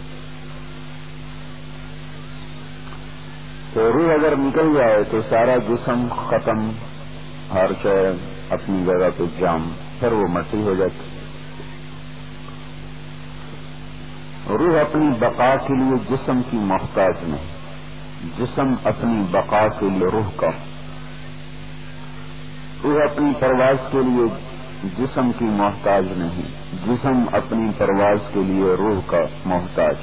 تو روح اگر نکل جائے تو سارا جسم ختم، ہر شے اپنی جگہ پہ جام، پھر وہ مٹی ہو جاتی. روح اپنی بقا کے لیے جسم کی محتاج نہیں، جسم اپنی بقا کے لیے روح کا. روح اپنی پرواز کے لیے جسم کی محتاج نہیں، جسم اپنی پرواز کے لیے روح کا محتاج.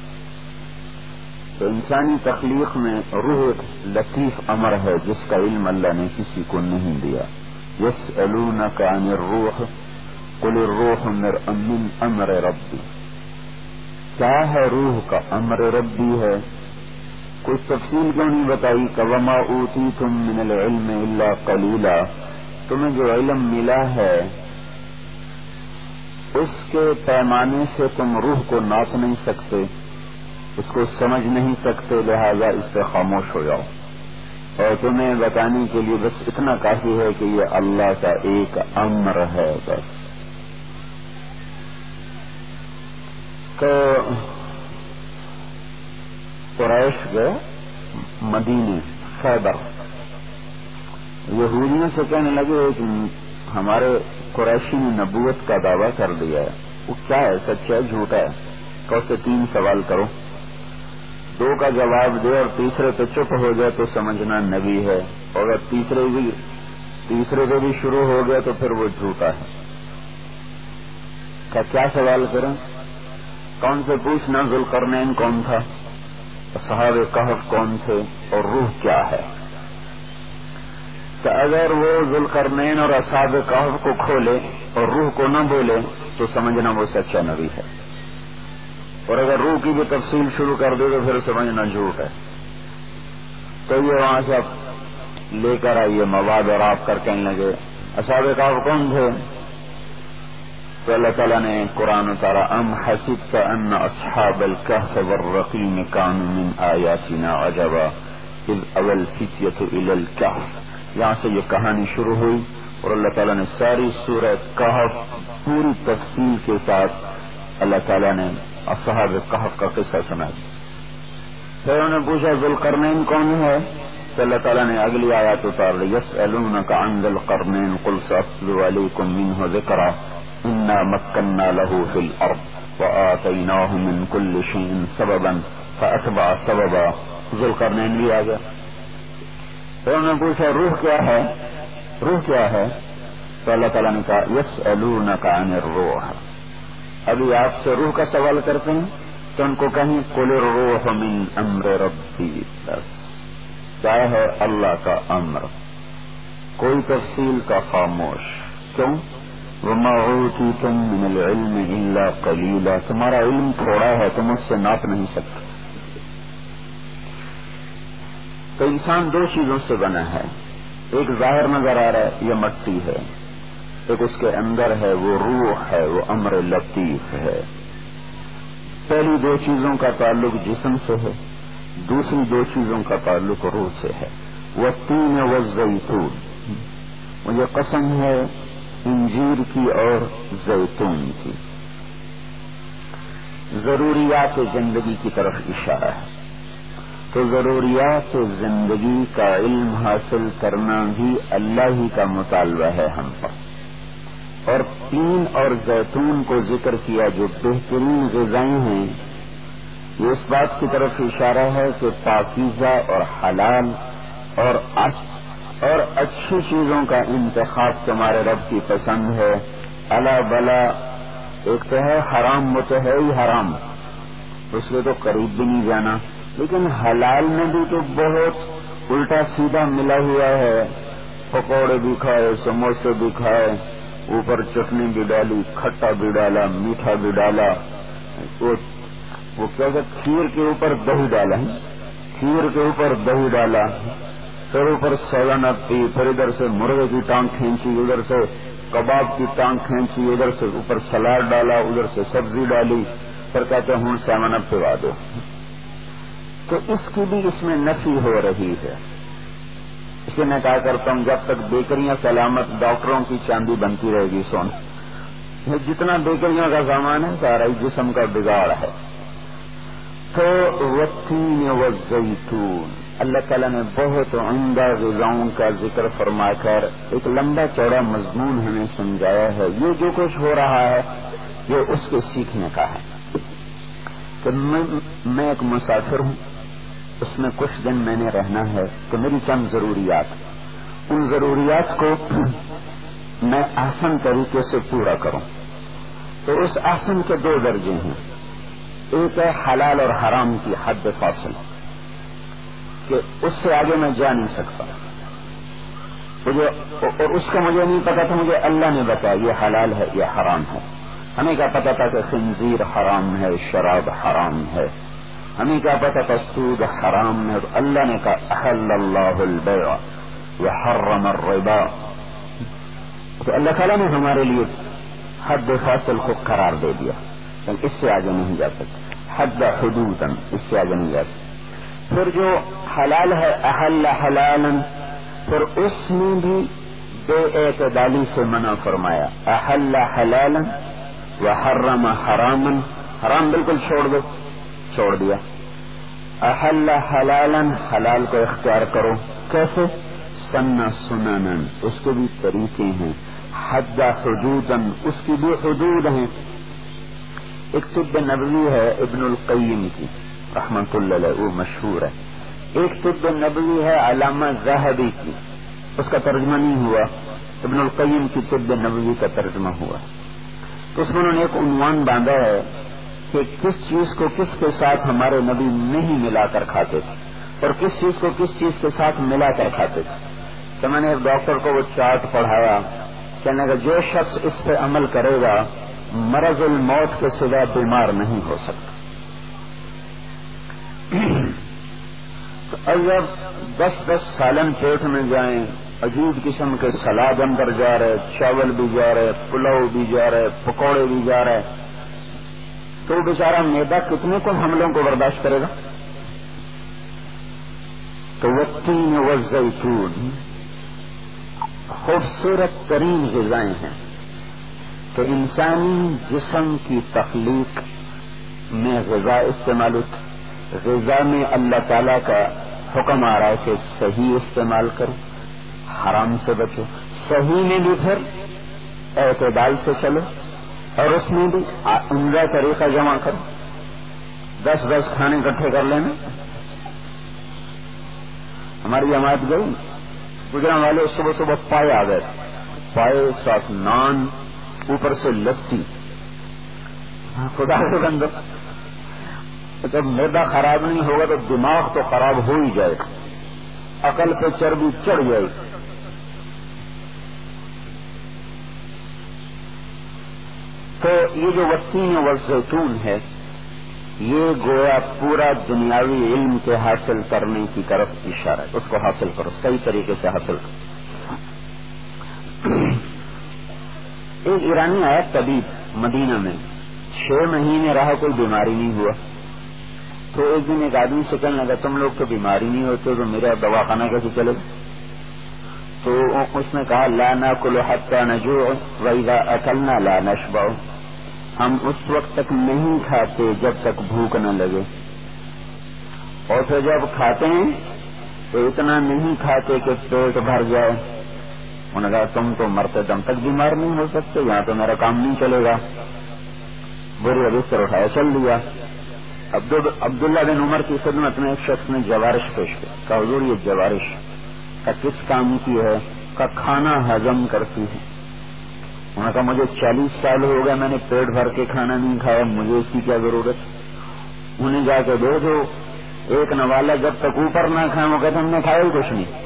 تو انسانی تخلیق میں روح ایک لطیف امر ہے جس کا علم اللہ نے کسی کو نہیں دیا. یسألونک عن الروح قل الروح من امر ربی. کیا ہے روح کا؟ امر ربی ہے. کچھ تفصیل کیوں نہیں بتائی؟ وما اوتیتم من العلم الا قلیلا. تمہیں جو علم ملا ہے اس کے پیمانے سے تم روح کو ناپ نہیں سکتے، اس کو سمجھ نہیں سکتے، لہذا اس پہ خاموش ہو جاؤ. اور تمہیں بتانے کے لیے بس اتنا کافی ہے کہ یہ اللہ کا ایک امر ہے بس. تو قریش گئے مدینے خیبر، یہودیوں سے کہنے لگے کہ ہمارے قریشی نے نبوت کا دعویٰ کر دیا ہے، وہ کیا ہے، سچ ہے جھوٹا ہے؟ کہ اسے تین سوال کرو، دو کا جواب دے اور تیسرے پہ چپ ہو جائے تو سمجھنا نبی ہے، اور اگر تیسرے بھی تیسرے پہ بھی شروع ہو گیا تو پھر وہ جھوٹا ہے. کیا کیا سوال کریں؟ کون سے پوچھنا ذوالقرنین کون تھا، اصحاب کہف کون تھے، اور روح کیا ہے. کہ اگر وہ ذوالقرنین اور اصحاب کہف کو کھولے اور روح کو نہ بولے تو سمجھنا وہ سچا نبی ہے، اور اگر روح کی بھی تفصیل شروع کر دے تو پھر سمجھنا جھوٹ ہے. تو یہ وہاں سے آپ لے کر آئیے مواد، اور آپ کر کہنے لگے اصحاب کہف کون تھے؟ تو اللہ تعالیٰ نے قرآن اتارا، ام حسبت ان اصحاب الکہف والرقیم کانوا من آیاتنا عجبا اذ اوی الفتیۃ الی الکہف. یہاں سے یہ کہانی شروع ہوئی اور اللہ تعالیٰ نے ساری سورہ کہف پوری تفصیل کے ساتھ اللہ تعالیٰ نے اصحاب کہف کا قصہ سنایا. پھر انہوں نے پوچھا ذوالقرنین کون ہے؟ تو اللہ تعالیٰ نے اگلی آیات اتار لی، یسألونک عن ذی القرنین قل سأتلو علیکم منہ ذکرا انا مکننا له فی الارض وآتیناہ من کل شیء سببا فاتبع سببا. ذوالقرنین بھی آ گیا. تو انہوں نے پوچھا روح کیا ہے؟ روح کیا ہے؟ تو اللہ تعالیٰ نے کہا یسألونک عن الروح. ابھی آپ سے روح کا سوال کرتے ہیں تو ان کو کہیں قل الروح من امر ربی. بس کیا ہے؟ اللہ کا امر، کوئی تفصیل کا خاموش. کیوں؟ وما اوتیتم من العلم الا قلیلا. تمہارا علم تھوڑا ہے، تم اس سے ناپ نہیں سکتے. تو انسان دو چیزوں سے بنا ہے، ایک ظاہر نظر آ رہا ہے یہ مٹی ہے، ایک اس کے اندر ہے وہ روح ہے، وہ امر لطیف ہے. پہلی دو چیزوں کا تعلق جسم سے ہے، دوسری دو چیزوں کا تعلق روح سے ہے. والتین والزیتون، مجھے قسم ہے انجیر کی اور زیتون کی. ضروریات زندگی کی طرف اشارہ ہے. تو ضروریات زندگی کا علم حاصل کرنا بھی اللہ ہی کا مطالبہ ہے ہم پر. اور تین اور زیتون کو ذکر کیا جو بہترین غذائیں ہیں، یہ اس بات کی طرف اشارہ ہے کہ پاکیزہ اور حلال اور اور اچھی چیزوں کا انتخاب تمہارے رب کی پسند ہے. الا بلا ایک تو ہے حرام، وہ تو ہے ہی حرام، اس کے تو قریب بھی نہیں جانا. لیکن حلال میں بھی تو بہت الٹا سیدھا ملا ہوا ہے. پکوڑے بھی کھائے، سموسے بھی کھائے، اوپر چٹنی بھی ڈالی، کھٹا بھی ڈالا، میٹھا بھی ڈالا، وہ وہ کیا کہ کھیر کے اوپر دہی ڈالا، کھیر کے اوپر دہی ڈالا، پھر اوپر سالانہ پی، پھر ادھر سے مرغے کی ٹانگ کھینچی، ادھر سے کباب کی ٹانگ کھینچی، ادھر سے اوپر سلاد ڈالا، ادھر سے سبزی ڈالی، پھر کہتے ہوں سیون اپ پوا دو. تو اس کی بھی اس میں نفی ہو رہی ہے. اس لیے میں کہا کرتا ہوں جب تک بیکریاں سلامت ڈاکٹروں کی چاندی بنتی رہے گی سونا. جتنا بیکریوں کا سامان ہے سارا ہی جسم کا بگاڑ ہے. تو والتین والزیتون اللہ تعالیٰ نے بہت عمدہ غذاؤں کا ذکر فرما کر ایک لمبا چوڑا مضمون ہمیں سمجھایا ہے. یہ جو کچھ ہو رہا ہے یہ اس کے سیکھنے کا ہے کہ میں, میں ایک مسافر ہوں, اس میں کچھ دن میں نے رہنا ہے تو میری چند ضروریات, ان ضروریات کو میں احسن طریقے سے پورا کروں. تو اس احسن کے دو درجے ہیں. ایک ہے حلال اور حرام کی حد فاصل کہ اس سے آگے میں جا نہیں سکتا مجھے, اور اس کا مجھے نہیں پتا تھا, مجھے اللہ نے بتایا یہ حلال ہے یہ حرام ہے. ہمیں کیا پتا تھا کہ خنزیر حرام ہے, شراب حرام ہے, ہمیں کیا پتا تھا سود حرام ہے. تو اللہ نے کہا احل اللہ البیع وحرم الربا. تو اللہ تعالیٰ نے ہمارے لیے حد فاصل کو قرار دے دیا, اس سے آگے نہیں جا سکتے. حد حدودا, اس سے آگے نہیں جا سکتے. پھر جو حلال ہے احل حلالا, پھر اس میں بھی بے اعتدالی سے منع فرمایا. احل حلالا وحرم حراما, حرام بالکل چھوڑ دو, چھوڑ دیا. احل حلالا, حلال کو اختیار کرو. کیسے؟ سن سننا, اس کے بھی طریقے ہیں. حد حدودا, اس کی بھی حدود ہیں. ایک طب نبوی ہے ابن القیم کی رحمت اللہ علیہ, وہ مشہور ہے. ایک طب نبوی ہے علامہ ذہبی کی, اس کا ترجمہ نہیں ہوا, ابن القیم کی طب نبوی کا ترجمہ ہوا. تو اس میں انہوں نے ایک عنوان باندھا ہے کہ کس چیز کو کس کے ساتھ ہمارے نبی نہیں ملا کر کھاتے تھے اور کس چیز کو کس چیز کے ساتھ ملا کر کھاتے تھے. تو میں نے ایک ڈاکٹر کو وہ چارٹ پڑھایا, کہنے کا جو شخص اس پہ عمل کرے گا مرض الموت کے سوا بیمار نہیں ہو سکتا. تو اگر دس دس سالن پیٹ میں جائیں, عجیب قسم کے سلاد اندر جا رہے, چاول بھی جا رہے, پلاؤ بھی جا رہے, پکوڑے بھی جا رہے, تو بیچارہ میدا کتنے کو حملوں کو برداشت کرے گا. تو والتین والزیتون خوبصورت ترین غذائیں ہیں کہ انسانی جسم کی تخلیق میں غذا استعمال ہوتی. غذا میں اللہ تعالیٰ کا حکم آ رہا ہے کہ صحیح استعمال کرو, حرام سے بچو. صحیح میں بھی پھر اعتدال سے چلو, اور اس میں بھی عمدہ طریقہ جمع کرو. دس دس کھانے اکٹھے کر لینا. ہماری جماعت گئی, گجرا والے صبح صبح پائے آ گئے, پائے ساتھ نان, اوپر سے لسی. خدا کے بندو, جب میدا خراب نہیں ہوگا تو دماغ تو خراب ہو ہی جائے گا, عقل پہ چربی چڑھ جائے گی. تو یہ جو والتین والزیتون ہے یہ گویا پورا دنیاوی علم کے حاصل کرنے کی طرف اشارہ ہے. اس کو حاصل کرو, صحیح طریقے سے حاصل کرو. ایک ایرانی آیا طبیب مدینہ میں, چھ مہینے رہا, کوئی بیماری نہیں ہوا. تو ایک دن ایک آدمی سے کہنے لگا تم لوگ تو بیماری نہیں ہوتے تو میرا دواخانہ کیسے چلے گا. تو اس نے کہا لا ناکل حتی نجوع واذا اکلنا لا نشبع, ہم اس وقت تک نہیں کھاتے جب تک بھوک نہ لگے, اور پھر جب کھاتے ہیں تو اتنا نہیں کھاتے کہ پیٹ بھر جائے. انہوں نے کہا تم تو مرتے دم تک بیمار نہیں ہو سکتے, یہاں تو میرا کام نہیں چلے گا. بری بستر اٹھایا چل دیا. عبداللہ بن عمر کی خدمت میں ایک شخص نے جوارش پیش کیا, کہا حضور یہ جوارش کا کس کام کی ہے؟ کا کھانا ہضم کرتی ہے. انہوں نے کہا مجھے چالیس سال ہو گئے, میں نے پیٹ بھر کے کھانا نہیں کھایا, مجھے اس کی کیا ضرورت. انہیں جا کے دے دو. ایک نوالا جب تک اوپر نہ کھائے وہ کہتے ہم نے کھایا ہی کچھ نہیں.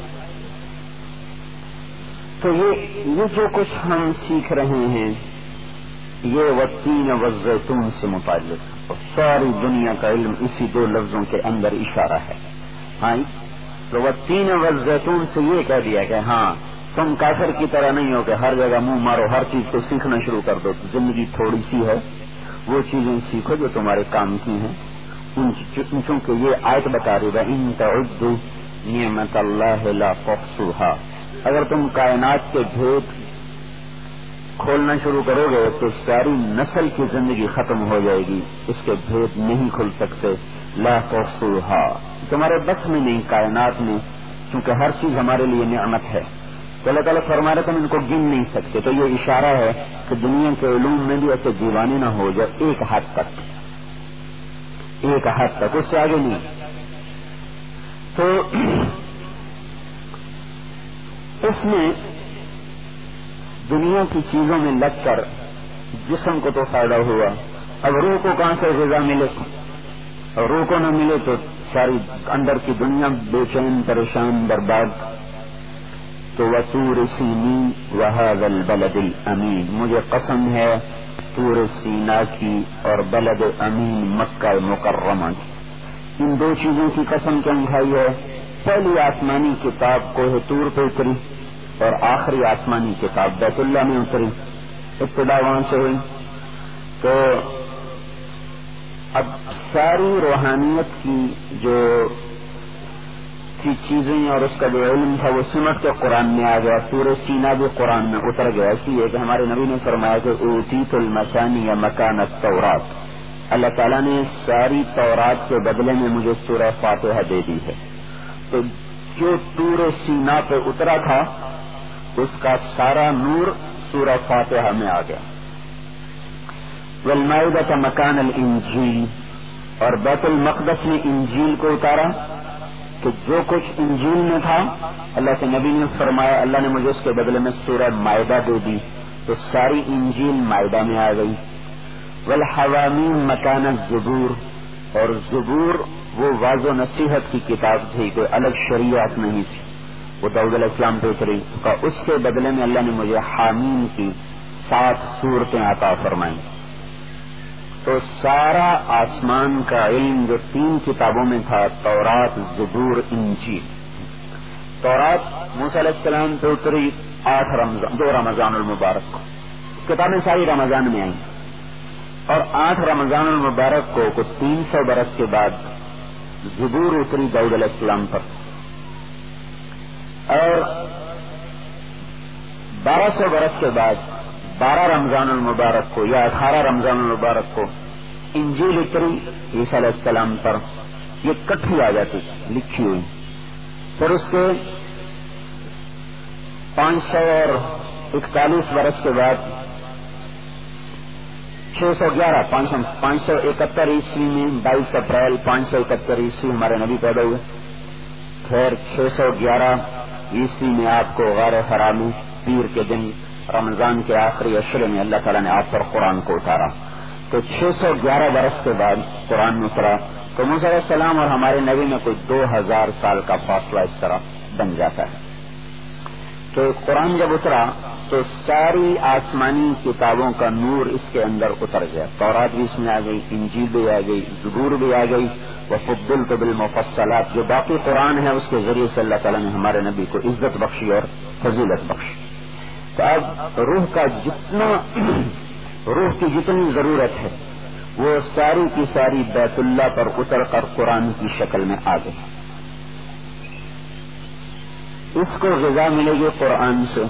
تو یہ یہ جو کچھ ہم سیکھ رہے ہیں یہ والتین والزیتون سے متعلق, اور ساری دنیا کا علم اسی دو لفظوں کے اندر اشارہ ہے. ہاں, تو والتین والزیتون سے یہ کہہ دیا کہ ہاں تم کافر کی طرح نہیں ہو کہ ہر جگہ منہ مارو, ہر چیز کو سیکھنا شروع کر دو. زندگی تھوڑی سی ہے, وہ چیزیں سیکھو جو تمہارے کام کی ہیں, چونکہ یہ آیت بتا رہی ہے ان تعدوا نعمت اللہ لا تحصوها، اگر تم کائنات کے بھید کھولنا شروع کرو گے تو ساری نسل کی زندگی ختم ہو جائے گی، اس کے بھید نہیں کھل سکتے. لا تحصوها، تمہارے بس میں نہیں کائنات میں، کیونکہ ہر چیز ہمارے لیے نعمت ہے. تو اللہ تعالیٰ فرما رہے تم ان کو گن نہیں سکتے. تو یہ اشارہ ہے کہ دنیا کے علوم میں بھی ایسے دیوانے نہ ہو جائے، ایک حد تک، ایک حد تک، اس سے آگے نہیں. تو اس میں دنیا کی چیزوں میں لگ کر جسم کو تو فائدہ ہوا، اب روح کو کہاں سے غذا ملے؟ اور روح کو نہ ملے تو ساری اندر کی دنیا بے چین پریشان برباد. تو وطور سینی وہذا البلد الامین، مجھے قسم ہے طور سینا کی اور بلد امین مکہ مکرمہ کی. ان دو چیزوں کی قسم کیوں کھائی ہے؟ پہلی آسمانی کتاب کوہ طور پہ اتری اور آخری آسمانی کتاب بیت اللہ میں اتری، ابتدا وہاں سے ہوئی. تو اب ساری روحانیت کی جو کی چیزیں اور اس کا جو علم تھا وہ سمٹ کے قرآن میں آ گیا. سورہ سینا بھی قرآن میں اتر گیا، اس لیے کہ ہمارے نبی نے فرمایا کہ اوتیت المثانی یا مکان التورات، اللہ تعالیٰ نے ساری تورات کے بدلے میں مجھے سورہ فاتحہ دے دی ہے. تو جو سورہ سینا پہ اترا تھا اس کا سارا نور سورہ فاتحہ میں آ گیا. والمائدہ کا مکان الانجیل، اور بیت المقدس میں انجیل کو اتارا کہ جو کچھ انجیل میں تھا اللہ کے نبی نے فرمایا اللہ نے مجھے اس کے بدلے میں سورہ مائدہ دے دی، تو ساری انجیل مائدہ میں آ گئی. والحوامیم مکان الزبور، اور زبور وہ واض و نصیحت کی کتاب تھی، کوئی الگ شریعت نہیں تھی، وہ داؤد علیہ السلام پہ اتری، اس کے بدلے میں اللہ نے مجھے حامیم کی سات صورتیں عطا فرمائیں. تو سارا آسمان کا علم جو تین کتابوں میں تھا، تورات، زبور، انجیل. تورات موسیٰ علیہ السلام پہ اتری آٹھ رمضان دو رمضان المبارک کو، کتابیں ساری رمضان میں آئیں، اور آٹھ رمضان المبارک کو کچھ تین سو برس کے بعد زبور اتری داؤد علیہ السلام پر، اور بارہ سو برس کے بعد بارہ رمضان المبارک کو یا اٹھارہ رمضان المبارک کو انجیل اتری عیسیٰ علیہ السلام پر. یہ کٹھی آ جاتی لکھی ہوئی. پھر اس کے پانچ سو اور اکتالیس برس کے بعد چھ سو گیارہ پانچ سو پانچ سو اکہتر عیسوی میں بائیس اپریل پانچ سو اکہتر عیسوی ہمارے نبی پیدا ہوئے. پھر چھ سو گیارہ عیسوی میں آپ کو غار حرا میں پیر کے دن رمضان کے آخری عشرے میں اللہ تعالیٰ نے آپ پر قرآن کو اتارا. تو چھ سو گیارہ برس کے بعد قرآن میں اترا. تو موسیٰ علیہ السلام اور ہمارے نبی میں کوئی دو ہزار سال کا فاصلہ اس طرح بن جاتا ہے. تو قرآن جب اترا تو ساری آسمانی کتابوں کا نور اس کے اندر اتر گیا. تورات بھی اس میں آ گئی، انجیل بھی آ گئی، زبور بھی آ گئی، وفضلت بالمفصلات، جو باقی قرآن ہے اس کے ذریعے سے اللہ تعالیٰ نے ہمارے نبی کو عزت بخشی اور فضیلت بخشی. تو اب روح کا جتنا روح کی جتنی ضرورت ہے وہ ساری کی ساری بیت اللہ پر اتر کر قرآن کی شکل میں آ گئی. اس کو غذا ملے گی قرآن سے،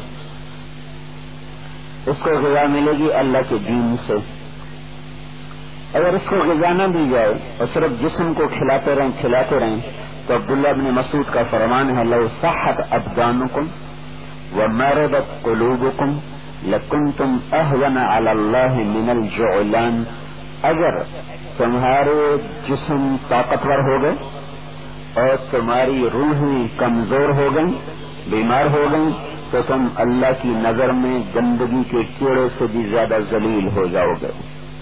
اس کو غذا ملے گی اللہ کے دین سے. اگر اس کو غذا نہ دی جائے اور صرف جسم کو کھلاتے رہیں کھلاتے رہیں تو عبداللہ بن مسعود کا فرمان ہے لو صحت ابدانکم ومرضت قلوبکم لکنتم اہون علی اللہ من الجعلان، اگر تمہارے جسم طاقتور ہو گئے اور تمہاری روحیں کمزور ہو گئیں، بیمار ہو گئیں، تو تم اللہ کی نظر میں گندگی کے کیڑے سے بھی زیادہ ذلیل ہو جاؤ گے.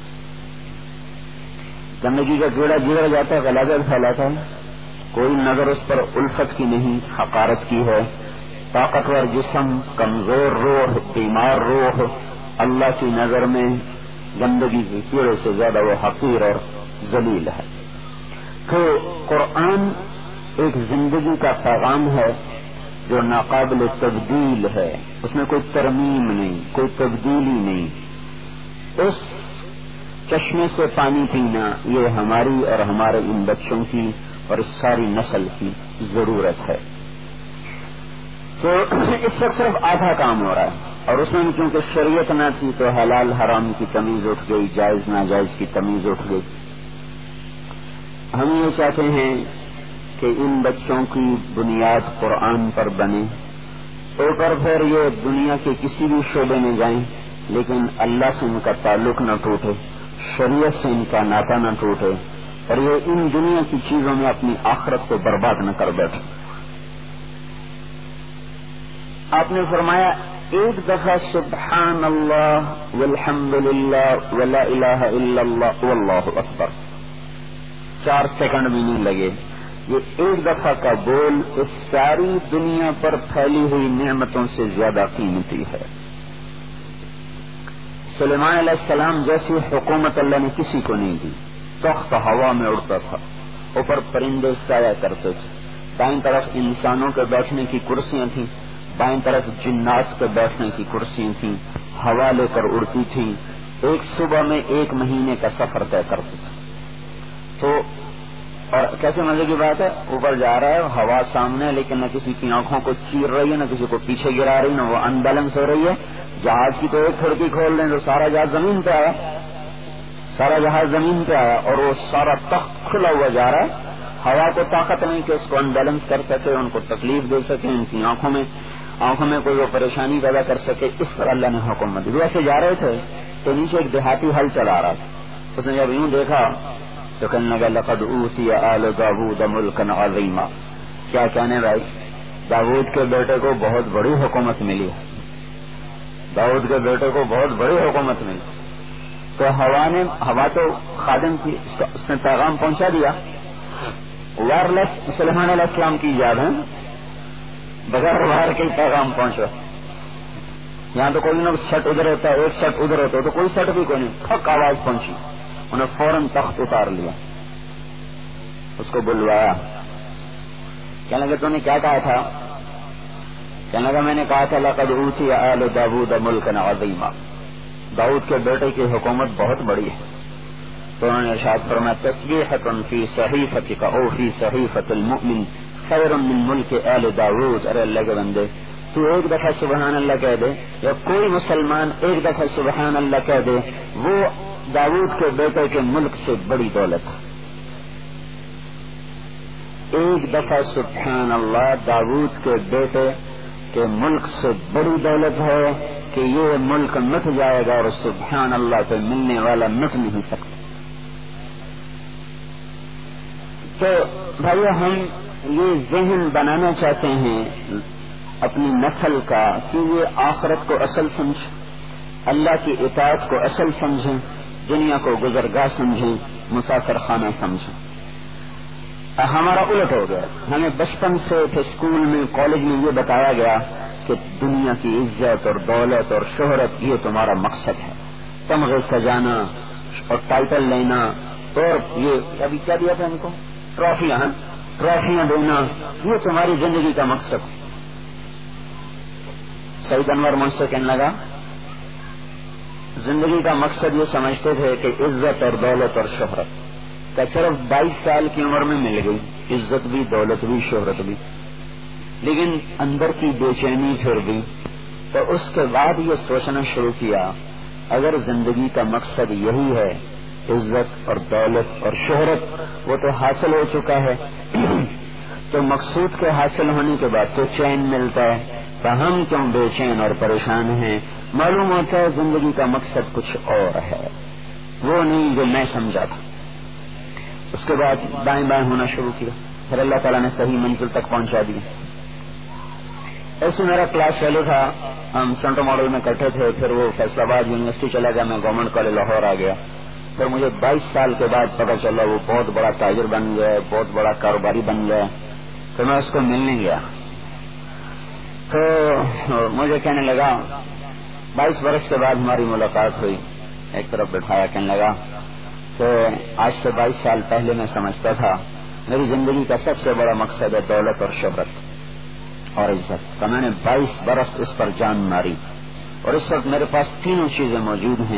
گندگی کا کیڑا گرا جاتا ہے، غلاظت پھیلاتا ہے، کوئی نظر اس پر الفت کی نہیں، حقارت کی ہے. طاقتور جسم، کمزور روح، بیمار روح اللہ کی نظر میں گندگی کے کیڑے سے زیادہ وہ حقیر اور ذلیل ہے. تو قرآن ایک زندگی کا پیغام ہے جو ناقابل تبدیل ہے، اس میں کوئی ترمیم نہیں، کوئی تبدیلی نہیں. اس چشمے سے پانی پینا یہ ہماری اور ہمارے ان بچوں کی اور اس ساری نسل کی ضرورت ہے. تو اس وقت صرف آدھا کام ہو رہا ہے، اور اس میں کیونکہ شریعت نہ تھی تو حلال حرام کی تمیز اٹھ گئی، جائز ناجائز کی تمیز اٹھ گئی. ہم یہ چاہتے ہیں کہ ان بچوں کی بنیاد قرآن پر بنے، اوپر پھر یہ دنیا کے کسی بھی شعبے میں جائیں لیکن اللہ سے ان کا تعلق نہ ٹوٹے، شریعت سے ان کا ناطہ نہ ٹوٹے، اور یہ ان دنیا کی چیزوں میں اپنی آخرت کو برباد نہ کر بیٹھے. آپ نے فرمایا ایک دفعہ سبحان اللہ والحمد للہ ولا الہ الا اللہ واللہ اکبر، چار سیکنڈ بھی نہیں لگے. یہ ایک دفعہ کا بول اس ساری دنیا پر پھیلی ہوئی نعمتوں سے زیادہ قیمتی ہے. سلیمان علیہ السلام جیسی حکومت اللہ نے کسی کو نہیں دی. تخت ہوا میں اڑتا تھا، اوپر پرندے سایہ کرتے تھے، دائیں طرف انسانوں کے بیٹھنے کی کرسیاں تھیں، بائیں طرف جنات کے بیٹھنے کی کرسیاں تھیں، ہوا لے کر اڑتی تھیں. ایک صبح میں ایک مہینے کا سفر طے کرتے تھے. تو اور کیسے مزے کی بات ہے، اوپر جا رہا ہے، ہوا سامنے ہے، لیکن نہ کسی کی آنکھوں کو چیر رہی ہے، نہ کسی کو پیچھے گرا رہی، نہ وہ ان بیلنس ہو رہی ہے. جہاز کی تو ایک کھڑکی کھول دیں تو سارا جہاز زمین پہ آیا، سارا جہاز زمین پہ آیا، اور وہ سارا تخت کھلا ہوا جا رہا ہے. ہوا کو طاقت نہیں کہ اس کو ان بیلنس کر سکے، ان کو تکلیف دے سکے، ان کی آنکھوں میں آنکھوں میں کوئی وہ پریشانی پیدا کر سکے. اس پر اللہ نے حکم دی. ویسے جا رہے تھے تو نیچے ایک دیہاتی ہل چلا رہا تھا. اس نے جب یوں دیکھا تو کہنے لگا لقد اوتی آل داود ملکا عظیما. کیا کہنے بھائی، داود کے بیٹے کو بہت بڑی حکومت ملی، داود کے بیٹے کو بہت بڑی حکومت ملی. تو ہوا نے ہوا تو خادم تھی، اس نے پیغام پہنچا دیا. وائرلیس سلیمان علیہ السلام کی ایجاد ہے، بغیر وائر کے پیغام پہنچا. یہاں تو کوئی نہ سٹ ادھر ہوتا ہے، ایک سٹ ادھر ہوتا ہے، تو کوئی سٹ بھی کوئی نہیں، ٹھک آواز پہنچی. انہیں فوراً تخت اتار لیا، اس کو بلوایا. کہنے لگا تو نے کیا کہا تھا؟ کہنے لگا میں نے کہا تھا لقد اوتی آل داود ملکا عظیما، داؤد کے بیٹے کی حکومت بہت بڑی ہے. تو انہوں نے ارشاد فرمایا تسبیحۃ فی صحیفۃک او فی صحیفۃ المؤمن خیر من ملک آل داود. ارے اللہ کے بندے، تو ایک دفعہ سبحان اللہ کہہ دے، یا کوئی مسلمان ایک دفعہ سبحان اللہ کہہ دے، وہ داؤد کے بیٹے کے ملک سے بڑی دولت ہے. ایک دفعہ سبحان اللہ داؤد کے بیٹے کے ملک سے بڑی دولت ہے کہ یہ ملک مٹ جائے گا اور سبحان اللہ سے ملنے والا مٹ نہیں سکتا. تو بھائیو، ہم یہ ذہن بنانا چاہتے ہیں اپنی نسل کا کہ یہ آخرت کو اصل سمجھیں، اللہ کی اطاعت کو اصل سمجھیں، دنیا کو گزرگاہ سمجھیں، مسافر خانہ سمجھیں. ہمارا الٹ ہو گیا. ہمیں بچپن سے اسکول میں کالج میں یہ بتایا گیا کہ دنیا کی عزت اور دولت اور شہرت یہ تمہارا مقصد ہے، تمغے سجانا اور ٹائٹل لینا، اور یہ ابھی کیا دیا تھا ان کو، ٹرافیاں ٹرافیاں دینا، یہ تمہاری زندگی کا مقصد. سعید انور مجھ سے کہنے لگا زندگی کا مقصد یہ سمجھتے تھے کہ عزت اور دولت اور شہرت کا صرف بائیس سال کی عمر میں مل گئی، عزت بھی، دولت بھی، شہرت بھی، لیکن اندر کی بے چینی پھر بھی. تو اس کے بعد یہ سوچنا شروع کیا اگر زندگی کا مقصد یہی ہے، عزت اور دولت اور شہرت، وہ تو حاصل ہو چکا ہے، تو مقصود کے حاصل ہونے کے بعد تو چین ملتا ہے، تو ہم کیوں بے چین اور پریشان ہیں؟ معلوم ہوتا ہے زندگی کا مقصد کچھ اور ہے، وہ نہیں جو میں سمجھا تھا. اس کے بعد دائیں بائیں ہونا شروع کیا، پھر اللہ تعالیٰ نے صحیح منزل تک پہنچا دیا. ایسے میرا کلاس فیلو تھا، ہم سینٹر ماڈل میں کٹھے تھے، پھر وہ فیصل آباد یونیورسٹی چلا گیا، میں گورنمنٹ کالج لاہور آ گیا. پھر مجھے بائیس سال کے بعد پتہ چلا وہ بہت بڑا تاجر بن گیا، بہت بڑا کاروباری بن گیا. تو میں اس کو ملنے گیا تو مجھے کہنے لگا، بائیس برس کے بعد ہماری ملاقات ہوئی، ایک طرف بٹھایا، کہنے لگا کہ آج سے بائیس سال پہلے میں سمجھتا تھا میری زندگی کا سب سے بڑا مقصد ہے دولت اور شہرت اور عزت. تو میں نے بائیس برس اس پر جان ماری، اور اس وقت میرے پاس تینوں چیزیں موجود ہیں،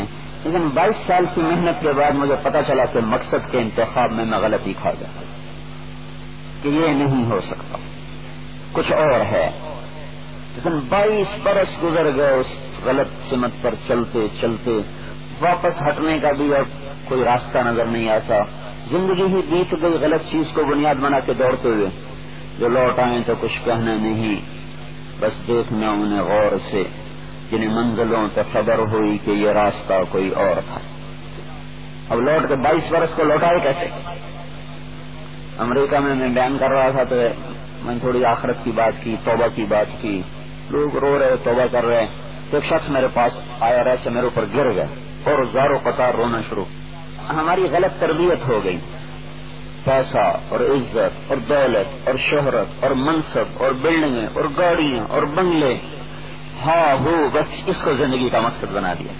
لیکن بائیس سال کی محنت کے بعد مجھے پتا چلا کہ مقصد کے انتخاب میں میں غلطی کھا گیا کہ یہ نہیں ہو سکتا، کچھ اور ہے. لیکن بائیس برس گزر گئے اس غلط سمت پر چلتے چلتے، واپس ہٹنے کا بھی اب کوئی راستہ نظر نہیں آتا. زندگی ہی بیت گئی غلط چیز کو بنیاد بنا کے دوڑتے ہوئے. جو لوٹ آئے تو کچھ کہنا نہیں، بس دیکھنا انہیں غور سے، جنہیں منزلوں پہ خبر ہوئی کہ یہ راستہ کوئی اور تھا. اب لوٹ کے بائیس برس کو لوٹائے کیسے؟ امریکہ میں میں بیان کر رہا تھا تو میں تھوڑی آخرت کی بات کی، توبہ کی بات کی، لوگ رو رہے توبہ کر رہے. تو ایک شخص میرے پاس آیا رہا سے میرے اوپر گر گیا اور زاروں قطار رونا شروع. ہماری غلط تربیت ہو گئی، پیسہ اور عزت اور دولت اور شہرت اور منصب اور بلڈنگیں اور گاڑیاں اور بنگلے، ہاں وہ بس اس کو زندگی کا مقصد بنا دیا.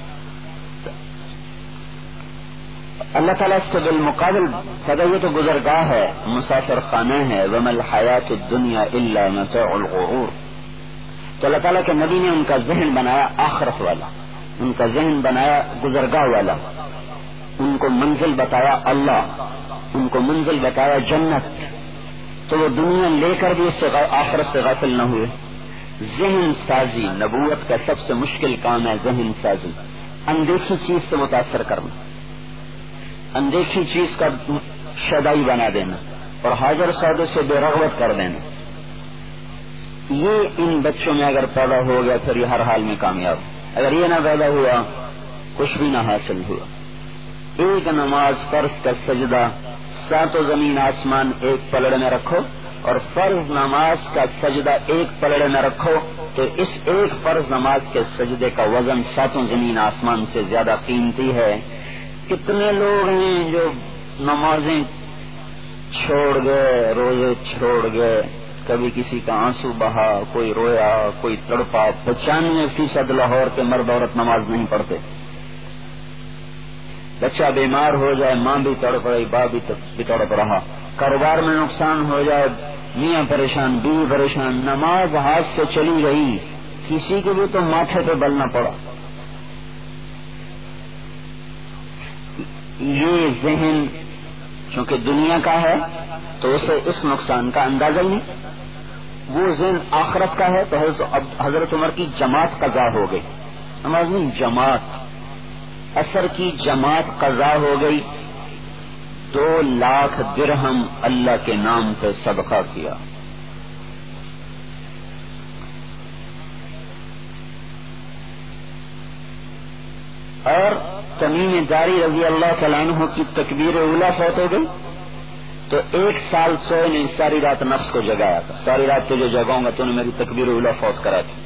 اللہ تعالیٰ اس کے بالمقابل سدا یہ تو گزرگاہ ہے، مسافر خانہ ہے، وما الحیات الدنیا الا متاع الغرور. تو اللہ تعالیٰ کے نبی نے ان کا ذہن بنایا آخرت والا، ان کا ذہن بنایا گزرگاہ والا، ان کو منزل بتایا اللہ، ان کو منزل بتایا جنت. تو وہ دنیا لے کر بھی اس سے آخرت سے غافل نہ ہوئے. ذہن سازی نبوت کا سب سے مشکل کام ہے. ذہن سازی، اندیکھی چیز سے متاثر کرنا، اندیکھی چیز کا شیدائی بنا دینا اور حاضر سودے سے بے رغبت کر دینا. یہ ان بچوں میں اگر پیدا ہو گیا پھر یہ ہر حال میں کامیاب. اگر یہ نہ پیدا ہوا کچھ بھی نہ حاصل ہوا. ایک نماز فرض کا سجدہ ساتوں زمین آسمان ایک پلڑے میں رکھو اور فرض نماز کا سجدہ ایک پلڑے میں رکھو تو اس ایک فرض نماز کے سجدے کا وزن ساتوں زمین آسمان سے زیادہ قیمتی ہے. کتنے لوگ ہیں جو نمازیں چھوڑ گئے، روزے چھوڑ گئے، کبھی کسی کا آنسو بہا، کوئی رویا، کوئی تڑپا. پچانوے فیصد لاہور کے مرد عورت نماز نہیں پڑھتے. بچہ بیمار ہو جائے ماں بھی تڑپ رہی، باپ بھی تڑپ رہا. کاروبار میں نقصان ہو جائے میاں پریشان، بیوی پریشان. نماز ہاتھ سے چلی رہی، کسی کے بھی تو ماتھے پہ بلنا پڑا. یہ ذہن چونکہ دنیا کا ہے تو اسے اس نقصان کا اندازہ ہی نہیں. وہ ذہن آخرت کا ہے تو حضرت عمر کی جماعت قضا ہو گئی. نماز نہیں، جماعت. اثر کی جماعت قضا ہو گئی. دو لاکھ درہم اللہ کے نام پہ صدقہ کیا. اور تمیم داری رضی اللہ تعالیٰ عنہ کی تکبیر اولیٰ فوت ہو گئی تو ایک سال سوئے نہیں، ساری رات نفس کو جگایا تھا. ساری رات تجھے جگاؤں گا تو نے میری تکبیر اولیٰ فوت کرا تھی.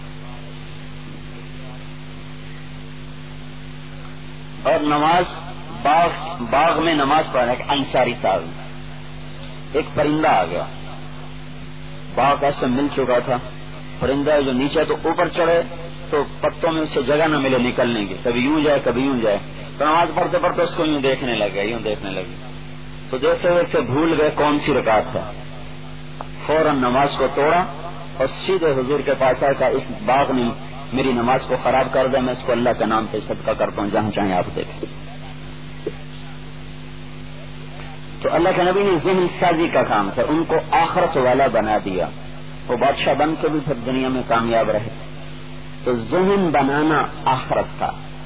اور نماز باغ باغ میں نماز پڑھنے ایک انصاری صاحب، ایک پرندہ آ گیا. باغ ایسے مل چکا تھا. پرندہ جو نیچے تو اوپر چڑھے تو پتوں میں اسے جگہ نہ ملے نکلنے کی، کبھی یوں جائے کبھی یوں جائے. تو نماز پڑھتے پڑھتے اس کو یوں دیکھنے لگے یوں دیکھنے لگے تو دیکھتے دیکھتے بھول گئے کون سی رکعت ہے. فوراً نماز کو توڑا اور سیدھے حضور کے پاس آیا کہ اس باغ نے میری نماز کو خراب کر دے، میں اس کو اللہ کے نام پہ صدقہ کرتا ہوں، جہاں چاہیں آپ دیکھیں. تو اللہ کے نبی نے ذہن سازی کا کام کیا، ان کو آخرت والا بنا دیا. وہ بادشاہ بن کے بھی پھر دنیا میں کامیاب رہے. تو ذہن بنانا آخرت تھا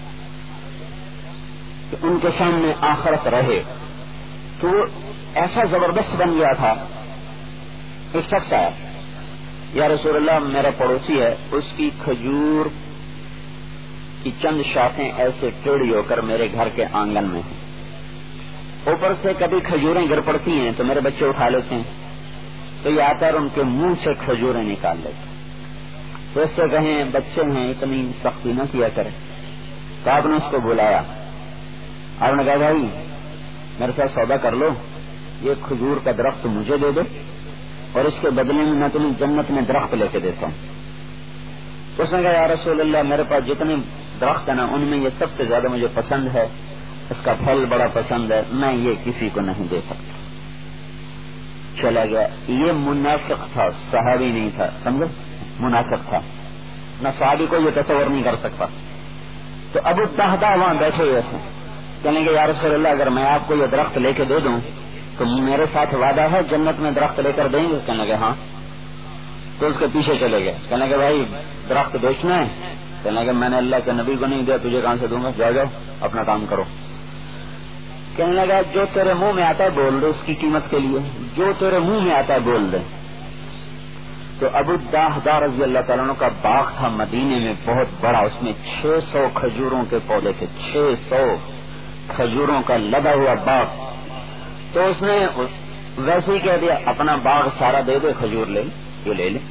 کہ ان کے سامنے آخرت رہے. تو وہ ایسا زبردست بن گیا تھا. ایک شخص آیا، یا رسول اللہ میرا پڑوسی ہے، اس کی کھجور کی چند شاخیں ایسے ٹیڑھی ہو کر میرے گھر کے آنگن میں ہیں. اوپر سے کبھی کھجوریں گر پڑتی ہیں تو میرے بچے اٹھا لیتے ہیں تو یہ آتا ہے اور ان کے منہ سے کھجوریں نکال لیتے. تو اس سے کہیں بچے ہیں اتنی سختی نہ کیا کرے. تو آپ نے اس کو بلایا، آپ نے کہا بھائی میرے ساتھ سودا کر لو، یہ کھجور کا درخت مجھے دے دو اور اس کے بدلے میں میں تمہیں جنت میں درخت لے کے دیتا ہوں. اس نے کہا یا رسول اللہ میرے پاس جتنے درخت ہیں نا ان میں یہ سب سے زیادہ مجھے پسند ہے، اس کا پھل بڑا پسند ہے، میں یہ کسی کو نہیں دے سکتا. چلا گیا. یہ منافق تھا، صحابی نہیں تھا. سمجھو، منافق تھا. نہ صحابی کو یہ تصور نہیں کر سکتا. تو ابو الدہدہ وہاں بیٹھے ہوئے تھے. کہنے کہ یا رسول اللہ اگر میں آپ کو یہ درخت لے کے دے دوں تو میرے ساتھ وعدہ ہے جنت میں درخت لے کر دیں گے؟ کہنے لگے ہاں. تو اس کے پیچھے چلے گئے. کہنے لگے بھائی درخت بیچنا ہے؟ کہنے لگے میں نے اللہ کے نبی کو نہیں دیا, تجھے کہاں سے دوں گا, جاؤ جاؤ اپنا کام کرو. کہنے لگا جو تیرے منہ میں آتا ہے بول دے اس کی قیمت کے لیے, جو تیرے منہ میں آتا ہے بول دے. تو ابو الدہدہ رضی اللہ تعالیٰ عنہ کا باغ تھا مدینے میں بہت بڑا, اس میں چھ سو کھجوروں کے پودے تھے, چھ سو کھجوروں کا لدا ہوا باغ. تو اس نے ویسے ہی کہہ دیا اپنا باغ سارا دے دے, کھجور لے یہ لے لے.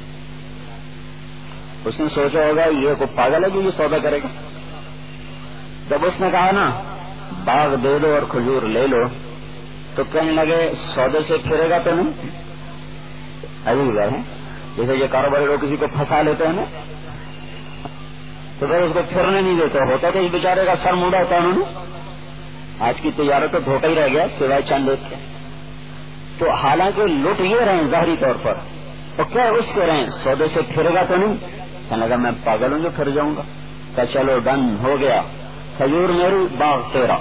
اس نے سوچا ہوگا یہ کوئی پاگل ہے جو یہ سودا کرے گا. جب اس نے کہا نا باغ دے دو اور کھجور لے لو تو کہنے لگے سودے سے پھرے گا تو نہیں. عجیب ہے جیسے یہ کاروباری لوگ کسی کو پھنسا لیتے ہیں نا تو پھر اس کو پھرنے نہیں دیتے. ہوتا تو اس بیچارے کا سر موڑا ہوتا انہوں نے. آج کی تجارت تو دھوکہ ہی رہ گیا سوائے چند ایک کے. تو حالانکہ لٹ یہ رہے ظاہری طور پر, تو کیا اس کو رہے سودے سے پھرے گا تو نہیں. کہنے لگا میں پاگل ہوں جو پھر جاؤں گا. کہ چلو ڈن ہو گیا, کھجور میری باغ تیرا.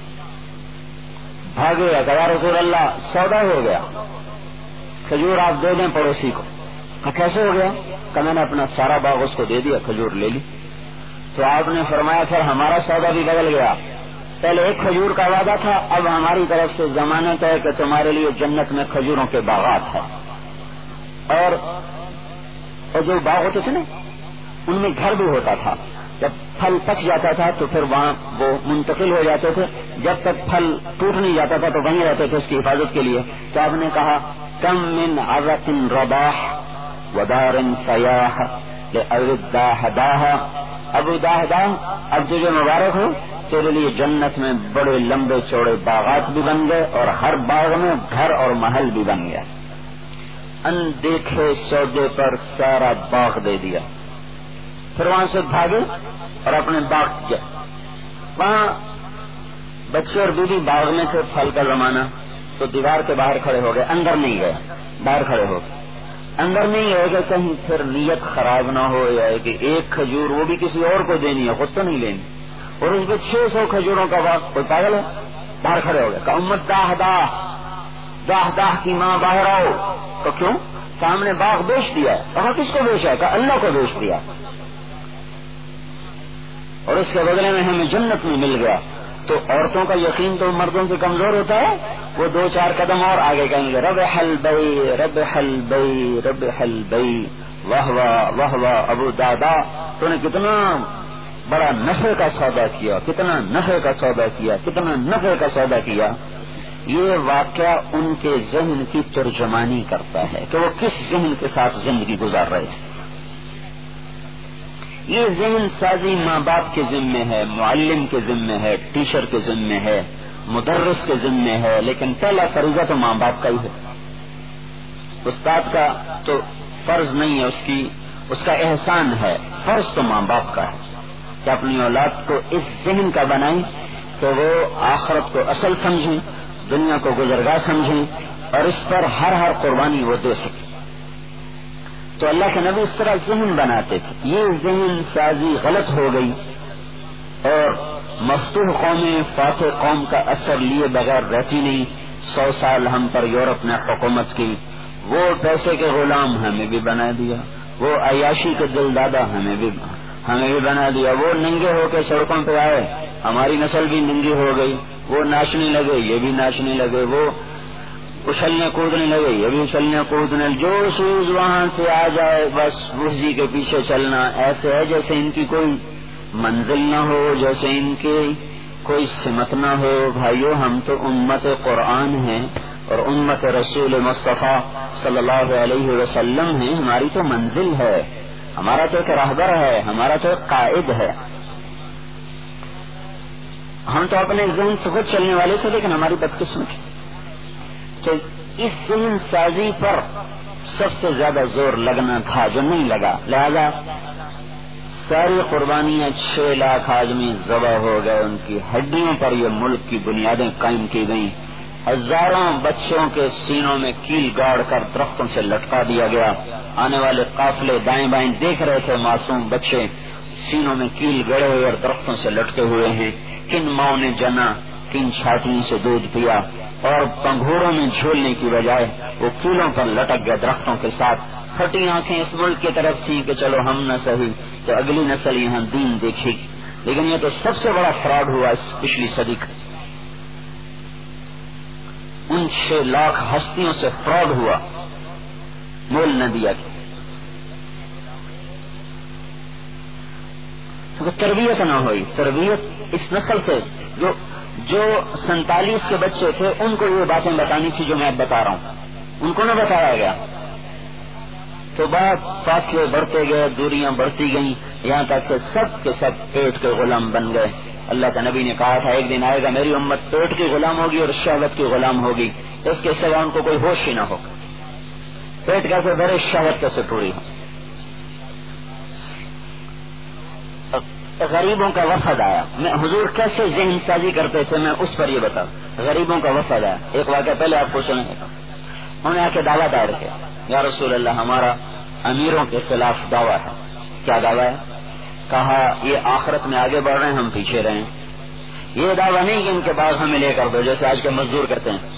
بھاگے گا کہ یا رسول اللہ سودا ہو گیا, کھجور آپ دے دیں پڑوسی کو. کہ کیسے ہو گیا؟ کہ میں نے اپنا سارا باغ اس کو دے دیا, کھجور لے لی. تو آپ نے فرمایا پھر ہمارا سودا بھی بدل گیا. پہلے ایک کھجور کا وعدہ تھا, اب ہماری طرف سے ضمانت ہے کہ تمہارے لیے جنت میں کھجوروں کے باغات ہیں. اور اور جو باغ ہوتے تھے نا ان میں گھر بھی ہوتا تھا. جب پھل پک جاتا تھا تو پھر وہاں وہ منتقل ہو جاتے تھے, جب تک پھل ٹوٹ نہیں جاتا تھا تو وہیں رہتے تھے اس کی حفاظت کے لیے. تو آپ نے کہا کم من عرق رباح ودار سیاح لأبو الدہدہ, ابو دہدہ اب تجھے مبارک ہو, تیرے لیے جنت میں بڑے لمبے چوڑے باغات بھی بن گئے اور ہر باغ میں گھر اور محل بھی بن گیا. ان دیکھے سودے پر سارا باغ دے دیا. پھر وہاں سے بھاگے اور اپنے باغ گئے. وہاں بچے اور بیوی باغ میں تھے, پھل کا زمانہ, تو دیوار کے باہر کھڑے ہو گئے, اندر نہیں گئے, باہر کھڑے ہو گئے. اندر نہیں گئے کہ کہیں پھر نیت خراب نہ ہو جائے کہ ایک کھجور وہ بھی کسی اور کو دینی ہے, خود تو نہیں لینی. اور اس میں چھ سو کھجوروں کا باغ, کوئی پاگل ہے. باہر کھڑے ہو گئے کہ امت دہدہ دہدہ کی ماں باہر آؤ. تو کیوں؟ سامنے باغ بیچ دیا ہے. کہا کس کو بیچا ہے؟ کہ اللہ کو بیچ دیا, اور اس کے بدلے میں ہمیں جنت میں مل گیا. تو عورتوں کا یقین تو مردوں سے کمزور ہوتا ہے, وہ دو چار قدم اور آگے کہیں گے رب حل بئی رب حل بئی رب حل بئی. واہ واہ واہ واہ ابو دہدہ, تو نے کتنا بڑا نفع کا سودا کیا, کتنا نفع کا سودا کیا, کتنا نفع کا سودا کیا. یہ واقعہ ان کے ذہن کی ترجمانی کرتا ہے کہ وہ کس ذہن کے ساتھ زندگی گزار رہے تھے. یہ ذہن سازی ماں باپ کے ذمے ہے, معلم کے ذمے ہے, ٹیچر کے ذمے ہے, مدرس کے ذمے ہے, لیکن پہلا فریضہ تو ماں باپ کا ہی ہے. استاد کا تو فرض نہیں ہے, اس کی اس کا احسان ہے, فرض تو ماں باپ کا ہے کہ اپنی اولاد کو اس ذہن کا بنائیں کہ وہ آخرت کو اصل سمجھیں, دنیا کو گزرگاہ سمجھیں, اور اس پر ہر ہر قربانی وہ دے سکیں. تو اللہ کے نبی اس طرح ذہن بناتے تھے. یہ ذہن سازی غلط ہو گئی اور مفتوح قومیں فاتح قوم کا اثر لیے بغیر رہتی نہیں. سو سال ہم پر یورپ نے حکومت کی, وہ پیسے کے غلام ہمیں بھی بنا دیا, وہ عیاشی کے دل دادا ہمیں بھی ہمیں بھی بنا دیا. وہ ننگے ہو کے سڑکوں پہ آئے, ہماری نسل بھی ننگی ہو گئی. وہ ناچنے لگے, یہ بھی ناچنے لگے. وہ اچھلنے کودنے لگے, یہ بھی اچھلنے کودنے. جو سوز وہاں سے آ جائے بس اس جی کے پیچھے چلنا. ایسے ہے جیسے ان کی کوئی منزل نہ ہو, جیسے ان کی کوئی سمت نہ ہو. بھائیو ہم تو امت قرآن ہیں اور امت رسول مصطفیٰ صلی اللہ علیہ وسلم ہیں. ہماری تو منزل ہے, ہمارا تو ایک راہبر ہے, ہمارا تو ایک قائد ہے. ہم تو اپنے ذہن سے خود چلنے والے تھے, لیکن ہماری بدقسمت ہے. تو اس ذہن سازی پر سب سے زیادہ زور لگنا تھا جو نہیں لگا. لہذا ساری قربانیاں, چھ لاکھ آدمی ذبح ہو گئے, ان کی ہڈیوں پر یہ ملک کی بنیادیں قائم کی گئیں. ہزاروں بچوں کے سینوں میں کیل گاڑ کر درختوں سے لٹکا دیا گیا. آنے والے قافلے دائیں بائیں دیکھ رہے تھے, معصوم بچے سینوں میں کیل گڑے ہوئے اور درختوں سے لٹکے ہوئے ہیں، کن ماؤں نے جنا، کن چھاتیوں سے دودھ پیا، اور پنگھوروں میں جھولنے کی بجائے وہ کیلوں پر لٹک گئے درختوں کے ساتھ. پھٹی آنکھیں اس ملک کی طرف تھیں کہ چلو ہم نہ سہی تو اگلی نسل یہاں دین دیکھے گی. لیکن یہ تو سب سے بڑا فراڈ ہوا اس پچھلی صدی کا. ان چھ لاکھ ہستیوں سے فراڈ ہوا، مول نہ دیا. تو تربیت نہ ہوئی. تربیت اس نسل سے جو جو سینتالیس کے بچے تھے ان کو یہ باتیں بتانی تھی جو میں اب بتا رہا ہوں، ان کو نہ بتایا گیا. تو بات فاصلے بڑھتے گئے، دوریاں بڑھتی گئیں، یہاں تک کہ سب کے سب پیٹ کے غلام بن گئے. اللہ کا نبی نے کہا تھا ایک دن آئے گا میری امت پیٹ کی غلام ہوگی اور شہوت کی غلام ہوگی، اس کے سوا ان کو کوئی ہوش ہی نہ ہوگا. پیٹ کیسے بڑے، شہوت کیسے پوری ہو. غریبوں کا وفد آیا. میں حضور کیسے ذہن سازی کرتے تھے میں اس پر یہ بتا. غریبوں کا وفد آیا. ایک واقعہ پہلے آپ کو سنیں گا. انہوں نے آ کے دعویٰ دائر کیا، یا رسول اللہ ہمارا امیروں کے خلاف دعویٰ ہے. کیا دعویٰ ہے؟ کہا یہ آخرت میں آگے بڑھ رہے ہیں ہم پیچھے رہے. یہ دعویٰ نہیں کہ ان کے بعد ہمیں لے کر دو جیسے آج کے مزدور کرتے ہیں.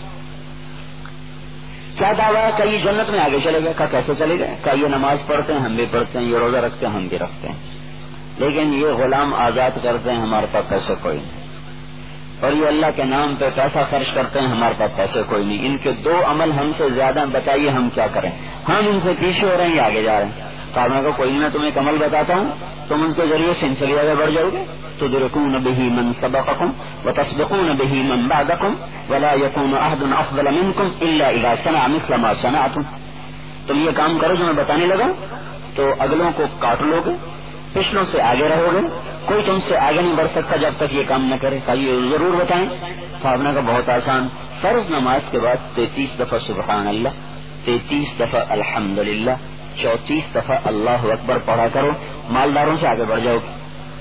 کیا دعویٰ ہے؟ کہ یہ جنت میں آگے چلے گئے. کہا کیسے چلے گئے؟ کہ یہ نماز پڑھتے ہیں ہم بھی پڑھتے ہیں، یہ روزہ رکھتے ہیں ہم بھی رکھتے ہیں، لیکن یہ غلام آزاد کرتے ہیں ہمارے پاس پیسے کوئی نہیں، اور یہ اللہ کے نام پہ پیسہ خرچ کرتے ہیں ہمارے پاس پیسے کوئی نہیں. ان کے دو عمل ہم سے زیادہ، بتائیے ہم کیا کریں؟ ہم ان سے پیچھے ہو رہے ہیں یا آگے جا رہے ہیں؟ کہا میں کو کوئی نہیں، میں تمہیں ایک عمل بتاتا ہوں، تم ان کے ذریعے سے ان سے بھی آگے بڑھ جاؤ گے. تدركون به من سبقكم وتسبقون به من بعدكم ولا يكون أحد أفضل منكم إلا إذا صنع مثل ما صنعتم. تم یہ کام کرو جو میں بتانے لگا تو اگلوں کو کاٹ لو گے، پچھلوں سے آگے رہو گے، کوئی تم سے آگے نہیں بڑھ سکتا جب تک یہ کام نہ کرے. کہا یہ ضرور بتائیں. صاحب نے کہا بہت آسان. فرض نماز کے بعد تینتیس دفعہ سبحان اللہ، تینتیس دفعہ الحمدللہ، چونتیس دفعہ اللہ اکبر پڑھا کرو، مالداروں سے آگے بڑھ جاؤ گے.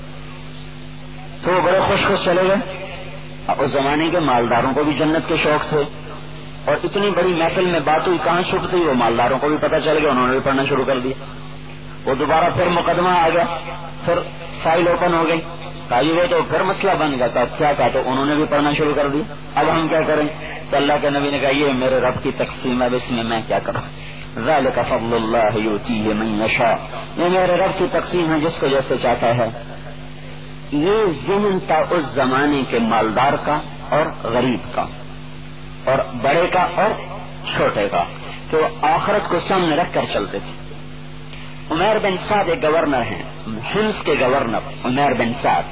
تو وہ بڑے خوش خوش چلے گئے. اس زمانے کے مالداروں کو بھی جنت کے شوق تھے، اور اتنی بڑی محفل میں بات ہوئی کہاں چھپ تھی، وہ مالداروں کو بھی پتہ چل گیا، انہوں نے بھی پڑھنا شروع کر دیا. وہ دوبارہ پھر مقدمہ آ گیا، پھر فائل اوپن ہو گئی. کہا وہ تو پھر مسئلہ بن گیا. تھا کیا کہا؟ تو انہوں نے بھی پڑھنا شروع کر دیا. اب ہم کیا کریں؟ تو اللہ کے نبی نے کہا یہ میرے رب کی تقسیم ہے، اب اس میں میں کیا کروں؟ ذالک فضل اللہ یؤتیہ من یشاء. یہ میرے رب کی تقسیم ہے جس کو جیسے چاہتا ہے. یہ ذہن تھا اس زمانے کے مالدار کا اور غریب کا، اور بڑے کا اور چھوٹے کا، کہ وہ آخرت کو سامنے رکھ کر چلتے تھے. عمیر بن سعد ایک گورنر ہیں، حمص کے گورنر عمیر بن سعد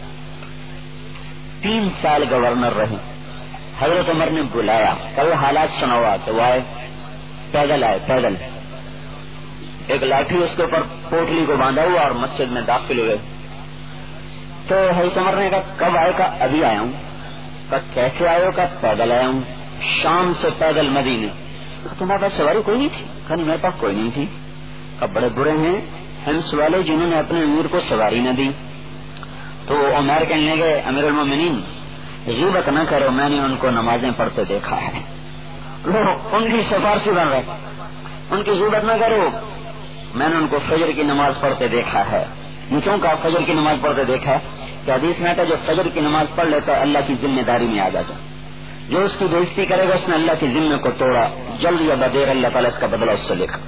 تین سال گورنر رہے. حضرت عمر نے بلایا، کئی حالات سنوا تو وہ آئے، پیدل آئے، پیدل ایک لاٹھی اس کے اوپر پوٹلی کو باندھا ہوا اور مسجد میں داخل ہوئے. تو حضرت عمر نے کہا کب آئے؟ کا ابھی آیا ہوں. کہا کیسے آئے ہو؟ کا پیدل آیا ہوں، شام سے پیدل مدینے. تمہارے پاس سواری کوئی نہیں تھی؟ کہا میرے پاس کوئی نہیں تھی. کہا بڑے برے ہیں ہمس والے جنہوں نے اپنے امیر کو سواری نہ دی. تو عمر کہنے لگے امیر المومنین غیبت نہ کرو، میں نے ان کو نمازیں پڑھتے دیکھا ہے. لوگ ان کی سفارشی بن رہے، ان کی غیبت نہ کرو، میں نے ان کو فجر کی نماز پڑھتے دیکھا ہے. کیوں کہا فجر کی نماز پڑھتے دیکھا ہے؟ کہ حدیث میں آتا جو فجر کی نماز پڑھ لیتا ہے اللہ کی ذمہ داری میں آ جاتا. جو اس کی بے عزتی کرے گا اس نے اللہ کی ذمہ کو توڑا، جلد یا بدیر اللہ تعالیٰ اس کا بدلہ اس سے لے گا.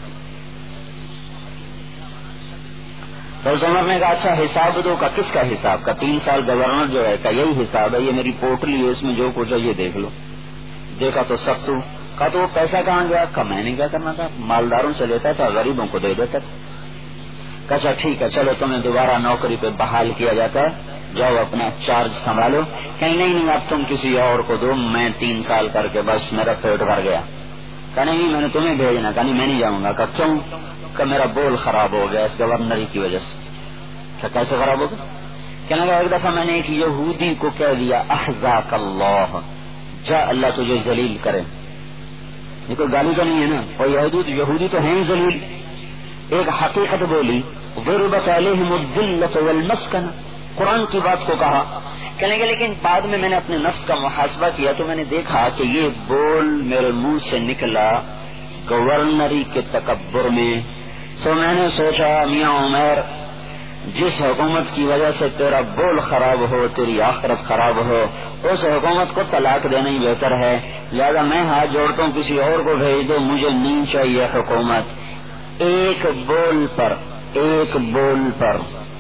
تو عمر نے کہا اچھا حساب دو. کا کس کا حساب؟ کا تین سال گورنر جو ہے کا یہی حساب ہے، یہ میری پورٹلی ہے اس میں جو کچھ ہے یہ دیکھ لو. دیکھا تو سب تو. کہا تو وہ پیسہ کہاں گیا؟ کا میں نے کیا کرنا تھا، مالداروں سے لیتا تھا غریبوں کو دے دیتا تھا. کہا ٹھیک ہے چلو تمہیں دوبارہ نوکری پہ بحال کیا جاتا ہے، جاؤ اپنا چارج سنبھالو. کہیں نہیں نہیں اب تم کسی اور کو دو، میں تین سال کر کے بس میرا پیٹ بھر گیا. کہا نہیں میں نے تمہیں بھیجنا. کہا نہیں میں نہیں جاؤں گا. کہا کیوں؟ کہ میرا بول خراب ہو گیا اس گورنری کی وجہ سے. کیا کیسے خراب ہو گیا؟ کہنے لگا ایک دفعہ میں نے ایک یہودی کو کہہ دیا احزاک اللہ، جا اللہ تجھے ذلیل کرے. یہ کوئی گالی تو نہیں ہے نا، اور یہودی یہودی تو ہیں ہی ذلیل. ایک حقیقت بولی ضربت علیہم الذلۃ والمسکنہ، قرآن کی بات کو کہا. کہنے لگے لیکن بعد میں میں نے اپنے نفس کا محاسبہ کیا تو میں نے دیکھا کہ یہ بول میرے منہ سے نکلا گورنری کے تکبر میں. تو میں نے سوچا میاں عمر جس حکومت کی وجہ سے تیرا بول خراب ہو، تیری آخرت خراب ہو، اس حکومت کو طلاق دینا ہی بہتر ہے. لہذا میں ہاتھ جوڑتا ہوں کسی اور کو بھیج دو، مجھے نہیں چاہیے حکومت. ایک بول پر ایک بول پر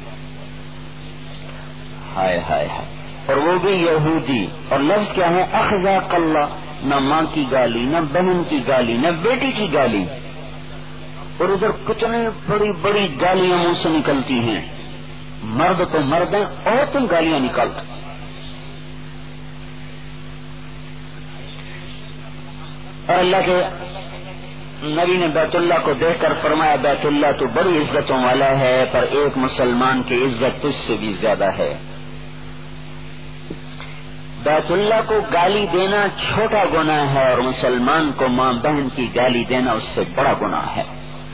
ہائے ہائے ہائے، اور وہ بھی یہودی. اور لفظ کیا ہے؟ اخذاک اللہ. نہ ماں کی گالی، نہ بہن کی گالی، نہ بیٹی کی گالی، اور ادھر کتنے بڑی بڑی گالیاں منہ سے نکلتی ہیں. مرد تو مرد ہیں، عورتیں گالیاں نکالتی. اور اللہ کے نبی نے بیت اللہ کو دیکھ کر فرمایا بیت اللہ تو بڑی عزتوں والا ہے، پر ایک مسلمان کی عزت تجھ سے بھی زیادہ ہے. بیت اللہ کو گالی دینا چھوٹا گناہ ہے، اور مسلمان کو ماں بہن کی گالی دینا اس سے بڑا گناہ ہے.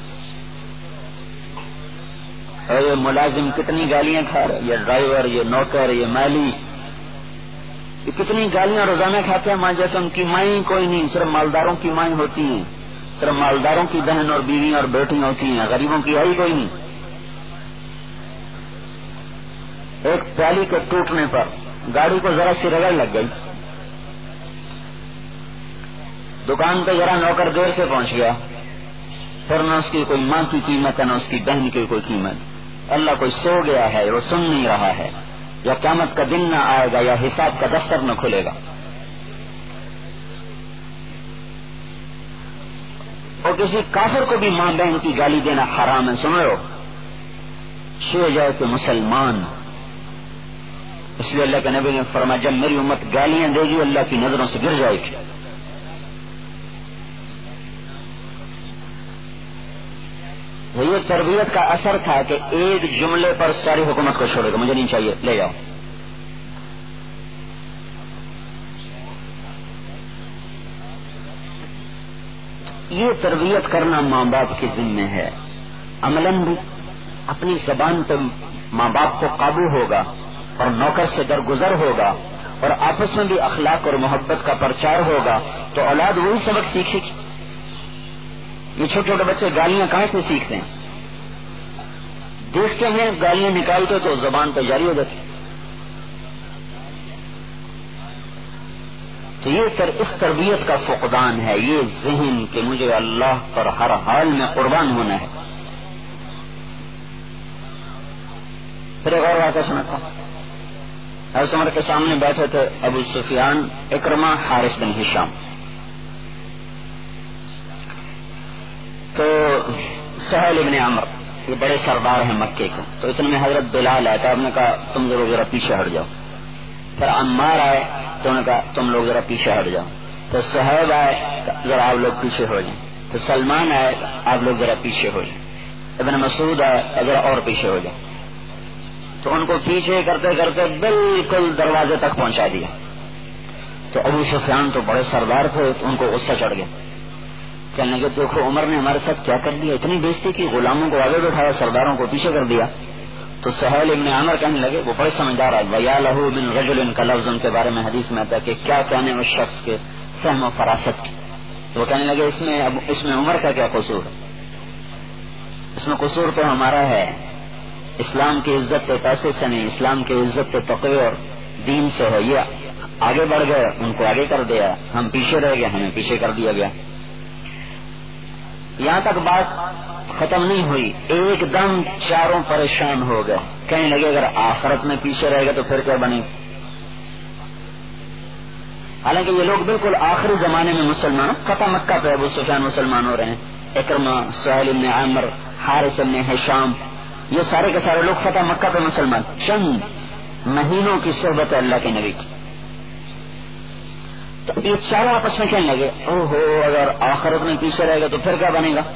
اور یہ ملازم کتنی گالیاں کھا رہے، یہ ڈرائیور، یہ نوکر، یہ مالی، یہ کتنی گالیاں روزانہ کھاتے ہیں. ماں جیسے ان کی مائیں کوئی نہیں، صرف مالداروں کی مائیں ہوتی ہیں، صرف مالداروں کی بہن اور بیوی اور بیٹیاں ہوتی ہیں، غریبوں کی ہے ہی کوئی نہیں. ایک پیالی کے ٹوٹنے پر گاڑی کو ذرا سی رگڑ لگ گئی، دکان پہ ذرا نوکر دیر سے پہنچ گیا، پھر نہ اس کی کوئی ماں کی قیمت ہے، نہ اس کی بہن کی کوئی قیمت. اللہ کوئی سو گیا ہے، وہ سن نہیں رہا ہے، یا قیامت کا دن نہ آئے گا، یا حساب کا دفتر نہ کھلے گا. اور کسی کافر کو بھی ماں بہن کی گالی دینا حرام ہے. سن رہے ہو؟ شے جائے کہ مسلمان. اس لیے اللہ کے نبی نے فرمایا جب میری امت گالیاں دے گی اللہ کی نظروں سے گر جائے گی. یہ تربیت کا اثر تھا کہ ایک جملے پر ساری حکومت کو چھوڑے گا، مجھے نہیں چاہیے، لے جاؤ. یہ تربیت کرنا ماں باپ کے ذمہ ہے. عملاً بھی اپنی زبان پہ ماں باپ کو قابو ہوگا، اور نوکر سے درگزر ہوگا، اور آپس میں بھی اخلاق اور محبت کا پرچار ہوگا، تو اولاد وہی سبق سیکھے گی. یہ چھوٹے چھوٹے بچے گالیاں کہاں سے سیکھتے ہیں؟ دیکھتے ہیں گالیاں نکالتے تو زبان پہ جاری ہو جاتی. تو یہ تر اس تربیت کا فقدان ہے، یہ ذہن کہ مجھے اللہ پر ہر حال میں قربان ہونا ہے. پھر ایک اور واقعہ سنا تھا. حضرت عمر کے سامنے بیٹھے تھے ابو سفیان، اکرمہ، حارث بن ہشام. تو سہیل ابن عمر یہ بڑے سردار ہیں مکے کے، تو اتنے میں حضرت بلال آئے، تو آپ نے کہا تم لوگ ذرا پیچھے ہٹ جاؤ. پھر عمار آئے تو انہوں نے کہا تم لوگ ذرا پیچھے ہٹ جاؤ. تو صہیب آئے ذرا آپ لوگ پیچھے ہو جائیں. تو سلمان آئے آپ لوگ ذرا پیچھے ہو جائیں. ابن مسعود آئے ذرا اور پیچھے ہو جائیں. تو ان کو پیچھے کرتے کرتے بالکل دروازے تک پہنچا دیا. تو ابو سفیان تو بڑے سردار تھے، تو ان کو غصہ چڑھ گیا. کہنے لگے دیکھو عمر نے ہمارے ساتھ کیا کر دیا، اتنی بےزتی کی، غلاموں کو آگے بٹھایا، سرداروں کو پیچھے کر دیا. تو سہیل ابن عمر کہنے لگے، وہ بڑے سمجھدار ہے، وَيَا لَهُ مِنْ رَجُلٍ کا لفظ ان کے بارے میں حدیث میں آتا ہے کہ کیا کہنے اس شخص کے فہم و فراست کی. تو وہ کہنے لگے اس میں اب اس میں عمر کا کیا قصور ہے؟ اس میں قصور تو ہمارا ہے. اسلام کی عزت تو پیسے سے نہیں، اسلام کی عزت تو تقوی اور دین سے ہے. یہ آگے بڑھ گئے، ان کو آگے کر دیا، ہم پیچھے رہ گئے، ہمیں پیچھے کر دیا گیا. یہاں تک بات ختم نہیں ہوئی، ایک دم چاروں پریشان ہو گئے. کہنے لگے اگر آخرت میں پیچھے رہ گئے تو پھر کیا بنے. حالانکہ یہ لوگ بالکل آخری زمانے میں مسلمان، فتح مکہ پہ ابو سفیان مسلمان ہو رہے ہیں، اکرمہ، سہیل بن عمر، حارث بن ہشام، یہ سارے کے سارے لوگ فتح مکہ پہ مسلمان. چند مہینوں کی صحبت ہے اللہ کے نبی کی. تو یہ چاروں آپس میں کہنے لگے او ہو اگر آخرت میں پیچھے رہے گا تو پھر کیا بنے گا.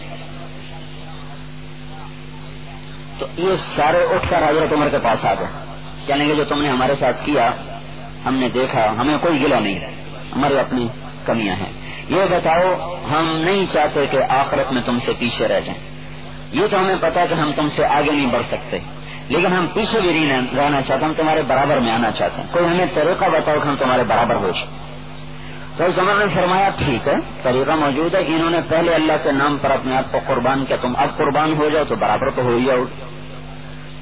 تو یہ سارے اٹھ کر حضرت عمر کے پاس آ گئے. کہنے لگے جو تم نے ہمارے ساتھ کیا ہم نے دیکھا، ہمیں کوئی گلہ نہیں ہے، ہماری اپنی کمیاں ہیں. یہ بتاؤ ہم نہیں چاہتے کہ آخرت میں تم سے پیچھے رہ جائیں. یہ تو ہمیں پتا کہ ہم تم سے آگے نہیں بڑھ سکتے، لیکن ہم پیچھے بھی نہیں رہنا چاہتے، ہم تمہارے برابر میں آنا چاہتے ہیں. کوئی ہمیں طریقہ بتاؤ کہ ہم تمہارے برابر ہو جائیں. تو اس عمر نے فرمایا ٹھیک ہے، طریقہ موجود ہے کہ انہوں نے پہلے اللہ کے نام پر اپنے آپ کو قربان کیا، تم اب قربان ہو جاؤ تو برابر تو ہو ہی جاؤ.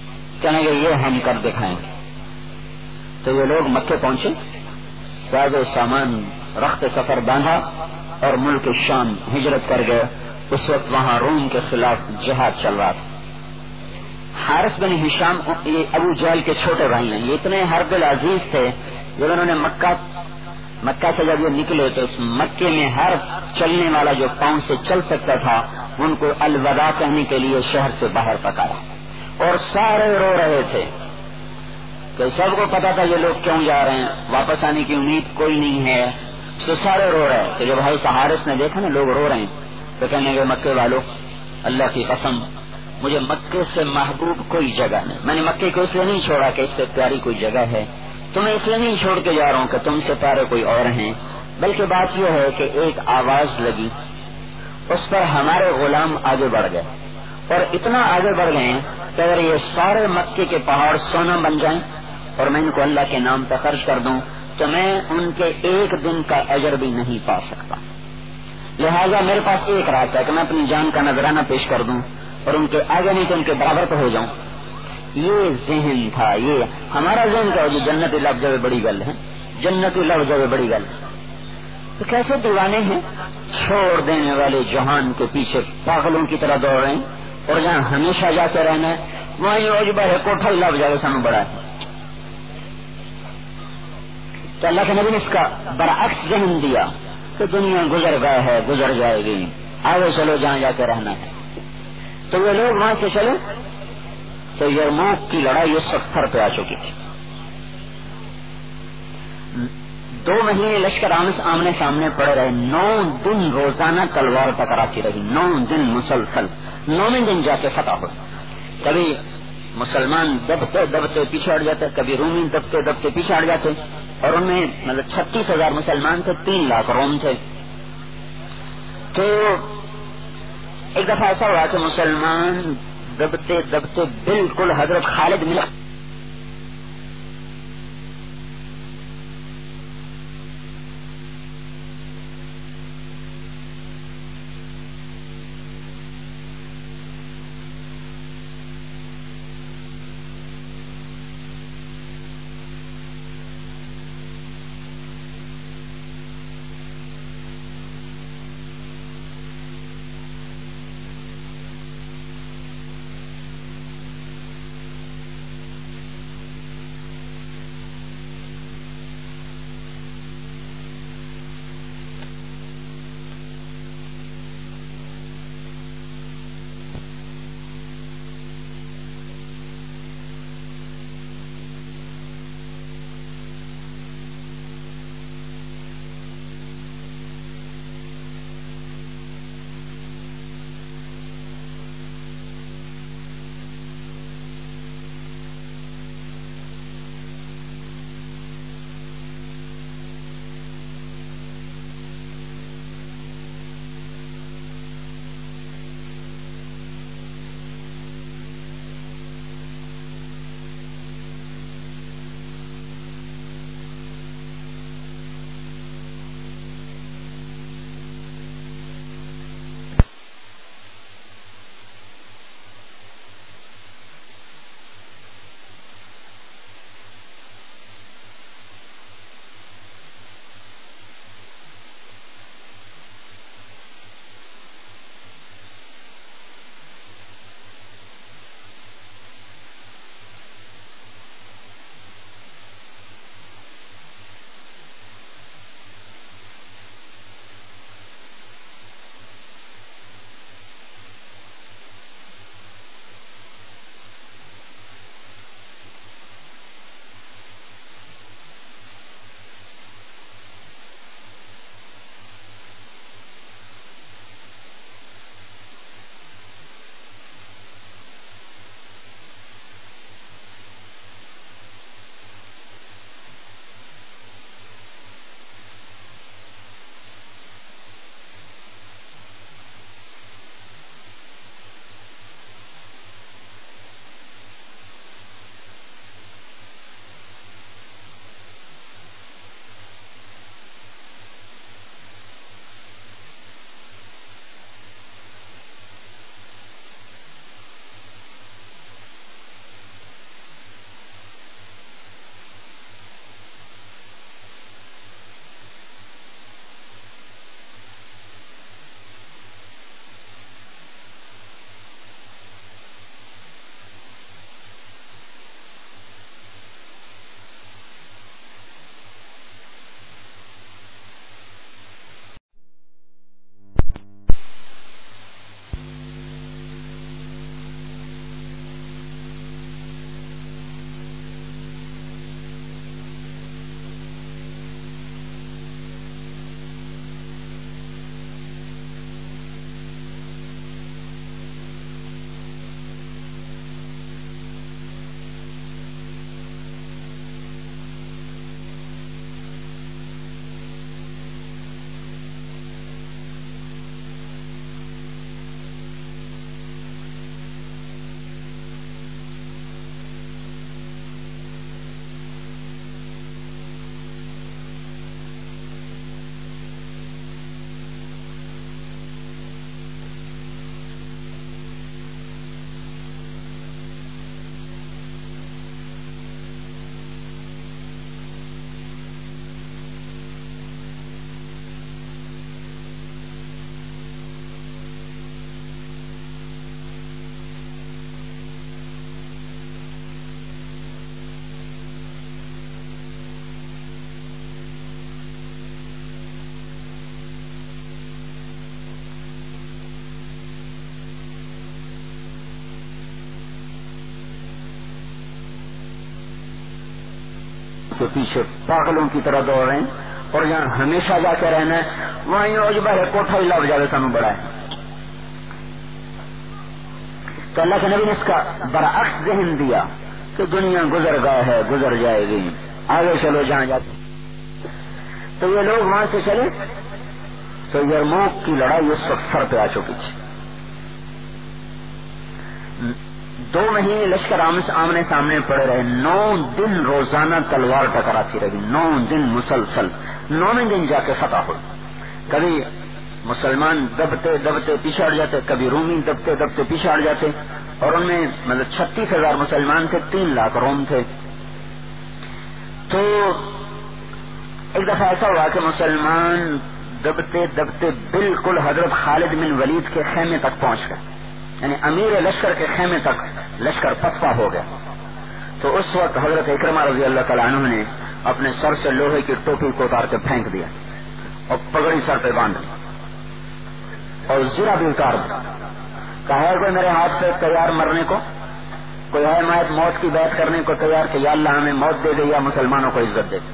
کہنے کہ یہ ہم کر دکھائیں گے. تو یہ لوگ مکے پہنچے، ساز و سامان رخت سفر باندھا اور ملک شام ہجرت کر گئے. اس وقت وہاں روم کے خلاف جہاد چل رہا تھا. حارث بن ہشام یہ ابو جہل کے چھوٹے بھائی ہیں. یہ اتنے حرب العزیز تھے جب انہوں نے مکہ مکہ سے جب یہ نکلے تو اس مکے میں ہر چلنے والا جو پاؤں سے چل سکتا تھا ان کو الوداع کہنے کے لیے شہر سے باہر پکارا اور سارے رو رہے تھے کہ سب کو پتا تھا یہ لوگ کیوں جا رہے ہیں، واپس آنے کی امید کوئی نہیں ہے. تو سارے رو رہے تو جب بھائی حارث نے دیکھا نا لوگ رو رہے ہیں تو کہنے کہ مکے والوں اللہ کی قسم مجھے مکے سے محبوب کوئی جگہ نہیں. میں نے مکے کو اس لیے نہیں چھوڑا کہ اس سے پیاری کوئی جگہ ہے، تمہیں اس لیے نہیں چھوڑ کے جا رہا ہوں کہ تم سے پیارے کوئی اور ہیں، بلکہ بات یہ ہے کہ ایک آواز لگی، اس پر ہمارے غلام آگے بڑھ گئے اور اتنا آگے بڑھ گئے کہ اگر یہ سارے مکے کے پہاڑ سونا بن جائیں اور میں ان کو اللہ کے نام پہ خرچ کر دوں تو میں ان کے ایک دن کا اجر بھی نہیں پا سکتا. لہذا میرے پاس ایک راستہ ہے کہ میں اپنی جان کا نذرانہ پیش کر دوں اور ان کے آگے نہیں تو ان کے برابر تو ہو جاؤں. یہ ذہن تھا، یہ ہمارا ذہن کا جو جنت لفظ جب بڑی گل ہے، جنت لفظ جب بڑی گل ہے. تو کیسے دیوانے ہیں چھوڑ دینے والے جہان کے پیچھے پاگلوں کی طرح دوڑ رہے ہیں اور جہاں ہمیشہ جا کے رہنا ہے وہیں عجبہ ہے کوٹھا ہی لفظ جائے سانو بڑا ہے. تو اللہ کے نبی نے اس کا برعکس ذہن دیا کہ دنیا گزر گئے ہے، گزر جائے گی، آگے چلو جہاں جا کے رہنا ہے. تو وہ لوگ وہاں سے چلے تو یرموک کی لڑائی اس وقت سر پہ آ چکی تھی. دو مہینے لشکر آمنے سامنے پڑے رہے، نو دن روزانہ تلوار ٹکراتی رہی، نو دن مسلسل. نویں دن جا کے فتح ہو. کبھی مسلمان دبتے دبتے پیچھے ہٹ جاتے، کبھی رومی دبتے دبتے پیچھے ہٹ جاتے، اور ان میں مطلب چھتیس ہزار مسلمان تھے، تین لاکھ روم تھے. تو ایک دفعہ ایسا ہوا کہ مسلمان دبتے دبتے بالکل حضرت خالد ملا کے پیچھے پاگلوں کی طرح دوڑ رہے ہیں، اور جہاں ہمیشہ جا کے رہنا ہے وہیں عجبہ ہے کوٹھا ہی لگ جائے سانو بڑا ہے. تو اللہ کے نبی نے اس کا برعکس ذہن دیا کہ دنیا گزر گئے ہے، گزر جائے گی، آگے چلو جہاں جاتے. تو یہ لوگ وہاں سے چلے تو یرموک کی لڑائی اس وقت سر پہ آ چکی تھی. دو مہینے لشکر آمنے سامنے پڑے رہے، نو دن روزانہ تلوار ٹکراتی رہی، نو دن مسلسل. نویں دن جا کے فتح ہوئی. کبھی مسلمان دبتے دبتے پیچھے ہٹ جاتے، کبھی رومی دبتے دبتے پیچھے ہٹ جاتے، اور ان میں مطلب چھتیس ہزار مسلمان تھے، تین لاکھ روم تھے. تو ایک دفعہ ایسا ہوا کہ مسلمان دبتے دبتے بالکل حضرت خالد بن ولید کے خیمے تک پہنچ گئے، یعنی امیر لشکر کے خیمے تک لشکر پسپا ہو گیا. تو اس وقت حضرت اکرمہ رضی اللہ تعالیٰ عنہ نے اپنے سر سے لوہے کی ٹوپی کو اتار کے پھینک دیا اور پگڑی سر پہ باندھ دی اور زرہ بھی اتار دیا. کہا ہے کوئی میرے ہاتھ پہ تیار مرنے کو؟ کوئی ہے مائت موت کی بیعت کرنے کو تیار کہ یا اللہ ہمیں موت دے دے یا مسلمانوں کو عزت دے.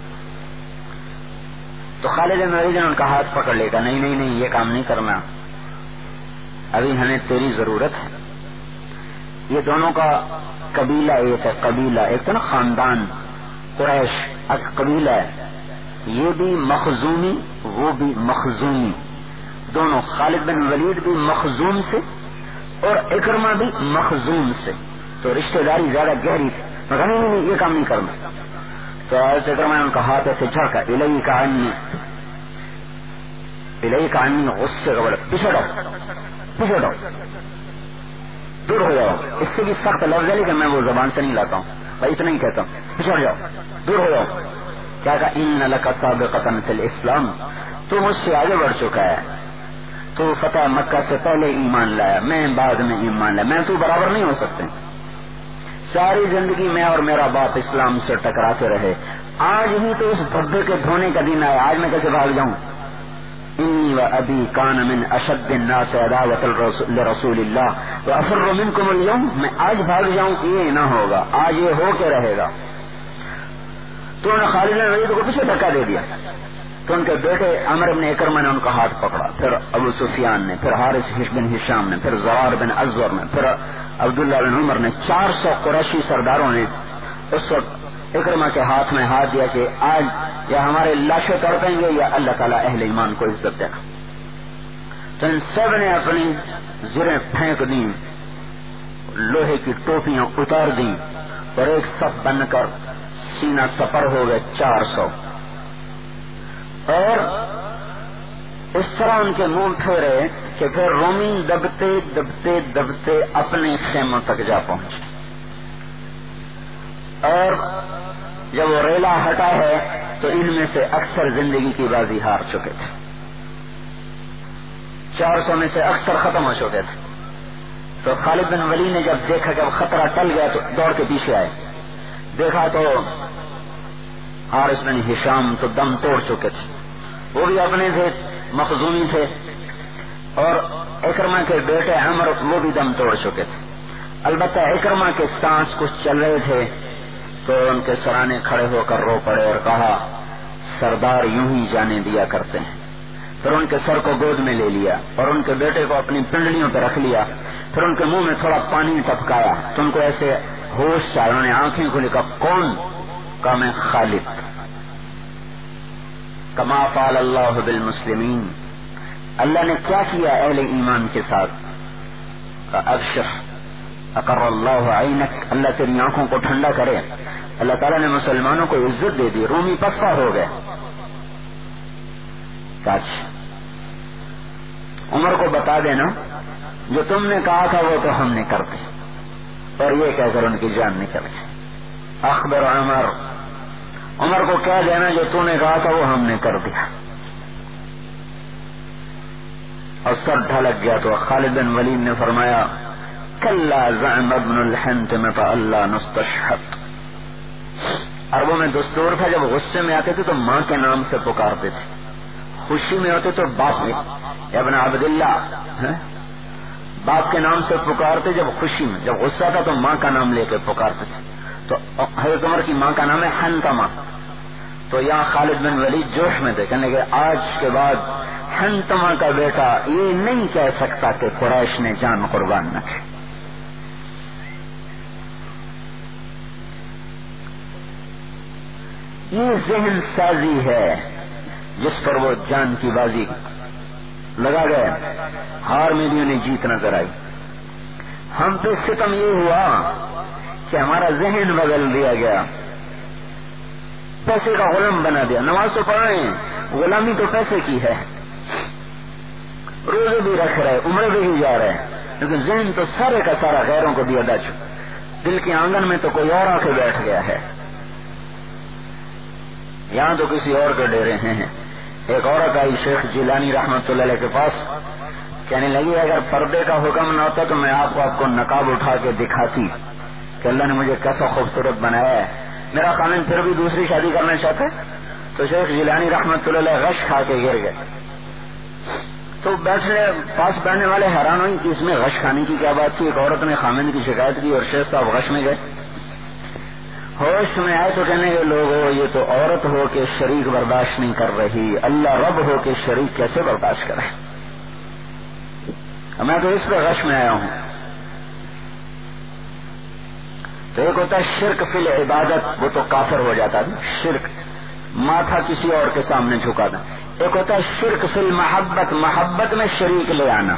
تو خالد بن ولید نے ان کا ہاتھ پکڑ لے گا، نہیں نہیں نہیں یہ کام نہیں کرنا، ابھی ہمیں تیری ضرورت ہے. یہ دونوں کا قبیلہ ایک ہے، قبیلہ ایک تو نا خاندان قریش ایک قبیلہ ہے، یہ بھی مخزومی وہ بھی مخزومی، دونوں خالد بن ولید بھی مخزوم سے اور اکرمہ بھی مخزوم سے. تو رشتہ داری زیادہ گہری تھی. مگر نہیں نہیں یہ کام نہیں کرنا. تو حضرت اکرمہ نے ان کا ہاتھ ایسے جھڑکا، الہی کا انی الہی کا انی غصے کا بڑا پیچھے ڈو پیچھے ڈو دور ہو جاؤ. اس سے بھی سخت لفظ ہے لیکن میں وہ زبان سے نہیں لاتا ہوں، بھائی اتنا ہی کہتا ہوں، پیچھے ہٹ جاؤ دور ہو جاؤ. کیا کہا؟ ان لک سابقۃ فی الاسلام، تو مجھ سے آگے بڑھ چکا ہے، تو فتح مکہ سے پہلے ایمان لایا، میں بعد میں ایمان لایا، میں تو برابر نہیں ہو سکتے. ساری زندگی میں اور میرا باپ اسلام سے ٹکراتے رہے، آج ہی تو اس دھبے کے دھونے کا دن آیا، آج میں کیسے بھاگ جاؤں؟ انی و ابی کان من اشد الناس عداوۃ لرسول اللہ وافر منکم اليوم، میں آج بھاگ جاؤں یہ نہ ہوگا، آج یہ ہو کے رہے گا. تو انہوں نے خالد بن ولید کو پیچھے دھکا دے دیا. تو ان کے بیٹے عمرو بن اکرمہ نے ان کا ہاتھ پکڑا، پھر ابو سفیان نے، پھر حارث بن ہشام نے، پھر زرار بن ازور نے، پھر عبداللہ بن عمر نے. چار سو قریشی سرداروں نے اس وقت اکرمہ کے ہاتھ میں ہاتھ دیا کہ آج یا ہمارے لاشیں تڑپیں گے یا اللہ تعالیٰ اہل ایمان کو عزت دے گا. تو ان سب نے اپنی زریں پھینک دیں، لوہے کی ٹوپیاں اتار دیں اور ایک صف بن کر سینہ سپر ہو گئے چار سو. اور اس طرح ان کے منہ پھیرے کہ پھر رومی دبتے دبتے دبتے اپنے خیموں تک جا پہنچے. اور جب وہ ریلا ہٹا ہے تو ان میں سے اکثر زندگی کی بازی ہار چکے تھے، چار سو میں سے اکثر ختم ہو چکے تھے. تو خالد بن ولید نے جب دیکھا کہ اب خطرہ ٹل گیا تو دوڑ کے پیچھے آئے. دیکھا تو حارث بن ہشام تو دم توڑ چکے تھے، وہ بھی اپنے تھے، مخزومی تھے، اور اکرمہ کے بیٹے عمر وہ بھی دم توڑ چکے تھے. البتہ اکرمہ کے سانس کچھ چل رہے تھے تو ان کے سرانے کھڑے ہو کر رو پڑے اور کہا سردار یوں ہی جانے دیا کرتے ہیں. پھر ان کے سر کو گود میں لے لیا اور ان کے بیٹے کو اپنی پنڈلیوں پہ رکھ لیا. پھر ان کے منہ میں تھوڑا پانی ٹپکایا تو ان کو ایسے ہوش چاہے، انہوں نے آنکھیں کھلی، کہا کون؟ کہا میں خالد. کما فعل اللہ بالمسلمین، اللہ نے کیا کیا اہل ایمان کے ساتھ. ابشر اقر اللہ عینک، اللہ تیری آنکھوں کو ٹھنڈا کرے. اللہ تعالیٰ نے مسلمانوں کو عزت دے دی، رومی پسپا ہو گئے. کاش عمر کو بتا دینا جو تم نے کہا تھا وہ تو ہم نے کر دی، اور یہ کہہ کر ان کی جان نکل گئی. اخبر عمر، عمر کو کہہ دینا جو تو نے کہا تھا وہ ہم نے کر دیا. اور سر ڈھلک گیا تو خالد بن ولید نے فرمایا کلا زعم ابن الحنتمۃ اللہ نستشہد. عربوں میں دستور تھا جب غصے میں آتے تھے تو ماں کے نام سے پکارتے تھے، خوشی میں ہوتے تو باپ میں، ابن عبداللہ باپ کے نام سے پکارتے جب خوشی میں، جب غصہ تھا تو ماں کا نام لے کے پکارتے تھے. تو حضرت عمر کی ماں کا نام ہے حنتمہ، تو یہاں خالد بن ولید جوش میں تھے، کہنے لگے آج کے بعد حنتمہ کا بیٹا یہ نہیں کہہ سکتا کہ قریش نے جان قربان نہ کی۔ یہ ذہن سازی ہے جس پر وہ جان کی بازی لگا گئے، ہار میں بھی انہیں جیت نظر آئی۔ ہم پہ ستم یہ ہوا کہ ہمارا ذہن بدل دیا گیا، پیسے کا غلام بنا دیا۔ نماز تو پڑھ رہے ہیں، غلامی تو پیسے کی ہے، روزے بھی رکھ رہے، عمرے بھی جا رہے، لیکن ذہن تو سارے کا سارا غیروں کو دیا جا چکا۔ دل کے آنگن میں تو کوئی اور آ کے بیٹھ گیا ہے، یہاں تو کسی اور کے ڈیرے ہیں۔ ایک عورت آئی شیخ جیلانی رحمت اللہ علیہ کے پاس، کہنے لگی اگر پردے کا حکم نہ ہوتا تو میں آپ کو آپ کو نقاب اٹھا کے دکھاتی کہ اللہ نے مجھے کیسا خوبصورت بنایا ہے، میرا خاوند پھر بھی دوسری شادی کرنا چاہتا ہے۔ تو شیخ جیلانی رحمت اللہ علیہ غش کھا کے گر گئے۔ تو بیٹھنے پاس بیٹھنے والے حیران ہوئی کہ اس میں غش کھانے کی کیا بات تھی۔ ایک عورت نے خاوند کی شکایت کی اور شیخ صاحب غش میں گئے۔ ہوش میں آئے تو کہنے کے لوگوں یہ تو عورت ہو کے شریک برداشت نہیں کر رہی، اللہ رب ہو کے شریک کیسے برداشت کرے؟ میں تو اس پہ غش میں آیا ہوں۔ تو ایک ہوتا ہے شرک فی العبادت، وہ تو کافر ہو جاتا ہے، شرک ماتھا کسی اور کے سامنے جھکا تھا۔ ایک ہوتا ہے شرک فی المحبت، محبت میں شریک لے آنا،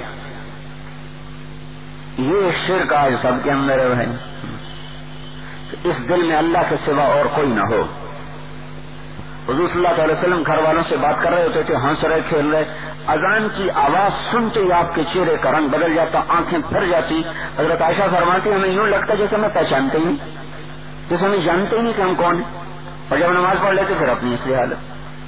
یہ شرک آج سب کے اندر ہے۔ اس دل میں اللہ کے سوا اور کوئی نہ ہو۔ حضور صلی اللہ علیہ وسلم گھر والوں سے بات کر رہے ہوتے تھے، ہنس رہے کھیل رہے، اذان کی آواز سنتے ہی آپ کے چہرے کا رنگ بدل جاتا، آنکھیں پھر جاتی۔ حضرت عائشہ فرماتی ہمیں یوں لگتا جیسے ہمیں پہچانتے ہی نہیں، جیسے ہمیں جانتے ہی نہیں کہ ہم کون ہیں، اور جب نماز پڑھ لیتے پھر اپنی اصلی حالت۔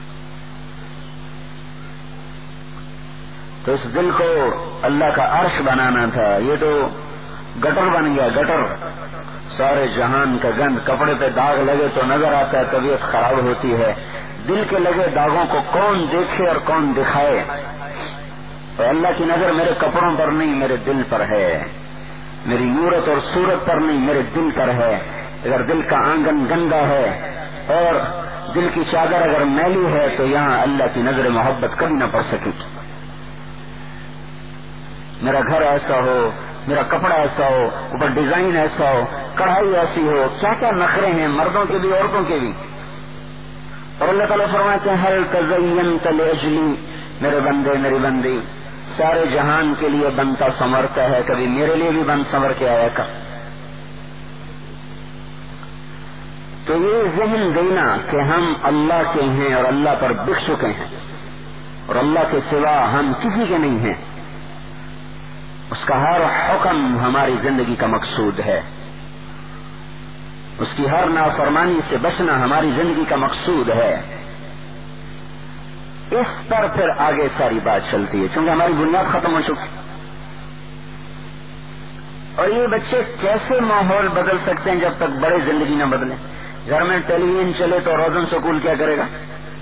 تو اس دل کو اللہ کا عرش بنانا تھا، یہ تو گٹر بن گیا، گٹر۔ سارے جہان کا گند، کپڑے پہ داغ لگے تو نظر آتا ہے طبیعت خراب ہوتی ہے، دل کے لگے داغوں کو کون دیکھے اور کون دکھائے؟ اور اللہ کی نظر میرے کپڑوں پر نہیں، میرے دل پر ہے، میری صورت اور صورت پر نہیں، میرے دل پر ہے۔ اگر دل کا آنگن گندا ہے اور دل کی چادر اگر میلی ہے تو یہاں اللہ کی نظر محبت کبھی نہ پڑ سکے۔ میرا گھر ایسا ہو، میرا کپڑا ایسا ہو، اوپر ڈیزائن ایسا ہو، کڑھائی ایسی ہو، کیا کیا نخرے ہیں مردوں کے بھی عورتوں کے بھی۔ اور اللہ تعالیٰ فرماتے ہیں ہل تزینت لاجلی، میرے بندے میری بندی سارے جہان کے لیے بنتا سنورتا ہے، کبھی میرے لیے بھی بن سنور کے آیا کر۔ تو یہ ذہن دینا کہ ہم اللہ کے ہیں اور اللہ پر بک چکے ہیں اور اللہ کے سوا ہم کسی کے نہیں ہیں، اس کا ہر حکم ہماری زندگی کا مقصود ہے، اس کی ہر نافرمانی سے بچنا ہماری زندگی کا مقصود ہے۔ اس پر پھر آگے ساری بات چلتی ہے، کیونکہ ہماری بنیاد ختم ہو چکی۔ اور یہ بچے کیسے ماحول بدل سکتے ہیں جب تک بڑے زندگی نہ بدلیں؟ گھر میں ٹیلی ویژن چلے تو روزن سکول کیا کرے گا؟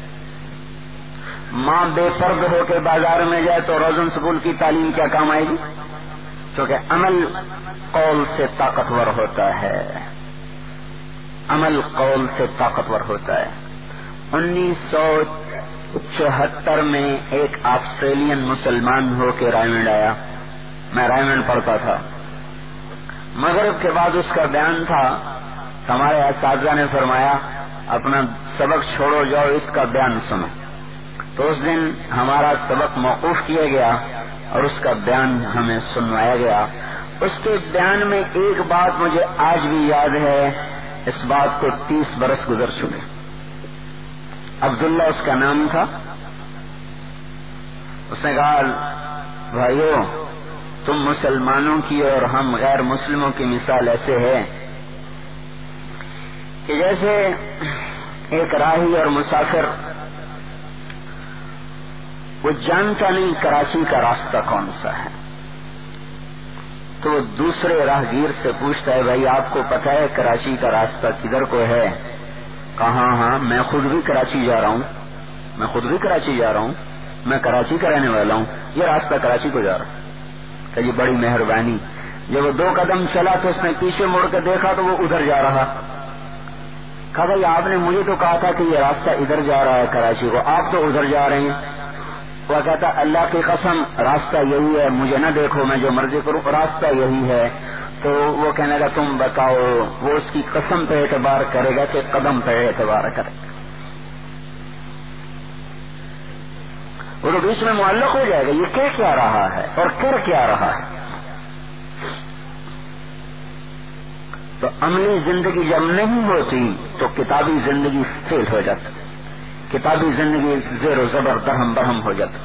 ماں بے پرد ہو کے بازار میں جائے تو روزن سکول کی تعلیم کیا کام آئے گی؟ کیونکہ عمل قول سے طاقتور ہوتا ہے، عمل قول سے طاقتور ہوتا ہے۔ انیس سو چوہتر میں ایک آسٹریلین مسلمان ہو کے رائمنڈ آیا، میں رائمنڈ پڑھتا تھا، مغرب کے بعد اس کا بیان تھا، ہمارے اساتذہ نے فرمایا اپنا سبق چھوڑو جاؤ اس کا بیان سنو۔ تو اس دن ہمارا سبق موقوف کیا گیا اور اس کا بیان ہمیں سنوایا گیا۔ اس کے بیان میں ایک بات مجھے آج بھی یاد ہے، اس بات کو تیس برس گزر چکے۔ عبداللہ اس کا نام تھا۔ اس نے کہا بھائیو تم مسلمانوں کی اور ہم غیر مسلموں کی مثال ایسے ہے کہ جیسے ایک راہی اور مسافر وہ جانتا نہیں کراچی کا راستہ کون سا ہے، تو دوسرے راہگیر سے پوچھتا ہے بھائی آپ کو پتہ ہے کراچی کا راستہ کدھر کو ہے؟ کہاں ہاں میں خود بھی کراچی جا رہا ہوں، میں خود بھی کراچی جا رہا ہوں، میں کراچی کا رہنے والا ہوں، یہ راستہ کراچی کو جا رہا ہے۔ کہ یہ بڑی مہربانی۔ جب وہ دو قدم چلا تو اس نے پیچھے مڑ کے دیکھا تو وہ ادھر جا رہا، کہا بھائی آپ نے مجھے تو کہا تھا کہ یہ راستہ ادھر جا رہا ہے کراچی کو، آپ تو ادھر جا رہے ہیں۔ وہ کہتا اللہ کی قسم راستہ یہی ہے، مجھے نہ دیکھو میں جو مرضی کروں، راستہ یہی ہے۔ تو وہ کہنے لگا تم بتاؤ، وہ اس کی قسم پہ اعتبار کرے گا کہ قدم پہ اعتبار کرے گا؟ وہ تو بیچ میں معلق ہو جائے گا، یہ کہہ کیا رہا ہے اور کر کیا رہا ہے۔ تو عملی زندگی جب نہیں ہوتی تو کتابی زندگی فیل ہو جاتی، کتابی زندگی زیر و زبر درہم برہم ہو جاتی۔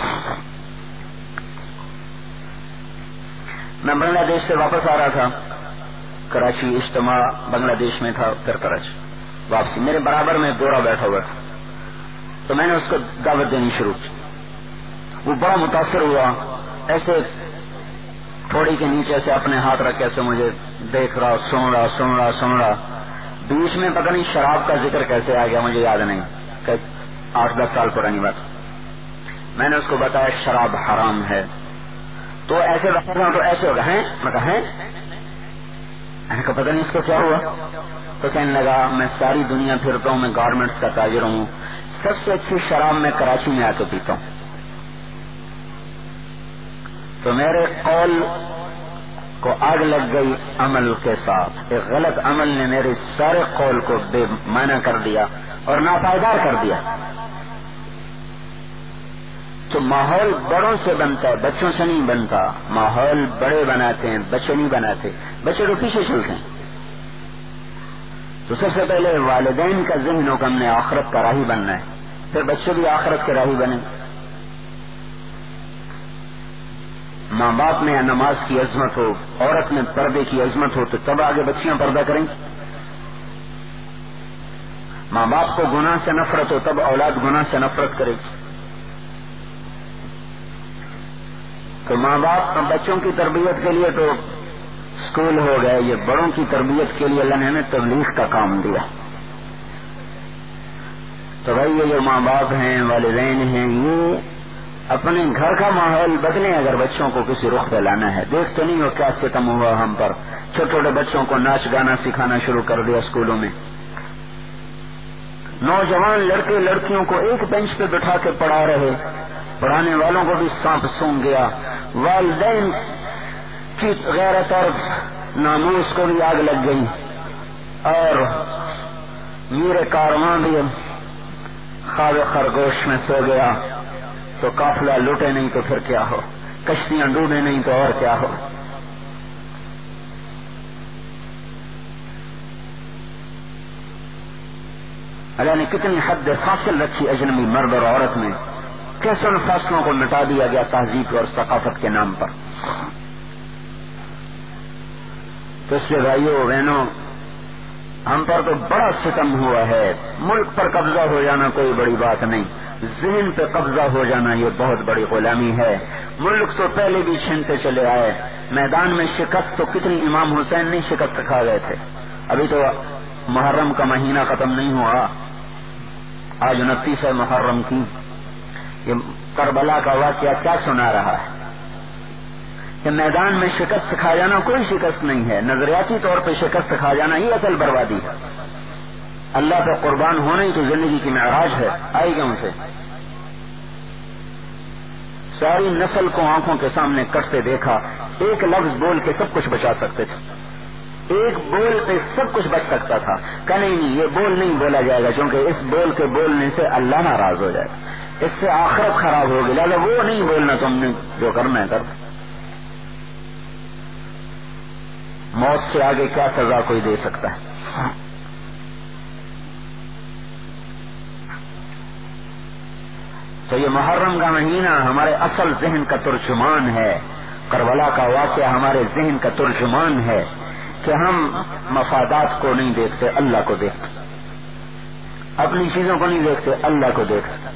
میں بنگلہ دیش سے واپس آ رہا تھا، کراچی اجتماع بنگلہ دیش میں تھا، پھر کراچی واپسی، میرے برابر میں گورا بیٹھا ہوا تھا، تو میں نے اس کو دعوت دینی شروع کی۔ وہ بڑا متاثر ہوا، ایسے تھوڑی کے نیچے سے اپنے ہاتھ رکھ کے مجھے دیکھ رہا، سن رہا سن رہا سن رہا بیچ میں پتہ نہیں شراب کا ذکر کیسے آ گیا مجھے یاد نہیں، کہ آٹھ دس سال پرانی بات۔ میں نے اس کو بتایا شراب حرام ہے، تو ایسے رکھا تو ایسے ہوگا ہیں، میں کہا ہیں، میں کو پتہ نہیں اس کو کیا ہوا، تو کہنے لگا میں ساری دنیا پھرتا ہوں، میں گارمنٹس کا تاجر ہوں، سب سے اچھی شراب میں کراچی میں آ کے پیتا ہوں۔ تو میرے قول کو آگ لگ گئی عمل کے ساتھ، ایک غلط عمل نے میرے سارے قول کو بے معنی کر دیا اور ناپائیدار کر دیا۔ تو ماحول بڑوں سے بنتا ہے، بچوں سے نہیں بنتا، ماحول بڑے بناتے ہیں، بچے نہیں بناتے، بچے تو پیچھے چلتے ہیں۔ تو سب سے پہلے والدین کا ذہن ہو کہ ہم نے آخرت کا راہی بننا ہے، پھر بچے بھی آخرت کے راہی بنے۔ ماں باپ میں نماز کی عظمت ہو، عورت میں پردے کی عظمت ہو، تو تب آگے بچیاں پردہ کریں گی۔ ماں باپ کو گناہ سے نفرت ہو، تب اولاد گناہ سے نفرت کرے گی۔ تو ماں باپ بچوں کی تربیت کے لیے تو اسکول ہو گئے، یہ بڑوں کی تربیت کے لیے اللہ نے ہمیں تبلیغ کا کام دیا۔ تو بھائی یہ جو ماں باپ ہیں، والدین ہیں، یہ اپنے گھر کا ماحول بدلیں اگر بچوں کو کسی رخ پہ لانا ہے۔ دیکھتے نہیں ہو کیا ستم ہوا ہم پر، چھوٹے چھوٹے بچوں کو ناچ گانا سکھانا شروع کر دیا اسکولوں میں، نوجوان لڑکے لڑکیوں کو ایک بینچ پہ بٹھا کے پڑھا رہے، پڑھانے والوں کو بھی سانپ سونگ گیا، والدین کی غیرت اور ناموس کو بھی آگ لگ گئی، اور میر کارواں بھی خواب خرگوش میں سو گیا۔ تو قافلہ لوٹے نہیں تو پھر کیا ہو، کشتیاں ڈوبے نہیں تو اور کیا ہو۔ اللہ نے کتنی حد فاصل رکھی اجنبی مرد اور عورت میں، کیسے ان فاصلوں کو مٹا دیا گیا تہذیب اور ثقافت کے نام پر۔ تو اس لیے بھائیو بہنوں، ہم پر تو بڑا ستم ہوا ہے۔ ملک پر قبضہ ہو جانا کوئی بڑی بات نہیں، ذہن پہ قبضہ ہو جانا یہ بہت بڑی غلامی ہے۔ ملک تو پہلے بھی چھینتے چلے آئے، میدان میں شکست تو کتنی امام حسین نہیں شکست کھا گئے تھے، ابھی تو محرم کا مہینہ ختم نہیں ہوا، آج انتیس ہے محرم کی۔ یہ کربلا کا واقعہ کیا سنا رہا ہے کہ میدان میں شکست کھا جانا کوئی شکست نہیں ہے، نظریاتی طور پہ شکست کھا جانا یہ اصل بربادی ہے۔ اللہ پہ قربان ہونا ہی تو زندگی کی معراج ہے، آئی گا سے ساری نسل کو آنکھوں کے سامنے کٹتے دیکھا، ایک لفظ بول کے سب کچھ بچا سکتے تھے، ایک بول پہ سب کچھ بچ سکتا تھا، کہ نہیں نہیں یہ بول نہیں بولا جائے گا کیونکہ اس بول کے بولنے سے اللہ ناراض ہو جائے گا، اس سے آخرت خراب ہوگی، لہٰذا وہ نہیں بولنا، تم نے جو کرنا ہے کر۔ موت سے آگے کیا سزا کوئی دے سکتا ہے؟ تو یہ محرم کا مہینہ ہمارے اصل ذہن کا ترجمان ہے، کربلا کا واقعہ ہمارے ذہن کا ترجمان ہے کہ ہم مفادات کو نہیں دیکھتے، اللہ کو دیکھتے، اپنی چیزوں کو نہیں دیکھتے، اللہ کو دیکھتے۔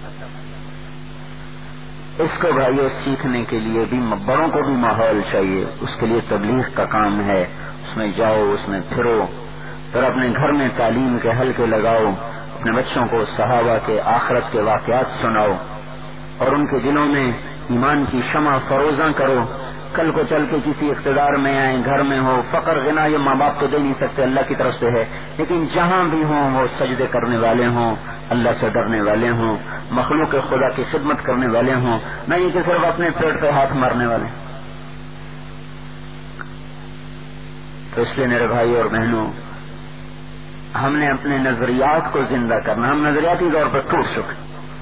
اس کو بھائیو سیکھنے کے لیے بھی بڑوں کو بھی ماحول چاہیے، اس کے لیے تبلیغ کا کام ہے، اس میں جاؤ، اس میں پھرو، پھر اپنے گھر میں تعلیم کے حلقے لگاؤ، اپنے بچوں کو صحابہ کے آخرت کے واقعات سناؤ اور ان کے دلوں میں ایمان کی شمع فروزاں کرو کل کو چل کے کسی اقتدار میں آئیں، گھر میں ہو، فقر غنا یہ ماں باپ تو دے نہیں سکتے، اللہ کی طرف سے ہے، لیکن جہاں بھی ہوں وہ سجدے کرنے والے ہوں، اللہ سے ڈرنے والے ہوں، مخلوق خدا کی خدمت کرنے والے ہوں، نہ یہ کہ صرف اپنے پیٹ پہ ہاتھ مارنے والے. تو اس لیے میرے بھائی اور بہنوں، ہم نے اپنے نظریات کو زندہ کرنا. ہم نظریاتی طور پر ٹوٹ چکے،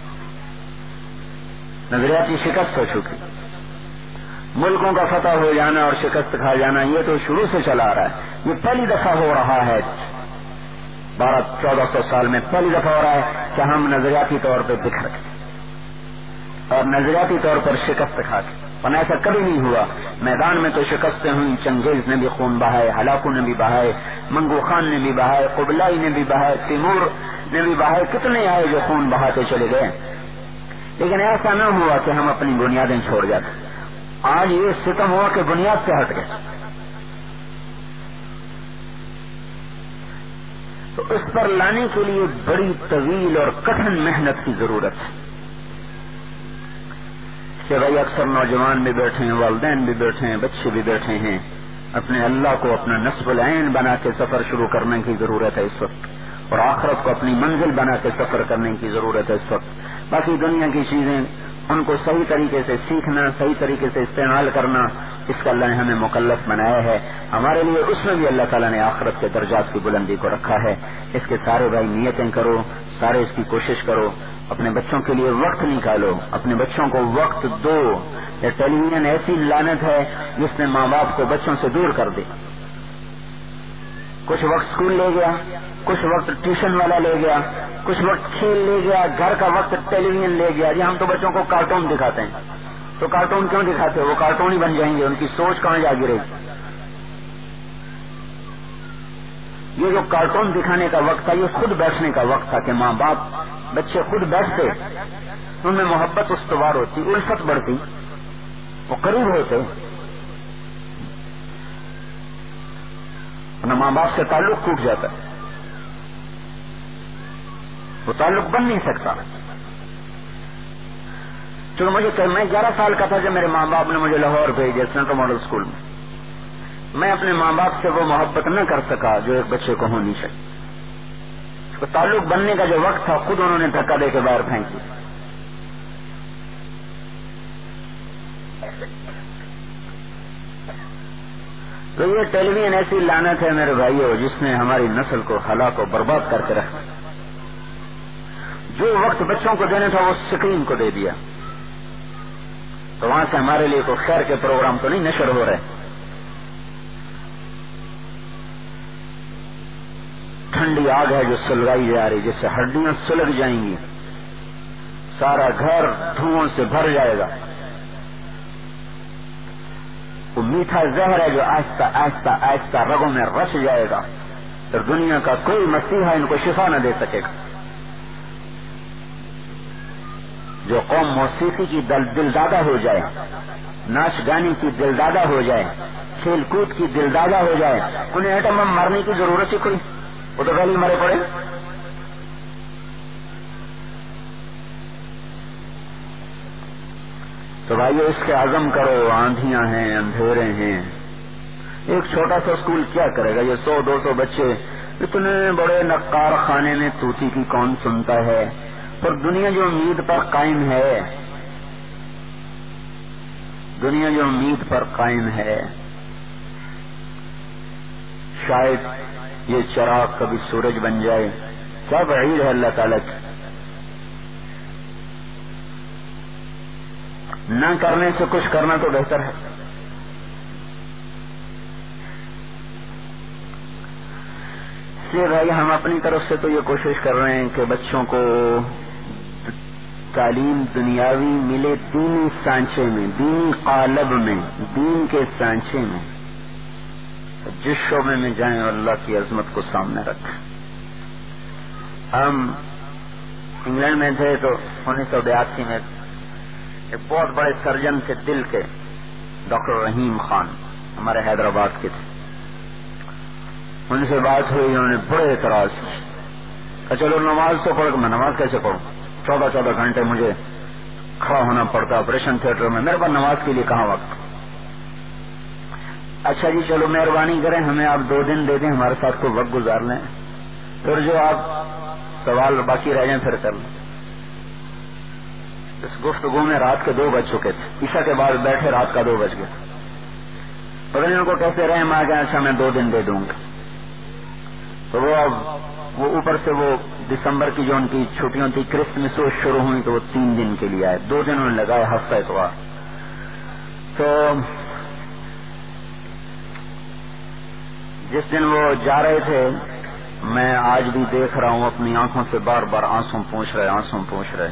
نظریاتی شکست ہو چکی. ملکوں کا فتح ہو جانا اور شکست کھا جانا یہ تو شروع سے چلا آ رہا ہے، یہ پہلی دفعہ ہو رہا ہے، بارہ چودہ سو سال میں پہلی دفعہ ہو رہا ہے کہ ہم نظریاتی طور پہ بکھر گئے اور نظریاتی طور پر شکست کھا کے. ورنہ ایسا کبھی نہیں ہوا. میدان میں تو شکستیں ہوئی، چنگیز نے بھی خون بہائے، ہلاکو نے بھی بہائے، منگو خان نے بھی بہائے، قبلائی نے بھی بہائے، تیمور نے بھی بہائے، کتنے آئے جو خون بہاتے چلے گئے. لیکن ایسا نہ ہوا کہ ہم اپنی بنیادیں چھوڑ جاتے. آج یہ ستم ہوا کہ بنیاد سے ہٹ گئے. تو اس پر لانے کے لیے بڑی طویل اور کٹھن محنت کی ضرورت ہے کہ بھائی اکثر نوجوان بھی بیٹھے ہیں، والدین بھی بیٹھے ہیں، بچے بھی بیٹھے ہیں. اپنے اللہ کو اپنا نصب العین بنا کے سفر شروع کرنے کی ضرورت ہے اس وقت، اور آخرت کو اپنی منزل بنا کے سفر کرنے کی ضرورت ہے اس وقت. باقی دنیا کی چیزیں ان کو صحیح طریقے سے سیکھنا، صحیح طریقے سے استعمال کرنا، اس کا اللہ نے ہمیں مکلف بنایا ہے. ہمارے لیے اس میں بھی اللہ تعالیٰ نے آخرت کے درجات کی بلندی کو رکھا ہے. اس کے سارے بھائی نیتیں کرو، سارے اس کی کوشش کرو. اپنے بچوں کے لیے وقت نکالو، اپنے بچوں کو وقت دو. یہ ٹیلی ویژن ایسی لعنت ہے جس نے ماں باپ کو بچوں سے دور کر دیا. کچھ وقت اسکول لے گیا، کچھ وقت ٹیوشن والا لے گیا، کچھ وقت کھیل لے گیا، گھر کا وقت ٹیلی ویژن لے گیا. جی ہم تو بچوں کو کارٹون دکھاتے ہیں. تو کارٹون کیوں دکھاتے ہیں؟ وہ کارٹون ہی بن جائیں گے، ان کی سوچ کہاں جا گرے گی. یہ جو کارٹون دکھانے کا وقت تھا یہ خود بیٹھنے کا وقت تھا کہ ماں باپ بچے خود بیٹھتے، ان میں محبت استوار ہوتی، الفت بڑھتی، وہ قریب ہوتے. نہ ماں باپ سے تعلق ٹوٹ جاتا ہے، وہ تعلق بن نہیں سکتا. چلو مجھے کہ میں گیارہ سال کا تھا جب میرے ماں باپ نے مجھے لاہور بھیجا سینٹرل ماڈل اسکول میں. میں اپنے ماں باپ سے وہ محبت نہ کر سکا جو ایک بچے کو ہونی چاہیے. تو تعلق بننے کا جو وقت تھا خود انہوں نے دھکا دے کے باہر پھینک دیا. تو یہ ٹیلی ویژن ایسی لعنت ہے میرے بھائیوں جس نے ہماری نسل کو ہلاک و برباد کر کے رکھا. جو وقت بچوں کو دینا تھا وہ اسکرین کو دے دیا. تو وہاں سے ہمارے لیے کوئی خیر کے پروگرام تو نہیں نشر ہو رہے. ٹھنڈی آگ ہے جو سلگائی جا رہی، جس سے ہڈیاں سلگ جائیں گی، سارا گھر دھواں سے بھر جائے گا. وہ میٹھا زہر ہے جو آہستہ آہستہ آہستہ رگوں میں رس جائے گا، پھر دنیا کا کوئی مسیحا ان کو شفا نہ دے سکے گا. جو قوم موسیقی کی دل دلدادہ ہو جائے، ناچ گانے کی دلدادہ ہو جائے، کھیل کود کی دلدادہ ہو جائے، انہیں ایٹم بم مارنے کی ضرورت ہی کوئی، وہ تو پہلے مرے پڑے. تو بھائیو اس کے عزم کرو. آندھیاں ہیں، اندھیرے ہیں. ایک چھوٹا سا اسکول کیا کرے گا؟ یہ سو دو سو بچے اتنے بڑے نقار خانے میں توتی کی کون سنتا ہے؟ پر دنیا جو امید پر قائم ہے، دنیا جو امید پر قائم ہے، شاید یہ چراغ کبھی سورج بن جائے. کیا بعید ہے اللہ تعالیٰ کی. نہ کرنے سے کچھ کرنا تو بہتر ہے. اس لیے بھائی ہم اپنی طرف سے تو یہ کوشش کر رہے ہیں کہ بچوں کو تعلیم دنیاوی ملے دینی سانچے میں، دینی قالب میں، دین کے سانچے میں. جس شعبے میں جائیں اللہ کی عظمت کو سامنے رکھیں. ہم انگلینڈ میں تھے تو انیس سو بیاسی میں ایک بہت بڑے سرجن تھے دل کے، ڈاکٹر رحیم خان، ہمارے حیدرآباد کے تھے. ان سے بات ہوئی، انہوں نے بڑے اعتراض کیا، چلو نماز تو پڑھ. میں نماز کیسے پڑھوں؟ چودہ چودہ گھنٹے مجھے کھڑا ہونا پڑتا آپریشن تھیٹر میں، میرے پاس نماز کے لیے کہاں وقت. اچھا جی چلو مہربانی کریں ہمیں آپ دو دن دے دیں ہمارے ساتھ کو وقت گزار لیں, پھر جو آپ سوال باقی رہ جائیں پھر کر لیں. اس گفتگو میں رات کے دو بج چکے تھے, عشاء کے بعد بیٹھے رات کا دو بج گیا. پتہ نہیں ان کو کیسے رہے ہم آ گئے اچھا میں دو دن دے دوں گا. تو وہ اب وہ اوپر سے وہ دسمبر کی جو ان کی چھٹیاں تھی کرسمس وہ شروع ہوئی تو وہ تین دن کے لیے آئے, دو دن انہوں نے لگائے ہفتہ اتوار. تو جس دن وہ جا رہے تھے میں آج بھی دیکھ رہا ہوں اپنی آنکھوں سے بار بار آنسو پوچھ رہے آنسو پوچھ رہے.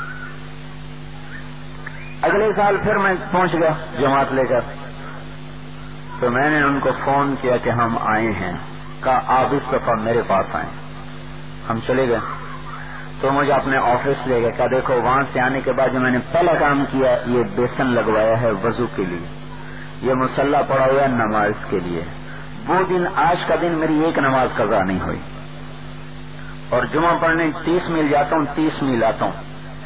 اگلے سال پھر میں پہنچ گیا جماعت لے کر, تو میں نے ان کو فون کیا کہ ہم آئے ہیں, کہا آپ اس دفعہ میرے پاس آئیں. ہم چلے گئے تو مجھے اپنے آفس لے گئے, کہا دیکھو وہاں سے آنے کے بعد جو میں نے پہلا کام کیا یہ بیسن لگوایا ہے وضو کے لیے, یہ مصلی پڑا ہوا ہے نماز کے لیے. وہ دن آج کا دن میری ایک نماز قضا نہیں ہوئی, اور جمعہ پڑھنے تیس میل جاتا ہوں تیس میل آتا ہوں.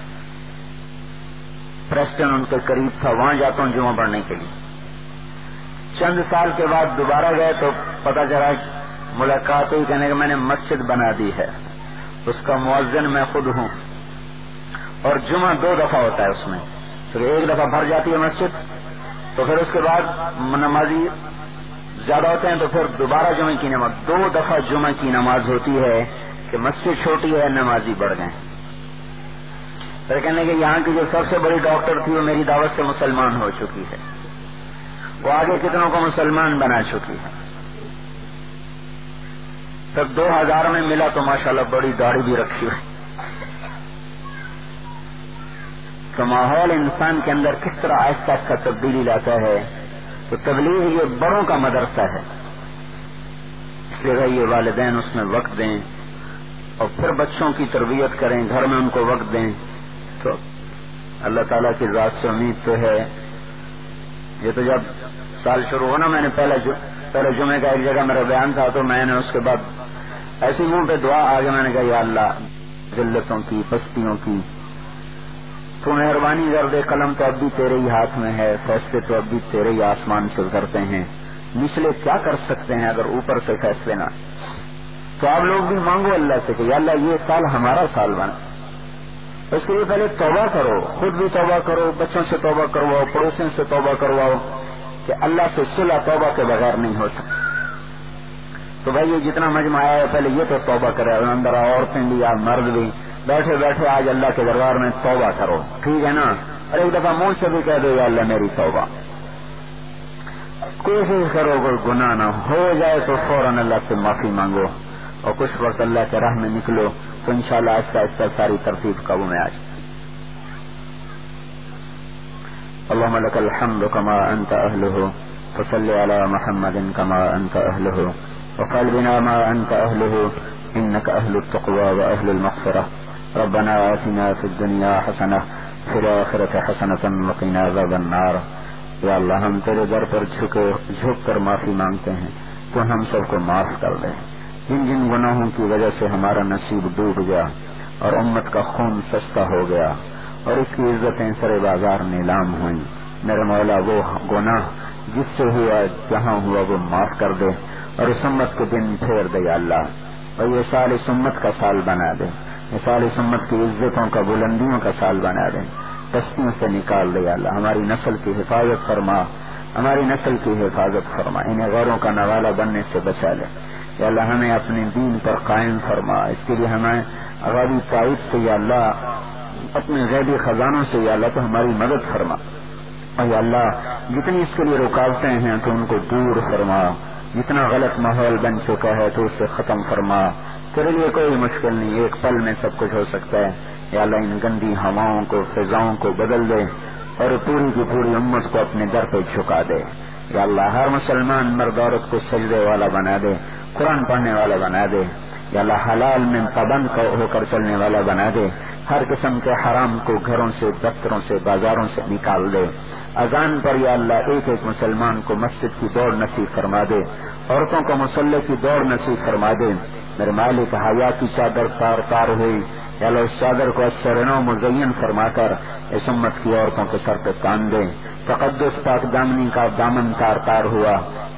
پریسٹن ان کے قریب تھا, وہاں جاتا ہوں جمعہ پڑھنے کے لیے. چند سال کے بعد دوبارہ گئے تو پتہ چلا ملاقات ہوئی, کہنے کہ میں نے مسجد بنا دی ہے, اس کا مؤذن میں خود ہوں, اور جمعہ دو دفعہ ہوتا ہے اس میں, پھر ایک دفعہ بھر جاتی ہے مسجد, تو پھر اس کے بعد نمازی زیادہ ہوتے ہیں تو پھر دوبارہ جمعہ کی نماز, دو دفعہ جمعہ کی نماز ہوتی ہے کہ مسجد چھوٹی ہے نمازی بڑھ گئے. پھر کہنے کہ یہاں کی جو سب سے بڑی ڈاکٹر تھی وہ میری دعوت سے مسلمان ہو چکی ہے, وہ آگے کتنوں کو مسلمان بنا چکی ہے. پھر دو ہزار میں ملا تو ماشاءاللہ بڑی داڑھی بھی رکھی ہوئی. تو ماحول انسان کے اندر کس طرح آہستہ آہستہ تبدیلی لاتا ہے. تو تبلیغ یہ بڑوں کا مدرسہ ہے, اس لیے یہ والدین اس میں وقت دیں اور پھر بچوں کی تربیت کریں, گھر میں ان کو وقت دیں. تو اللہ تعالیٰ کی ذات سے امید تو ہے. یہ تو جب سال شروع ہونا میں نے پہلے پہلے جمعے کا ایک جگہ میرا بیان تھا, تو میں نے اس کے بعد ایسی منہ پہ دعا آگے میں نے کہا یا اللہ ذلتوں کی پستیوں کی تو مہربانی کر دے, قلم تو اب بھی تیرے ہی ہاتھ میں ہے, فیصلے تو اب بھی تیرے ہی آسمان سے اترتے ہیں, نچلے کیا کر سکتے ہیں اگر اوپر سے فیصلے نہ. تو آپ لوگ بھی مانگو اللہ سے کہ یا اللہ یہ سال ہمارا سال بنا. اس کے لیے پہلے توبہ کرو, خود بھی توبہ کرو, بچوں سے توبہ کرواؤ, پڑوسیوں سے توبہ کرواؤ, کہ اللہ سے صلح توبہ کے بغیر نہیں ہو سکتی. تو بھائی یہ جتنا مجمع آیا ہے پہلے یہ تو توبہ کرے, اندر عورتیں بھی یا مرد بھی بیٹھے بیٹھے آج اللہ کے دربار میں توبہ کرو, ٹھیک ہے نا. اور ایک دفعہ منہ سے بھی کہہ دو یا اللہ میری توبہ. کوشش کرو کوئی گناہ نہ ہو جائے تو فوراً اللہ سے معافی مانگو, اور کچھ وقت اللہ کے راہ میں نکلو تو انشاءاللہ آہستہ آہستہ ساری ترتیب قابو میں آ جائے. اللهم لك الحمد كما أنت أهله, فصل على محمد كما أنت أهله, وقلبنا ما أنت أهله, إنك أهل التقوى وأهل المغفرة. ربنا آتنا في الدنيا حسنة في الآخرة حسنة وقنا عذاب النار. یا اللہ ہم تیرے در پر جھکے جھک کر معافی مانگتے ہیں, تو ہم سب کو معاف کر دیں. جن جن گناہوں کی وجہ سے ہمارا نصیب ڈوب گیا اور امت کا خون سستا ہو گیا اور اس کی عزتیں سرے بازار نیلام ہوئیں, میرے مولا وہ گناہ جس سے ہوا جہاں ہوا وہ معاف کر دے, اور اس امت کے دن پھیر دے یا اللہ. اور یہ سال اس امت کا سال بنا دے, یہ سال اس امت کی عزتوں کا بلندیوں کا سال بنا دے, پستیوں سے نکال دے یا اللہ. ہماری نسل کی حفاظت فرما, ہماری نسل کی حفاظت فرما, انہیں غیروں کا نوالا بننے سے بچا لے یا اللہ. ہمیں اپنے دین پر قائم فرما, اس کے لیے ہمیں غیبی تائید سے یا اللہ, اپنے غیبی خزانوں سے یا اللہ تو ہماری مدد فرما. اور یا اللہ جتنی اس کے لیے رکاوٹیں ہیں تو ان کو دور فرما, جتنا غلط ماحول بن چکا ہے تو اسے ختم فرما. تیرے لیے کوئی مشکل نہیں, ایک پل میں سب کچھ ہو سکتا ہے یا اللہ. ان گندی ہواؤں کو فضاؤں کو بدل دے اور پوری کی پوری امت کو اپنے در پہ جھکا دے یا اللہ. ہر مسلمان مرد عورت کو سجدے والا بنا دے, قرآن پڑھنے والا بنا دے یا اللہ. حلال میں پابند ہو کر چلنے والا بنا دے, ہر قسم کے حرام کو گھروں سے, دفتروں سے, بازاروں سے نکال دے. اذان پر یا اللہ ایک ایک مسلمان کو مسجد کی دوڑ نصیب فرما دے, عورتوں کو مصلی کی دوڑ نصیب فرما دے. میرے مالک حیا کی چادر تار تار ہوئی یا اللہ, اس چادر کو اثرنو مزین فرما کر اس امت کی عورتوں کے سر پہ تان دے. تقدس پاک دامنی کا دامن تار تار ہوا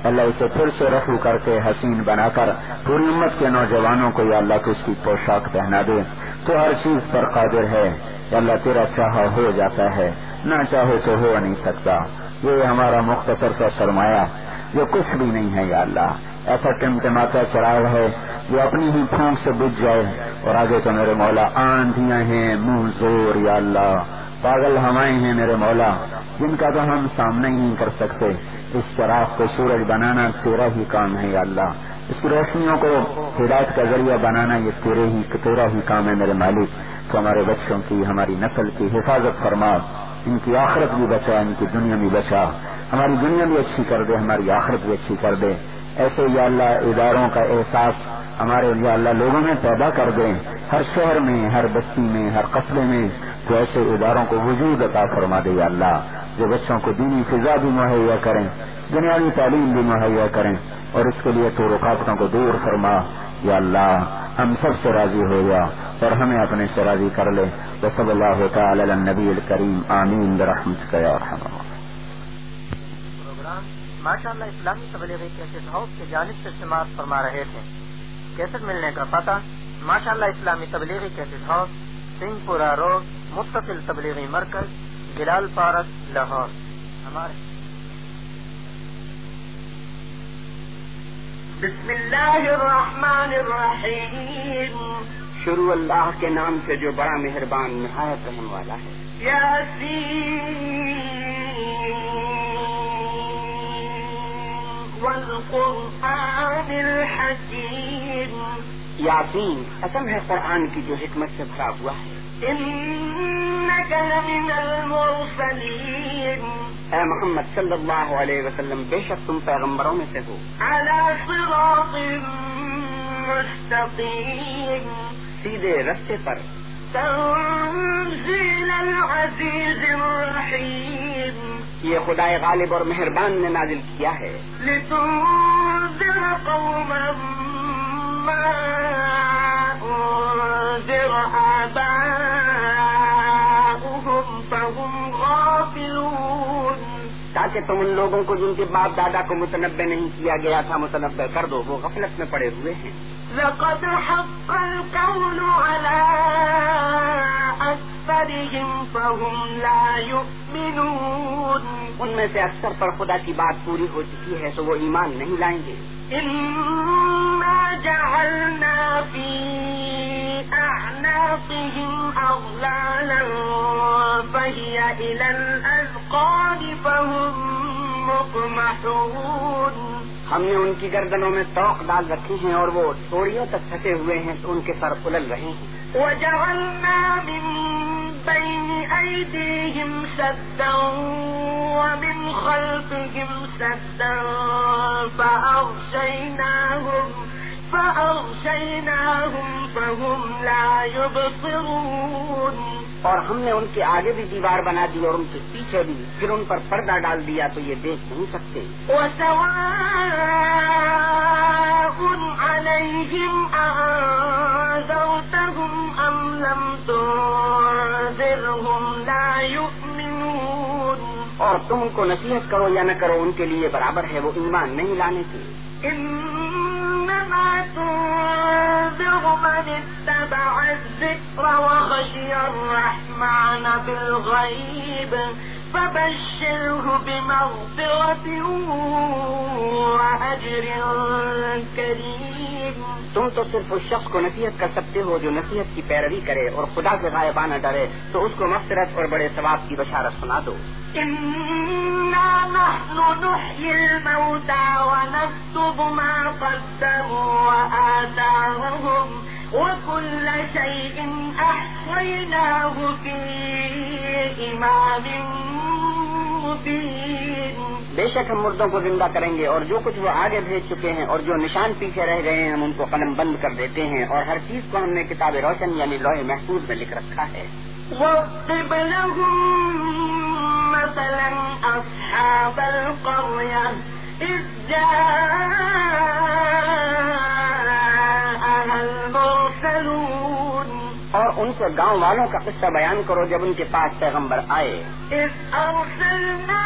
اللہ اسے پھر سے رفو کر کے حسین بنا کر پوری امت کے نوجوانوں کو یا اللہ کو اس کی پوشاک پہنا دے. تو ہر چیز پر قادر ہے یا اللہ، تیرا چاہا ہو جاتا ہے، نہ چاہے تو ہو نہیں سکتا. یہ ہمارا مختصر سا سرمایہ جو کچھ بھی نہیں ہے یا اللہ، ایسا ٹمٹماتا چراغ ہے جو اپنی ہی پھونک سے بجھ جائے، اور آگے تو میرے مولا آندھیاں ہیں، منہ زور یا اللہ، پاگل ہوائیں ہیں میرے مولا، جن کا تو ہم سامنا ہی نہیں کر سکتے. اس چراغ کو سورج بنانا تیرا ہی کام ہے یا اللہ، اس کی روشنیوں کو ہدایت کا ذریعہ بنانا یہ تیرے ہی تیرا ہی کام ہے میرے مالک. تو ہمارے بچوں کی، ہماری نسل کی حفاظت فرما، ان کی آخرت بھی بچا، ان کی دنیا بھی بچا، ہماری دنیا بھی اچھی کر دے، ہماری آخرت بھی اچھی کر دے. ایسے یا اللہ اداروں کا احساس ہمارے یا اللہ لوگوں میں پیدا کر دیں، ہر شہر میں، ہر بستی میں، ہر قصبے میں. تو ایسے اداروں کو وجود عطا فرما دے یا اللہ، جو بچوں کو دینی فضا بھی مہیا کریں، دنیاوی تعلیم بھی مہیا کریں، اور اس کے لیے تو رکاوٹوں کو دور فرما یا اللہ. ہم سب سے راضی ہو جا اور ہمیں اپنے سے راضی کر لے. وصلی اللہ تعالی علی النبی الکریم، آمین برحمتک یا ارحم الراحمین. پروگرام ماشاء اللہ اسلامی تبلیغی کیسٹ ہاؤس کی جانب سے سماعت فرما رہے تھے. کیسٹ ملنے کا پتہ ماشاء اللہ اسلامی تبلیغی کیسٹ ہاؤس، سنگھ پورہ روڈ، متصل تبلیغی مرکز، بلال پارک، لاہور. ہمارے بسم اللہ الرحمن الرحیم. شروع اللہ کے نام سے جو بڑا مہربان نہایت رحم والا ہے. یاسین والقرآن الحکیم. یاسین قسم ہے قرآن کی جو حکمت سے بھرا ہوا ہے. انک لمن المرسلین. اے محمد صلی اللہ علیہ وسلم بے شک تم پیغمبروں میں سے ہو. علی صراط مستقیم. سیدھے رستے پر. تنزیل العزیز الرحیم. یہ خدائے غالب اور مہربان نے نازل کیا ہے. لتنذر قوما ما انذر آباؤهم فهم غافلون. تاکہ تم ان لوگوں کو جن کے باپ دادا کو متنبع نہیں کیا گیا تھا متنبع کر دو، وہ غفلت میں پڑے ہوئے ہیں. لقد حق القول على أكثرهم فهم لا يؤمنون. ان میں سے اکثر پر خدا کی بات پوری ہو چکی ہے تو وہ ایمان نہیں لائیں گے. إنا جعلنا في أعناقهم أغلالا فهي إلى الأذقان فهم مقمحون. ہم نے ان کی گردنوں میں توق ڈال رکھی ہیں اور وہ ٹوڑیوں تک پھنسے ہوئے ہیں تو ان کے سر کلل رہے ہیں. وجعلنا من بين أيديهم سدا ومن خلفهم سدا فأغشيناهم فأغشيناهم فهم لا يبصرون. اور ہم نے ان کے آگے بھی دیوار بنا دی اور ان کے پیچھے بھی، پھر ان پر پردہ ڈال دیا تو یہ دیکھ نہیں سکتے. وسواء عليهم أنذرتهم أم لم تنذرهم لا يؤمنون. اور تم ان کو نصیحت کرو یا نہ کرو ان کے لیے برابر ہے، وہ ایمان نہیں لانے کی. إنما تنذر من اتبع الذكر وخشي الرحمن بالغيب فبشره بمغفرة وأجر كريم. تم تو صرف اس شخص کو نصیحت کر سکتے ہو جو نصیحت کی پیروی کرے اور خدا سے غائبانہ ڈرے، تو اس کو مغفرت اور بڑے ثواب کی بشارت سنا دو. إنا نحن نحيي الموتى ونكتب ما قدموا وآثارهم وكل شيء أحصيناه في إمام مبين. بے شک ہم مردوں کو زندہ کریں گے اور جو کچھ وہ آگے بھیج چکے ہیں اور جو نشان پیچھے رہ گئے ہیں ہم ان کو قلم بند کر دیتے ہیں، اور ہر چیز کو ہم نے کتاب روشن یعنی لوح محفوظ میں لکھ رکھا ہے. واضرب لهم مثلا أصحاب القرية إذ جاءها المرسلون. اور ان سے گاؤں والوں کا قصہ بیان کرو جب ان کے پاس پیغمبر آئے. إذ أرسلنا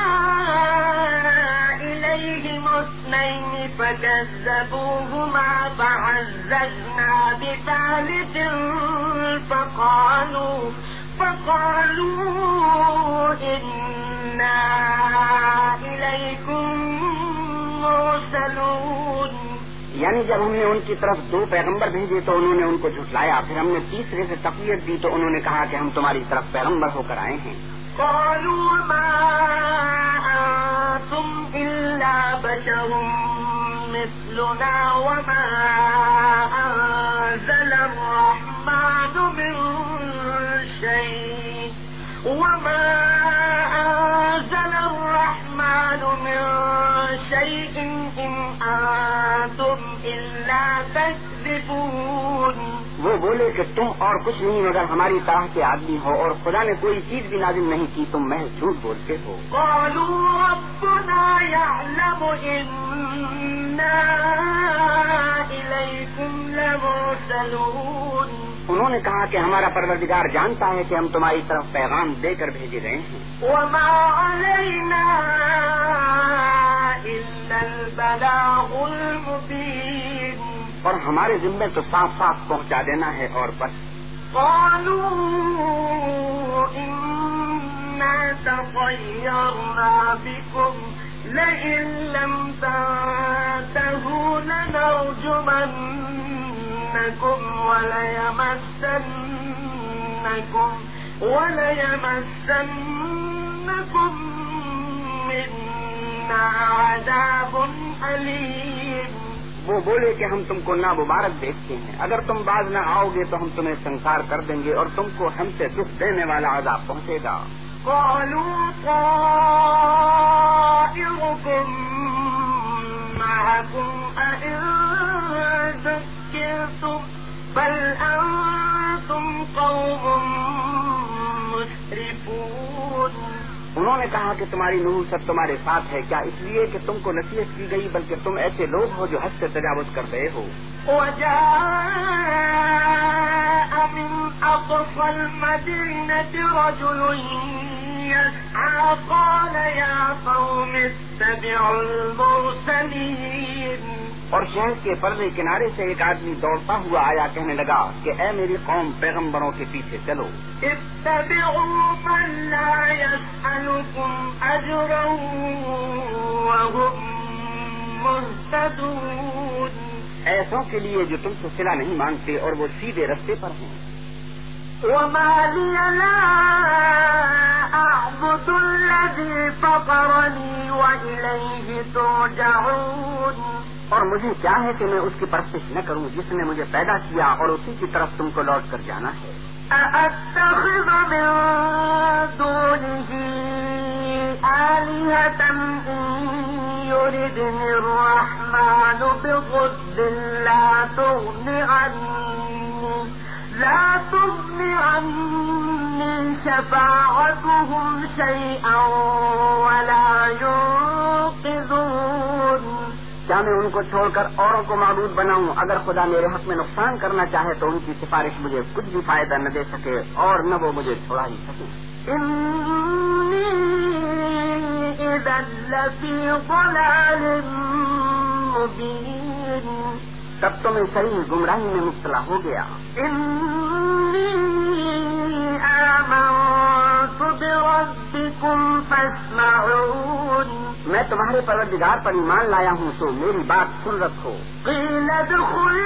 إليهم اثنين فكذبوهما فعززنا بثالث فقالوا فقالوا إنا إليكم مرسلون. یعنی جب ہم نے ان کی طرف دو پیغمبر بھیجے تو انہوں نے ان کو جھٹلایا، پھر ہم نے تیسرے سے تقویت دی تو انہوں نے کہا کہ ہم تمہاری طرف پیغمبر ہو کر آئے ہیں. قالوا ما أنتم إلا بشر مثلنا وما أنزل الرحمن من شيء وما أنزل الرحمن من شيء إن أنتم إلا تكذبون. وہ بولے کہ تم اور کچھ نہیں مگر ہماری طرح کے آدمی ہو اور خدا نے کوئی چیز بھی نازل نہیں کی، تم محض جھوٹ بولتے ہو. قالوا ربنا يعلم إنا إليكم لمرسلون. انہوں نے کہا کہ ہمارا پروردگار جانتا ہے کہ ہم تمہاری طرف پیغام دے کر بھیجے گئے ہیں. وما علينا إلا البلاغ المبين. اور ہمارے ذمے تو صاف صاف پہنچا دینا ہے اور بس. قالوا إنا تطيرنا بكم لئن لم تنتهوا لنرجمنكم وليمسنكم وليمسنكم منا عذاب أليم. وہ بولے کہ ہم تم کو نامبارک دیکھتے ہیں، اگر تم باز نہ آؤ گے تو ہم تمہیں سنسار کر دیں گے اور تم کو ہم سے دکھ دینے والا عذاب پہنچے گا. قالوا طائركم معكم أئن ذكرتم بل أنتم قوم مسرفون. انہوں نے کہا کہ تمہاری نحوست تمہارے ساتھ ہے، کیا اس لیے کہ تم کو نصیحت کی گئی بلکہ تم ایسے لوگ ہو جو حد سے تجاوز کر رہے ہو. وجاء من أقصى المدينة رجل يسعى قال يا قوم اتبعوا المرسلين. اور شہر کے پردے کنارے سے ایک آدمی دوڑتا ہوا آیا، کہنے لگا کہ اے میری قوم پیغمبروں کے پیچھے چلو. اتبعوا من لا يسألكم أجرا وهم مهتدون. ایسوں کے لیے جو تم سے صلہ نہیں مانگتے اور وہ سیدھے رستے پر ہیں. وما لي لا أعبد الذي فطرني وإليه ترجعون. اور مجھے کیا ہے کہ میں اس کی پرستش نہ کروں جس نے مجھے پیدا کیا اور اسی کی طرف تم کو لوٹ کر جانا ہے. أأتخذ من دونه آلهة إن يردني الرحمن بضر لا تغن عني لا تغن عني شفاعتهم شيئا ولا ينقذون. کیا میں ان کو چھوڑ کر اوروں کو معبود بناؤں؟ اگر خدا میرے حق میں نقصان کرنا چاہے تو ان کی سفارش مجھے کچھ بھی فائدہ نہ دے سکے اور نہ وہ مجھے چھوڑا ہی سکے. إني إذا لفي ضلال مبين. تب تو میں صحیح گمراہی میں مبتلا ہو گیا. إني آمنت بربكم فاسمعون. میں تمہارے پروردگار پر ایمان لایا ہوں تو میری بات سن رکھو. قيل ادخل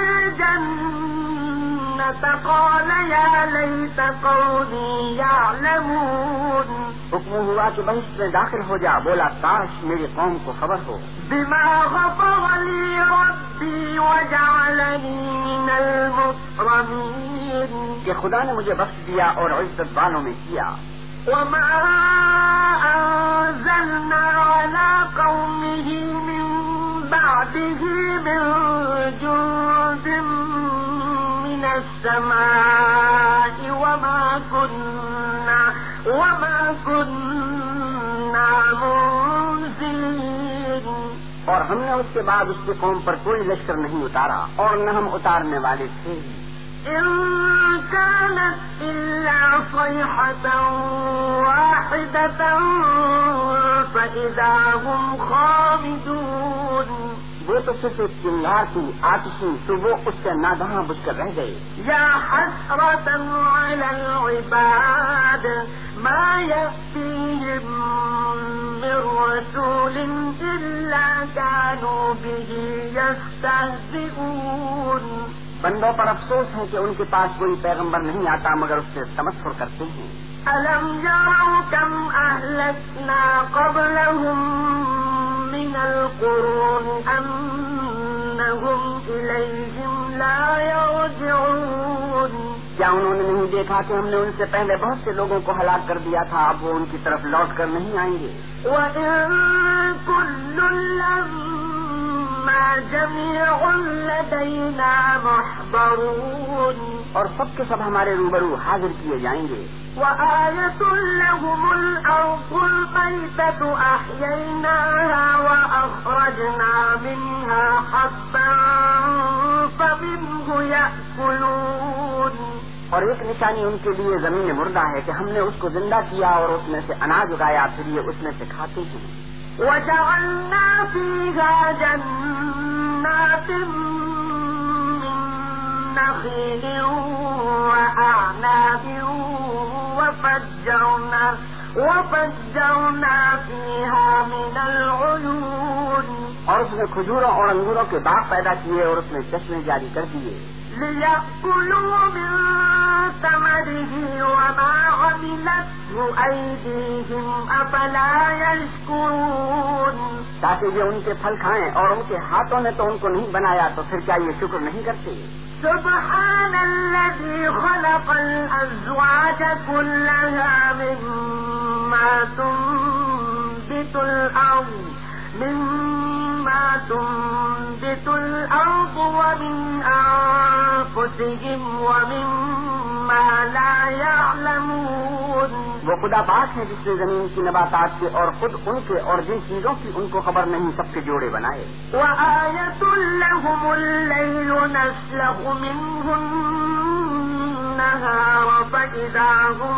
الجنة قال يا ليت قومي يعلمون. حکم ہوا کہ بہشت میں داخل ہو جا، بولا کاش میری قوم کو خبر ہو. بما غفر لي ربي وجعلني من المكرمين. کہ خدا نے مجھے بخش دیا اور عزت والوں میں کیا. وما أنزلنا على قومه من بعده من جند من السماء وما كنا وما كنا منزلين. اور ہم نے اس کے بعد اس کی قوم پر کوئی لشکر نہیں اتارا اور نہ ہم اتارنے والے تھے. إن كانت إلا صيحة واحدة فإذا هم خامدون. وہ تو صرف ایک چنگار تھی آتشی تو وہ اس سے ناگہاں بجھ کر رہ گئے. يا حسرة على العباد ما يأتيهم من رسول إلا كانوا به يستهزئون. بندوں پر افسوس ہے کہ ان کے پاس کوئی پیغمبر نہیں آتا مگر اس سے تمسخر کرتے ہیں. ألم يروا كم أهلكنا قبلهم من القرون أنهم إليهم لا يرجعون. کیا انہوں نے نہیں دیکھا کہ ہم نے ان سے پہلے بہت سے لوگوں کو ہلاک کر دیا تھا، اب وہ ان کی طرف لوٹ کر نہیں آئیں گے. وَإِن كُلٌّ لَّمَّا جَمِيعٌ لَّدَيْنَا مُحْضَرُونَ. اور سب کے سب ہمارے روبرو حاضر کیے جائیں گے. وآية لهم الأرض الميتة أحييناها وأخرجنا منها حبا فمنه يأكلون. اور ایک نشانی ان کے لیے زمین مردہ ہے کہ ہم نے اس کو زندہ کیا اور اس میں سے اناج اگایا، پھر یہ اس میں سے کھاتے ہیں. وجعلنا فيها جنات من نخيل وأعناب وفجرنا وفجرنا فيها من العيون. اور اس میں کھجوروں اور انگوروں کے باغ پیدا کیے اور اس میں چشمے جاری کر دیے. ليأكلوا من ثمره وما عملته أيديهم أفلا يشكرون. تاکہ یہ ان کے پھل کھائیں، اور ان کے ہاتھوں نے تو ان کو نہیں بنایا تو پھر کیا یہ شکر نہیں کرتے؟ سبحان الذي خلق الأزواج كلها مما تنبت الأرض مما تنبت الأرض ومن أنفسهم ومما لا يعلمون. وہ خدا پاک ہے جس نے زمین کی نباتات کے اور خود ان کے اور جن چیزوں کی ان کو خبر نہیں سب کے جوڑے بنائے. وآية لهم الليل نسلخ منه النهار فإذا هم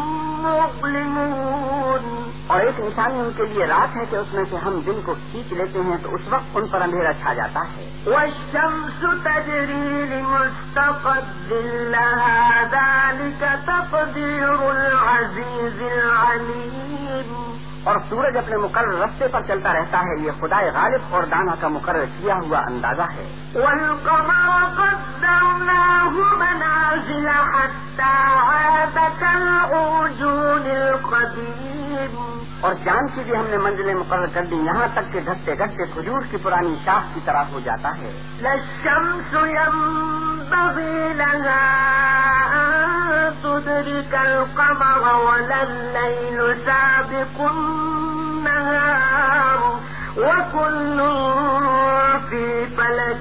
مظلمون. اور ایک نشانی ان کے لیے رات ہے کہ اس میں سے ہم دن کو کھینچ لیتے ہیں تو اس وقت ان پر اندھیرا چھا جاتا ہے. والشمس تجري لمستقر لها ذلك تقدير العزيز العليم. اور سورج اپنے مقرر رستے پر چلتا رہتا ہے، یہ خدا غالب اور دانا کا مقرر کیا ہوا اندازہ ہے. والقمر قدرناه منازل حتى عاد كالعرجون القديم. اور چاند کی بھی ہم نے منزلیں مقرر کر دی یہاں تک کہ گھستے گھستے کھجور کی پرانی شاخ کی طرح ہو جاتا ہے. للشمس ينبغي لها أن تدرك القمر ولا الليل سابق النهار وكل في فلك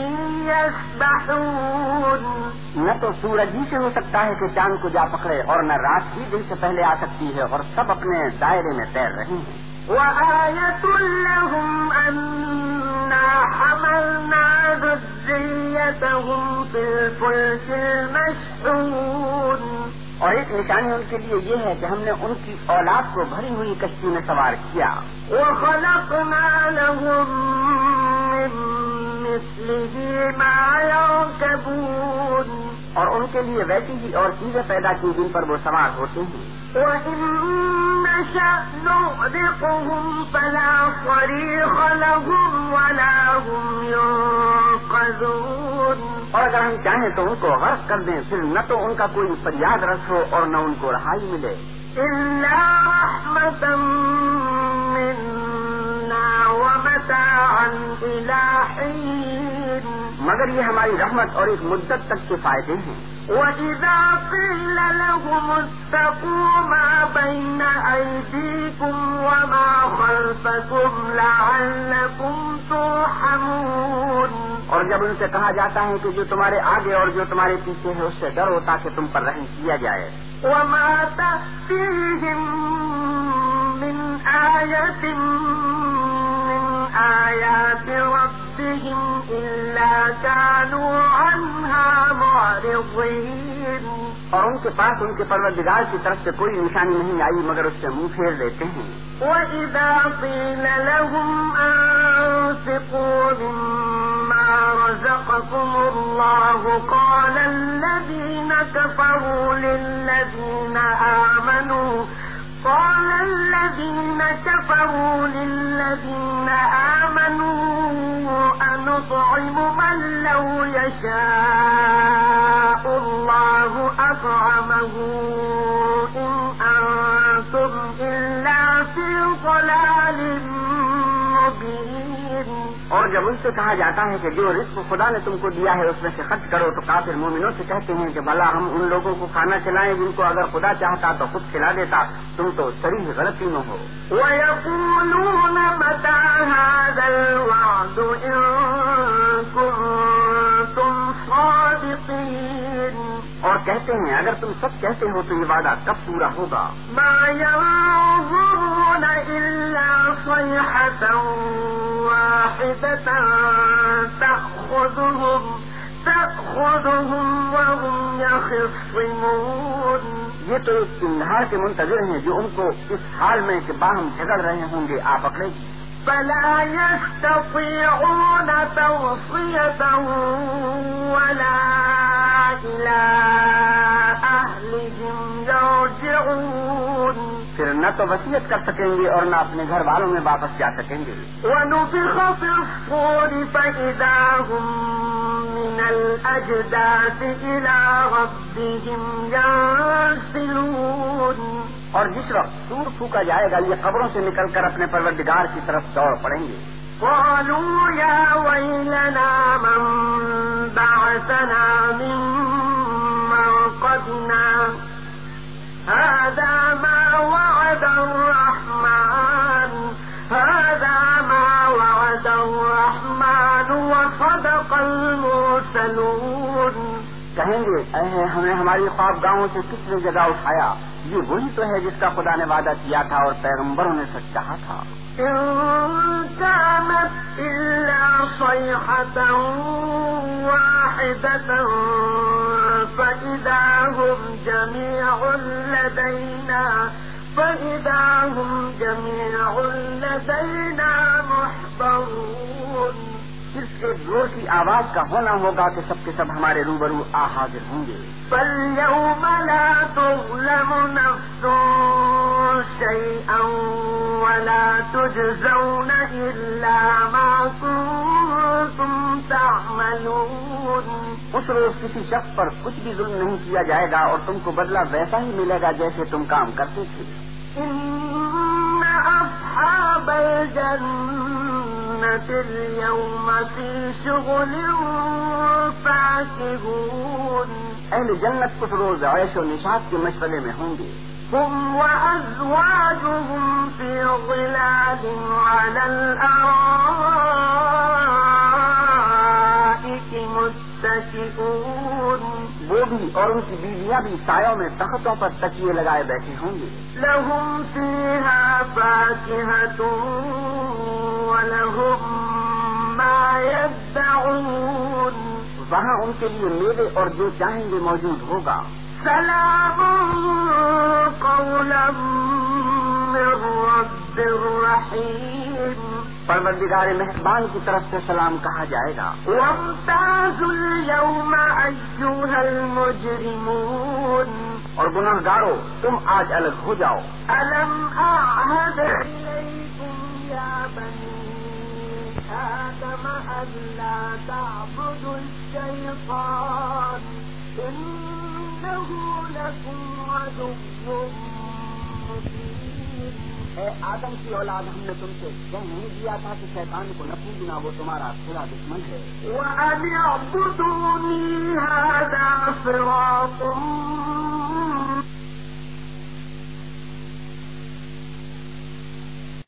يسبحون. نہ تو سورج ہی سے ہو سکتا ہے کہ چاند کو جا پکڑے اور نہ رات ہی دن سے پہلے آ سکتی ہے، اور سب اپنے دائرے میں تیر رہے ہیں. وآية لهم أنا حملنا ذريتهم في الفلك المشحون. اور ایک نشانی ان کے لیے یہ ہے کہ ہم نے ان کی اولاد کو بھری ہوئی کشتی میں سوار کیا. وخلقنا لهم من مثله ما يركبون. اور ان کے لیے ویسی ہی اور چیزیں پیدا کی جن پر وہ سوار ہوتے ہیں. وإن نشأ نغرقهم فلا صريخ لهم ولا هم ينقذون. اور اگر ہم چاہیں تو ان کو غرق کر دیں، پھر نہ تو ان کا کوئی فریاد رس ہو اور نہ ان کو رہائی ملے. إلا رحمة منا ومتاعا إلى حين. مگر یہ ہماری رحمت اور ایک مدت تک کے فائدے ہیں. وإذا قيل لهم اتقوا ما بين أيديكم وما خلفكم لعلكم ترحمون. اور جب ان سے کہا جاتا ہے کہ جو تمہارے آگے اور جو تمہارے پیچھے ہے اس سے ڈرو تاکہ تم پر رحم کیا جائے. وما تأتيهم من آية من آيات ربهم ربهم إلا كانوا عنها معرضين. اور ان کے پاس ان کے پروردگار کی طرف سے کوئی نشانی نہیں آئی مگر اس سے منہ پھیر لیتے ہیں. وَإِذَا قِيلَ لَهُمْ أَنفِقُوا مِمَّا رَزَقَكُمُ اللَّهُ قَالَ الَّذِينَ كَفَرُوا لِلَّذِينَ آمَنُوا قال الذين كفروا للذين آمنوا أنطعم من لو يشاء الله أطعمه إن أنتم إلا في ضلال مبين. اور جب ان سے کہا جاتا ہے کہ جو رزق خدا نے تم کو دیا ہے اس میں سے خرچ کرو تو کافر مومنوں سے کہتے ہیں کہ بھلا ہم ان لوگوں کو کھانا کھلائیں جن کو اگر خدا چاہتا تو خود کھلا دیتا. تم تو صریح غلطی میں ہو. وَيَقُولُونَ مَتَى هَذَا الْوَعْدُ إِن كُنتُمْ صَادِقِينَ. اور کہتے ہیں اگر تم سچ کہتے ہو تو یہ وعدہ کب پورا ہوگا. مَا يَنظُرُونَ إِلَّا صَيْحَةً واحدة تأخذهم تأخذهم وهم يخصمون. یہ تو اس تلہار کے منتظر ہیں جو ان کو اس حال میں کہ باہم جھگڑ رہے ہوں گے آ پکڑے گی. فلا يستطيعون توصية ولا إلى أهلهم يرجعون. پھر نہ تو وصیت کر سکیں گے اور نہ اپنے گھر والوں میں واپس جا سکیں گے. ونفخ في الصور فإذا هم من الأجداث إلى ربهم ينسلون. اور جس وقت سور پھونکا جائے گا یہ قبروں سے نکل کر اپنے پروردگار کی طرف دوڑ پڑیں گے. قالوا يا ويلنا من بعثنا من مرقدنا هذا ما وعد الرحمن هذا ما وعد الرحمن وصدق المرسلون. کہیں گے اے ہمیں ہماری خواب گاہوں سے کس نے جگہ اٹھایا. یہ وہی تو ہے جس کا خدا نے وعدہ کیا تھا اور پیغمبروں نے سچ کہا تھا. إن كانت إلا صيحة واحدة فإذا هم جميع لدينا فإذا هم جميع لدينا محضرون. صرف ایک زور کی آواز کا ہونا ہوگا کہ سب کے سب ہمارے روبرو آ حاضر ہوں گے. فاليوم لا تظلم نفس شيئا ولا تجزون إلا ما كنتم تعملون. اس روز کسی شخص پر کچھ بھی ظلم نہیں کیا جائے گا اور تم کو بدلہ ویسا ہی ملے گا جیسے تم کام کرتے تھے. إن أصحاب الجنة اليوم في شغل فاكهون. اہل جنت اس روز عیش و نشاط کے مشغلے میں ہوں گے. هم وأزواجهم في ظلال على الأرائك متكئون. وہ بھی اور ان کی بیویاں بھی سایوں میں تختوں پر تکیے لگائے بیٹھے ہوں گے. لهم فيها فاكهة ولهم ما يدعون. وہاں ان کے لیے میوے اور جو چاہیں گے موجود ہوگا. سلام قولا من رب رحیم. پروردگار مہربان کی طرف سے سلام کہا جائے گا. وامتازوا اليوم أيها المجرمون. اور گناہگارو تم آج الگ ہو جاؤ. ألم أعهد إليكم يا بني آدم ألا تعبدوا الشيطان إنه لكم عدو مبين. اے آدم کی اولاد ہم نے تم سے کہہ نہیں دیا تھا کہ شیطان کو نہ پوجنا وہ تمہارا کھلا دشمن ہے. وَأَنِ اعْبُدُونِي هَذَا صِرَاطٌ